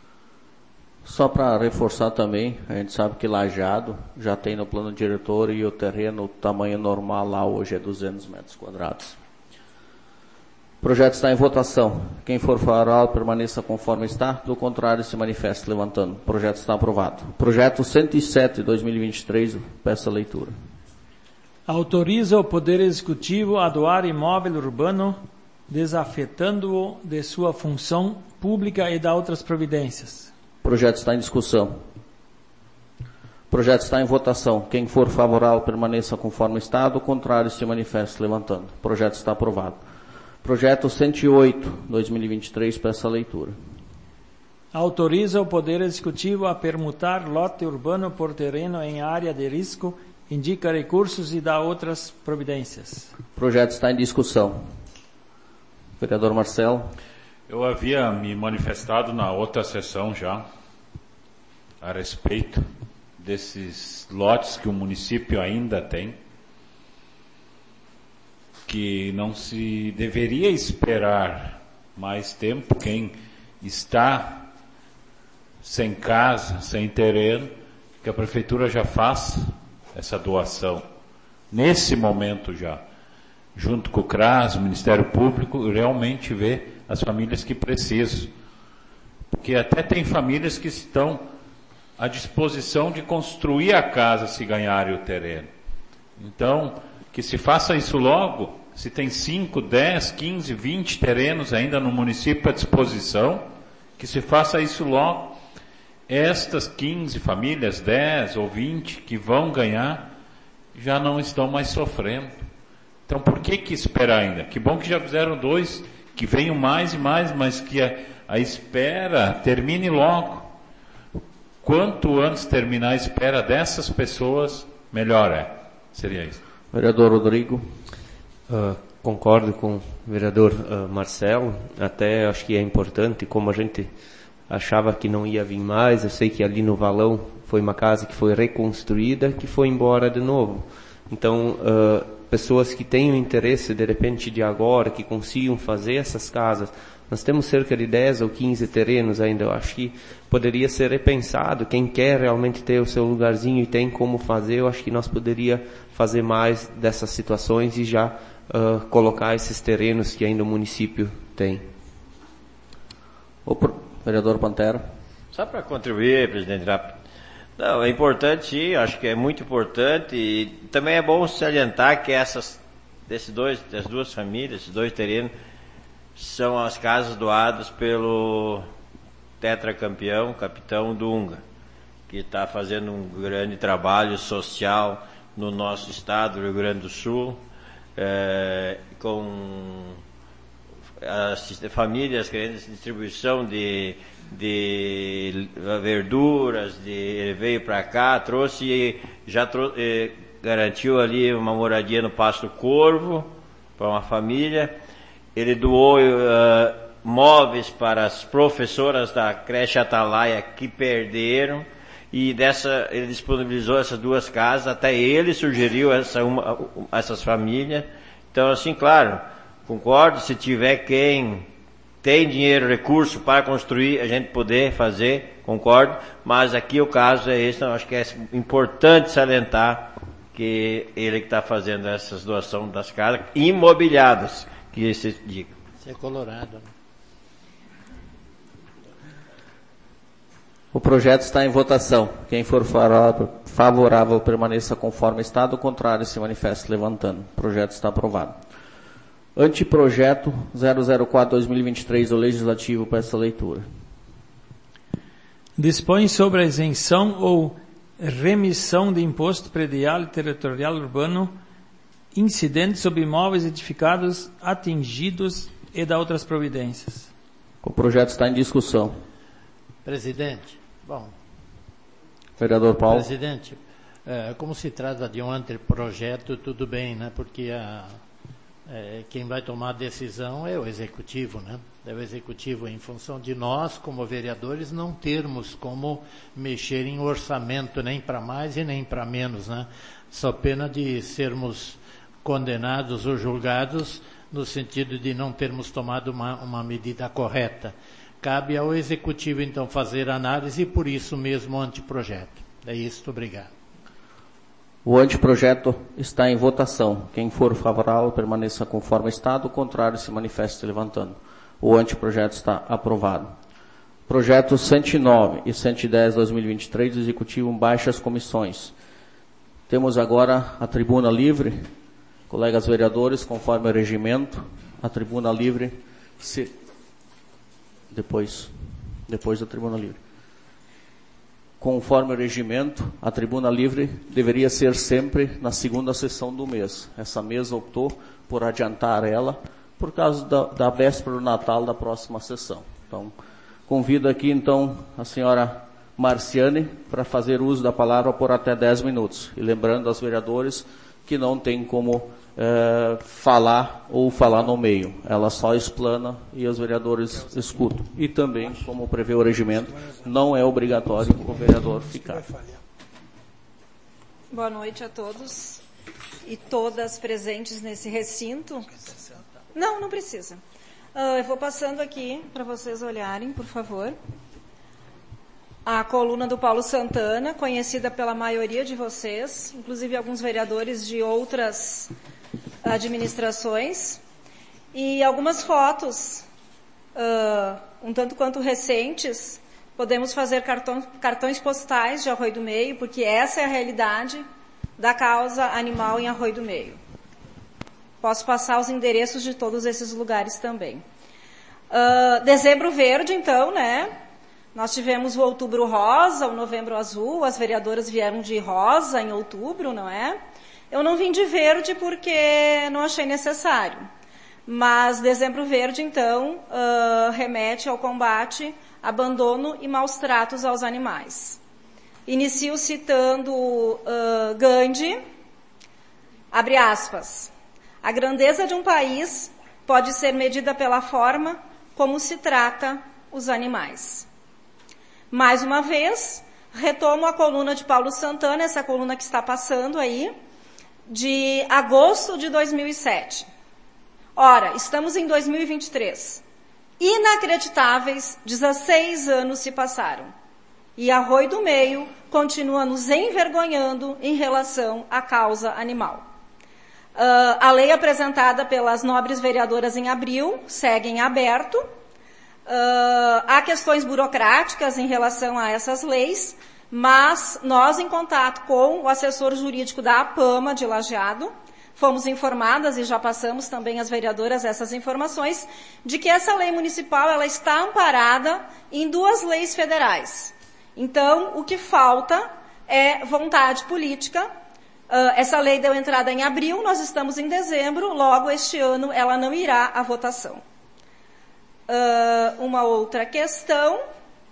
Speaker 1: Só para reforçar também, a gente sabe que Lajeado já tem no plano diretor e o terreno, o tamanho normal lá hoje é 200 metros quadrados. O projeto está em votação. Quem for favorável permaneça conforme está, do contrário se manifeste levantando. O projeto está aprovado. Projeto 107, 2023, peço a leitura.
Speaker 2: Autoriza o Poder Executivo a doar imóvel urbano, desafetando-o de sua função pública e da outras providências.
Speaker 1: O projeto está em discussão. O projeto está em votação. Quem for favorável permaneça conforme está, do contrário se manifeste levantando. O projeto está aprovado. Projeto 108, 2023, peço a leitura.
Speaker 2: Autoriza o Poder Executivo a permutar lote urbano por terreno em área de risco, indica recursos e dá outras providências.
Speaker 1: O projeto está em discussão. Vereador Marcelo.
Speaker 3: Eu havia me manifestado na outra sessão já a respeito desses lotes que o município ainda tem, que não se deveria esperar mais tempo quem está sem casa, sem terreno, que a prefeitura já faça essa doação, nesse momento já, junto com o CRAS, o Ministério Público, realmente ver as famílias que precisam. Porque até tem famílias que estão à disposição de construir a casa se ganharem o terreno. Então, que se faça isso logo. Se tem 5, 10, 15, 20 terrenos ainda no município à disposição, que se faça isso logo. Estas 15 famílias, 10 ou 20 que vão ganhar, já não estão mais sofrendo. Então por que esperar ainda? Que bom que já fizeram 2, que venham mais e mais, mas que a espera termine logo. Quanto antes terminar a espera dessas pessoas, melhor é. Seria isso.
Speaker 1: Vereador Rodrigo.
Speaker 12: Concordo com o vereador Marcelo. Até acho que é importante, como a gente achava que não ia vir mais, eu sei que ali no Valão foi uma casa que foi reconstruída, que foi embora de novo. Então, pessoas que tenham interesse, de repente, de agora, que consigam fazer essas casas, nós temos cerca de 10 ou 15 terrenos ainda, eu acho que poderia ser repensado. Quem quer realmente ter o seu lugarzinho e tem como fazer, eu acho que nós poderia fazer mais dessas situações e já colocar esses terrenos que ainda o município tem.
Speaker 1: Vereador Pantera.
Speaker 11: Só para contribuir, presidente, rápido. Não, é importante, sim, acho que é muito importante, e também é bom salientar que das duas famílias, esses dois terrenos, são as casas doadas pelo tetracampeão, capitão Dunga, que está fazendo um grande trabalho social no nosso estado, do Rio Grande do Sul, com as famílias querendo distribuição de verduras, ele veio para cá, garantiu ali uma moradia no Pasto Corvo para uma família. Ele doou móveis para as professoras da creche Atalaia que perderam, e ele disponibilizou essas duas casas, até ele sugeriu essas famílias. Então, assim, claro, concordo, se tiver quem tem dinheiro, recurso para construir, a gente poder fazer, concordo, mas aqui o caso é esse, eu acho que é importante salientar que ele que está fazendo essas doações das casas imobiliadas, que se diga.
Speaker 5: Isso é Colorado, né?
Speaker 1: O projeto está em votação. Quem for favorável permaneça conforme está, do contrário se manifeste levantando. O projeto está aprovado. Anteprojeto 004-2023 do Legislativo para essa leitura.
Speaker 2: Dispõe sobre a isenção ou remissão de imposto predial e territorial urbano incidente sobre imóveis edificados atingidos e da outras providências.
Speaker 1: O projeto está em discussão.
Speaker 5: Presidente,
Speaker 1: Vereador Paulo.
Speaker 5: Presidente, como se trata de um anteprojeto, tudo bem, né? Porque quem vai tomar a decisão é o Executivo, né? É o Executivo, em função de nós, como vereadores, não termos como mexer em orçamento, nem para mais e nem para menos, né? Só pena de sermos condenados ou julgados no sentido de não termos tomado uma medida correta. Cabe ao Executivo, então, fazer análise e, por isso mesmo, o anteprojeto. É isso, obrigado.
Speaker 1: O anteprojeto está em votação. Quem for favorável, permaneça conforme está. Do contrário, se manifeste levantando. O anteprojeto está aprovado. Projetos 109 e 110/2023 do Executivo, baixas comissões. Temos agora a tribuna livre. Colegas vereadores, conforme o regimento, a tribuna livre depois da tribuna livre. Conforme o regimento, a tribuna livre deveria ser sempre na segunda sessão do mês. Essa mesa optou por adiantar ela por causa da véspera do Natal da próxima sessão. Então, convido aqui então a senhora Marciane para fazer uso da palavra por até 10 minutos. E lembrando aos vereadores que não tem como falar ou falar no meio. Ela só explana e os vereadores escutam. E também, como prevê o regimento, não é obrigatório o vereador ficar.
Speaker 14: Boa noite a todos e todas presentes nesse recinto. Não precisa. Eu vou passando aqui para vocês olharem, por favor. A coluna do Paulo Santana, conhecida pela maioria de vocês, inclusive alguns vereadores de outras administrações, e algumas fotos, um tanto quanto recentes. Podemos fazer cartões postais de Arroio do Meio, porque essa é a realidade da causa animal em Arroio do Meio. Posso passar os endereços de todos esses lugares também. Dezembro Verde, então, né? Nós tivemos o Outubro Rosa, o Novembro Azul, as vereadoras vieram de rosa em outubro, não é? Eu não vim de verde porque não achei necessário. Mas Dezembro Verde, então, remete ao combate, abandono e maus tratos aos animais. Inicio citando Gandhi, abre aspas, a grandeza de um país pode ser medida pela forma como se trata os animais. Mais uma vez, retomo a coluna de Paulo Santana, essa coluna que está passando aí, de agosto de 2007. Ora, estamos em 2023. Inacreditáveis 16 anos se passaram. E Arroio do Meio continua nos envergonhando em relação à causa animal. A lei apresentada pelas nobres vereadoras em abril segue em aberto. Há questões burocráticas em relação a essas leis, mas nós, em contato com o assessor jurídico da APAMA de Lajeado, fomos informadas e já passamos também às vereadoras essas informações, de que essa lei municipal ela está amparada em 2 leis federais. Então, o que falta é vontade política. Essa lei deu entrada em abril, nós estamos em dezembro, logo este ano ela não irá à votação. Uma outra questão,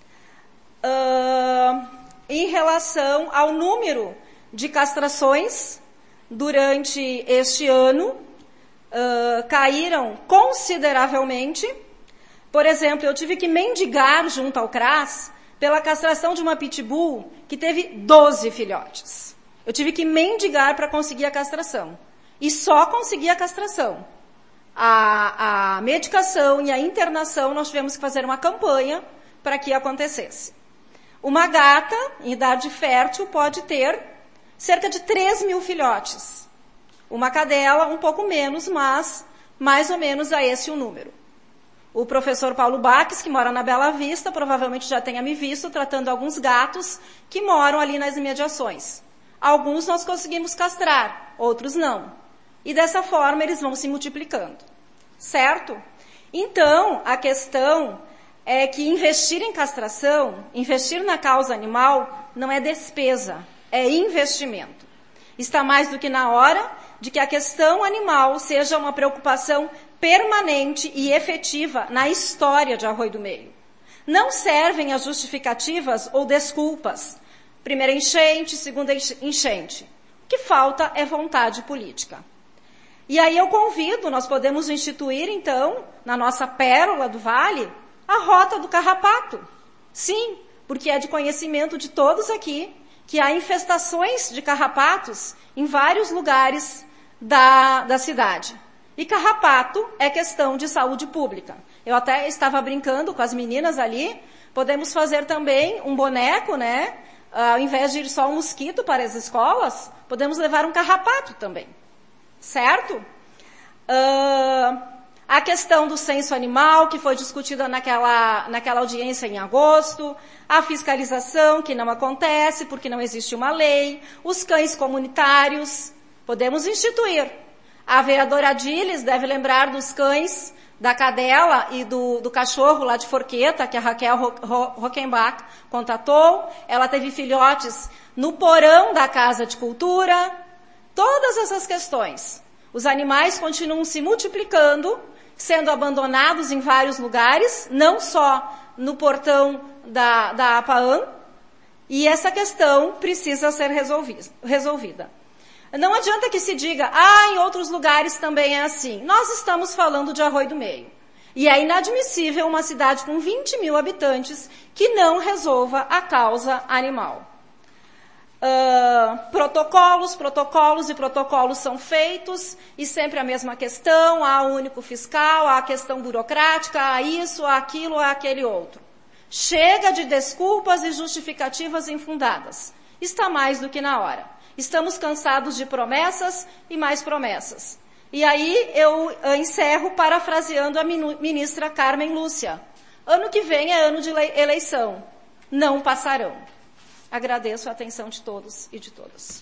Speaker 14: em relação ao número de castrações durante este ano, caíram consideravelmente. Por exemplo, eu tive que mendigar junto ao CRAS pela castração de uma pitbull que teve 12 filhotes. Eu tive que mendigar para conseguir a castração. E só consegui a castração. A medicação e a internação, nós tivemos que fazer uma campanha para que acontecesse. Uma gata, em idade fértil, pode ter cerca de 3.000 filhotes. Uma cadela, um pouco menos, mas mais ou menos a esse o número. O professor Paulo Baques, que mora na Bela Vista, provavelmente já tenha me visto tratando alguns gatos que moram ali nas imediações. Alguns nós conseguimos castrar, outros não. E dessa forma eles vão se multiplicando. Certo? Então, a questão é que investir em castração, investir na causa animal, não é despesa, é investimento. Está mais do que na hora de que a questão animal seja uma preocupação permanente e efetiva na história de Arroio do Meio. Não servem as justificativas ou desculpas. Primeira enchente, segunda enchente. O que falta é vontade política. E aí eu convido, nós podemos instituir então, na nossa pérola do Vale, a Rota do Carrapato. Sim, porque é de conhecimento de todos aqui que há infestações de carrapatos em vários lugares da cidade. E carrapato é questão de saúde pública. Eu até estava brincando com as meninas ali, podemos fazer também um boneco, né? Ao invés de ir só um mosquito para as escolas, podemos levar um carrapato também. Certo? A questão do censo animal, que foi discutida naquela audiência em agosto, a fiscalização, que não acontece porque não existe uma lei, os cães comunitários, podemos instituir. A vereadora Adiles deve lembrar dos cães, da cadela e do cachorro lá de Forqueta, que a Raquel Rockenbach contatou. Ela teve filhotes no porão da Casa de Cultura. Todas essas questões. Os animais continuam se multiplicando, sendo abandonados em vários lugares, não só no portão da APAAN, e essa questão precisa ser resolvida. Não adianta que se diga, em outros lugares também é assim. Nós estamos falando de Arroio do Meio. E é inadmissível uma cidade com 20.000 habitantes que não resolva a causa animal. Protocolos são feitos, e sempre a mesma questão, há um único fiscal, há a questão burocrática, há isso, há aquilo, há aquele outro. Chega de desculpas e justificativas infundadas. Está mais do que na hora. Estamos cansados de promessas e mais promessas. E aí eu encerro parafraseando a ministra Carmen Lúcia. Ano que vem é ano de eleição. Não passarão. Agradeço a atenção de todos e de todas.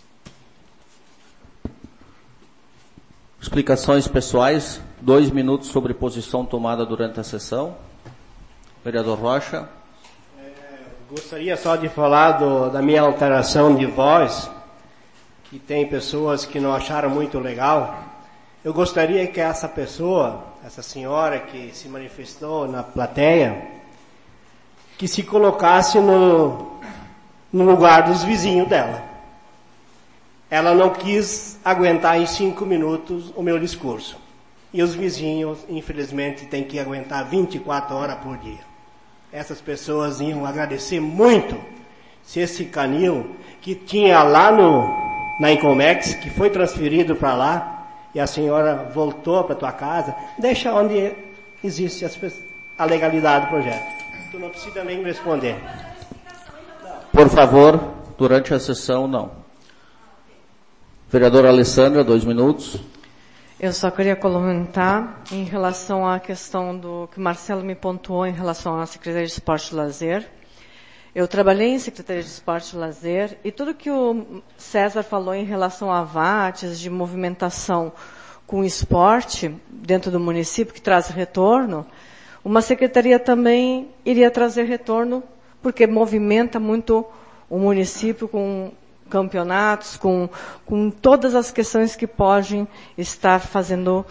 Speaker 1: Explicações pessoais, 2 minutos sobre posição tomada durante a sessão. Vereador Rocha.
Speaker 10: Gostaria só de falar da minha alteração de voz, que tem pessoas que não acharam muito legal. Eu gostaria que essa pessoa, essa senhora que se manifestou na plateia, que se colocasse no lugar dos vizinhos dela. Ela não quis aguentar em 5 minutos o meu discurso. E os vizinhos, infelizmente, têm que aguentar 24 horas por dia. Essas pessoas iam agradecer muito se esse canil que tinha lá na Incomex, que foi transferido para lá, e a senhora voltou para tua casa, deixa onde existe a legalidade do projeto. Tu não precisa nem responder.
Speaker 1: Por favor, durante a sessão, não. Vereadora Alessandra, 2 minutos.
Speaker 8: Eu só queria comentar em relação à questão do que o Marcelo me pontuou em relação à Secretaria de Esporte e Lazer. Eu trabalhei em Secretaria de Esporte e Lazer e tudo que o César falou em relação a VATs, de movimentação com esporte dentro do município, que traz retorno, uma secretaria também iria trazer retorno, porque movimenta muito o município com campeonatos, com todas as questões que podem estar fazendo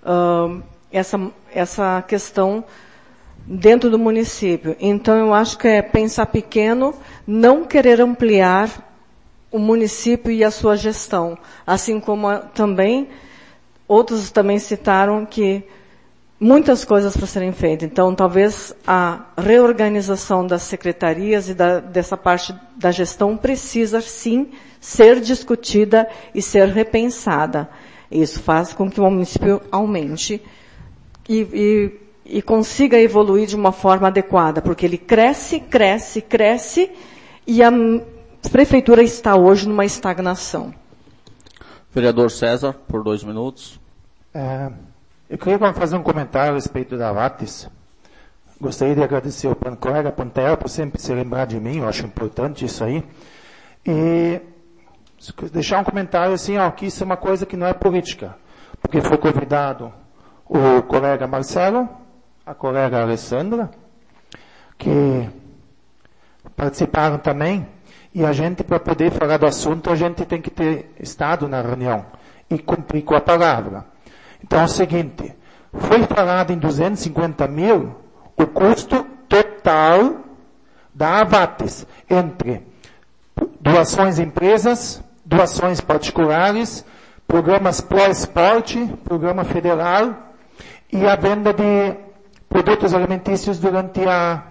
Speaker 8: essa questão dentro do município. Então, eu acho que é pensar pequeno, não querer ampliar o município e a sua gestão. Assim como também, outros também citaram que muitas coisas para serem feitas. Então, talvez a reorganização das secretarias e dessa parte da gestão precisa, sim, ser discutida e ser repensada. Isso faz com que o município aumente e consiga evoluir de uma forma adequada, porque ele cresce e a prefeitura está hoje numa estagnação.
Speaker 1: Vereador César, por 2 minutos.
Speaker 7: Eu queria fazer um comentário a respeito da VATs. Gostaria de agradecer ao colega Pantera por sempre se lembrar de mim, eu acho importante isso aí. E deixar um comentário assim, que isso é uma coisa que não é política, porque foi convidado o colega Marcelo, a colega Alessandra, que participaram também, e a gente, para poder falar do assunto, a gente tem que ter estado na reunião e cumprir com a palavra. Então é o seguinte, foi falado em 250 mil o custo total da VATs, entre doações a empresas, doações particulares, programas pró-esporte, programa federal e a venda de produtos alimentícios durante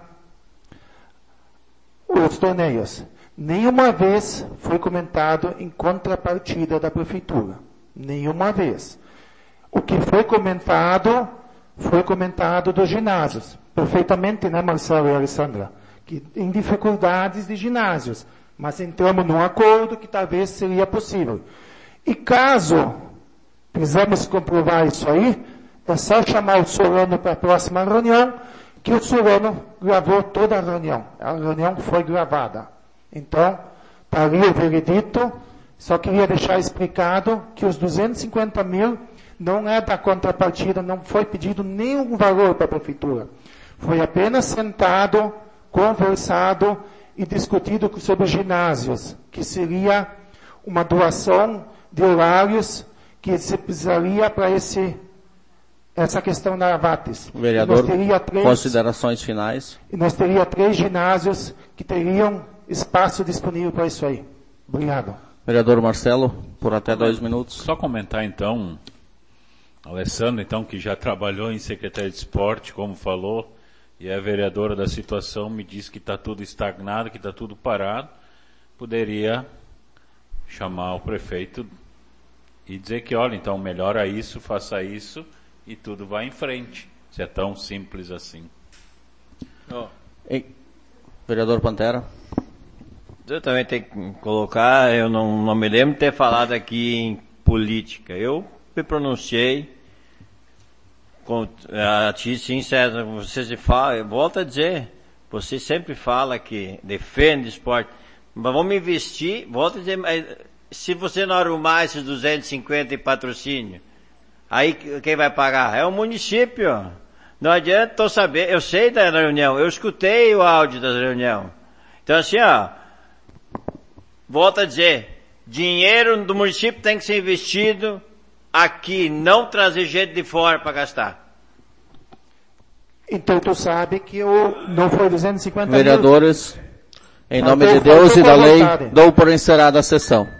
Speaker 7: os torneios. Nenhuma vez foi comentado em contrapartida da prefeitura. Nenhuma vez. O que foi comentado dos ginásios. Perfeitamente, né, Marcelo e Alessandra? Que em dificuldades de ginásios. Mas entramos num acordo que talvez seria possível. E caso precisamos comprovar isso aí, é só chamar o Solano para a próxima reunião, que o Solano gravou toda a reunião. A reunião foi gravada. Então, está ali o veredito. Só queria deixar explicado que os 250 mil não é da contrapartida, não foi pedido nenhum valor para a prefeitura. Foi apenas sentado, conversado e discutido sobre os ginásios, que seria uma doação de horários que se precisaria para essa questão da VATs.
Speaker 1: Vereador, considerações finais.
Speaker 7: E nós teríamos 3 ginásios que teriam espaço disponível para isso aí. Obrigado.
Speaker 1: Vereador Marcelo, por até 2 minutos.
Speaker 3: Só comentar então, Alessandra, então, que já trabalhou em Secretaria de Esporte, como falou, e é vereadora da situação, me diz que está tudo estagnado, que está tudo parado, poderia chamar o prefeito e dizer que, olha, então melhora isso, faça isso, e tudo vai em frente. Se é tão simples assim.
Speaker 1: Vereador Pantera.
Speaker 11: Eu também tenho que colocar, eu não me lembro de ter falado aqui em política. Eu me pronunciei a ti, sim, César, você se fala, volta a dizer, você sempre fala que defende esporte, mas vamos investir, volta a dizer, mas se você não arrumar esses 250 em patrocínio, aí quem vai pagar? É o município. Não adianta eu saber, eu sei da reunião, eu escutei o áudio da reunião. Então assim, volta a dizer, dinheiro do município tem que ser investido aqui, não trazer gente de fora para gastar.
Speaker 7: Então tu sabe que não foi 250
Speaker 1: Vereadores, em
Speaker 7: Faltou-
Speaker 1: nome de Deus e
Speaker 7: faltou
Speaker 1: da
Speaker 7: boa
Speaker 1: lei,
Speaker 7: vontade.
Speaker 1: dou por encerrada a sessão.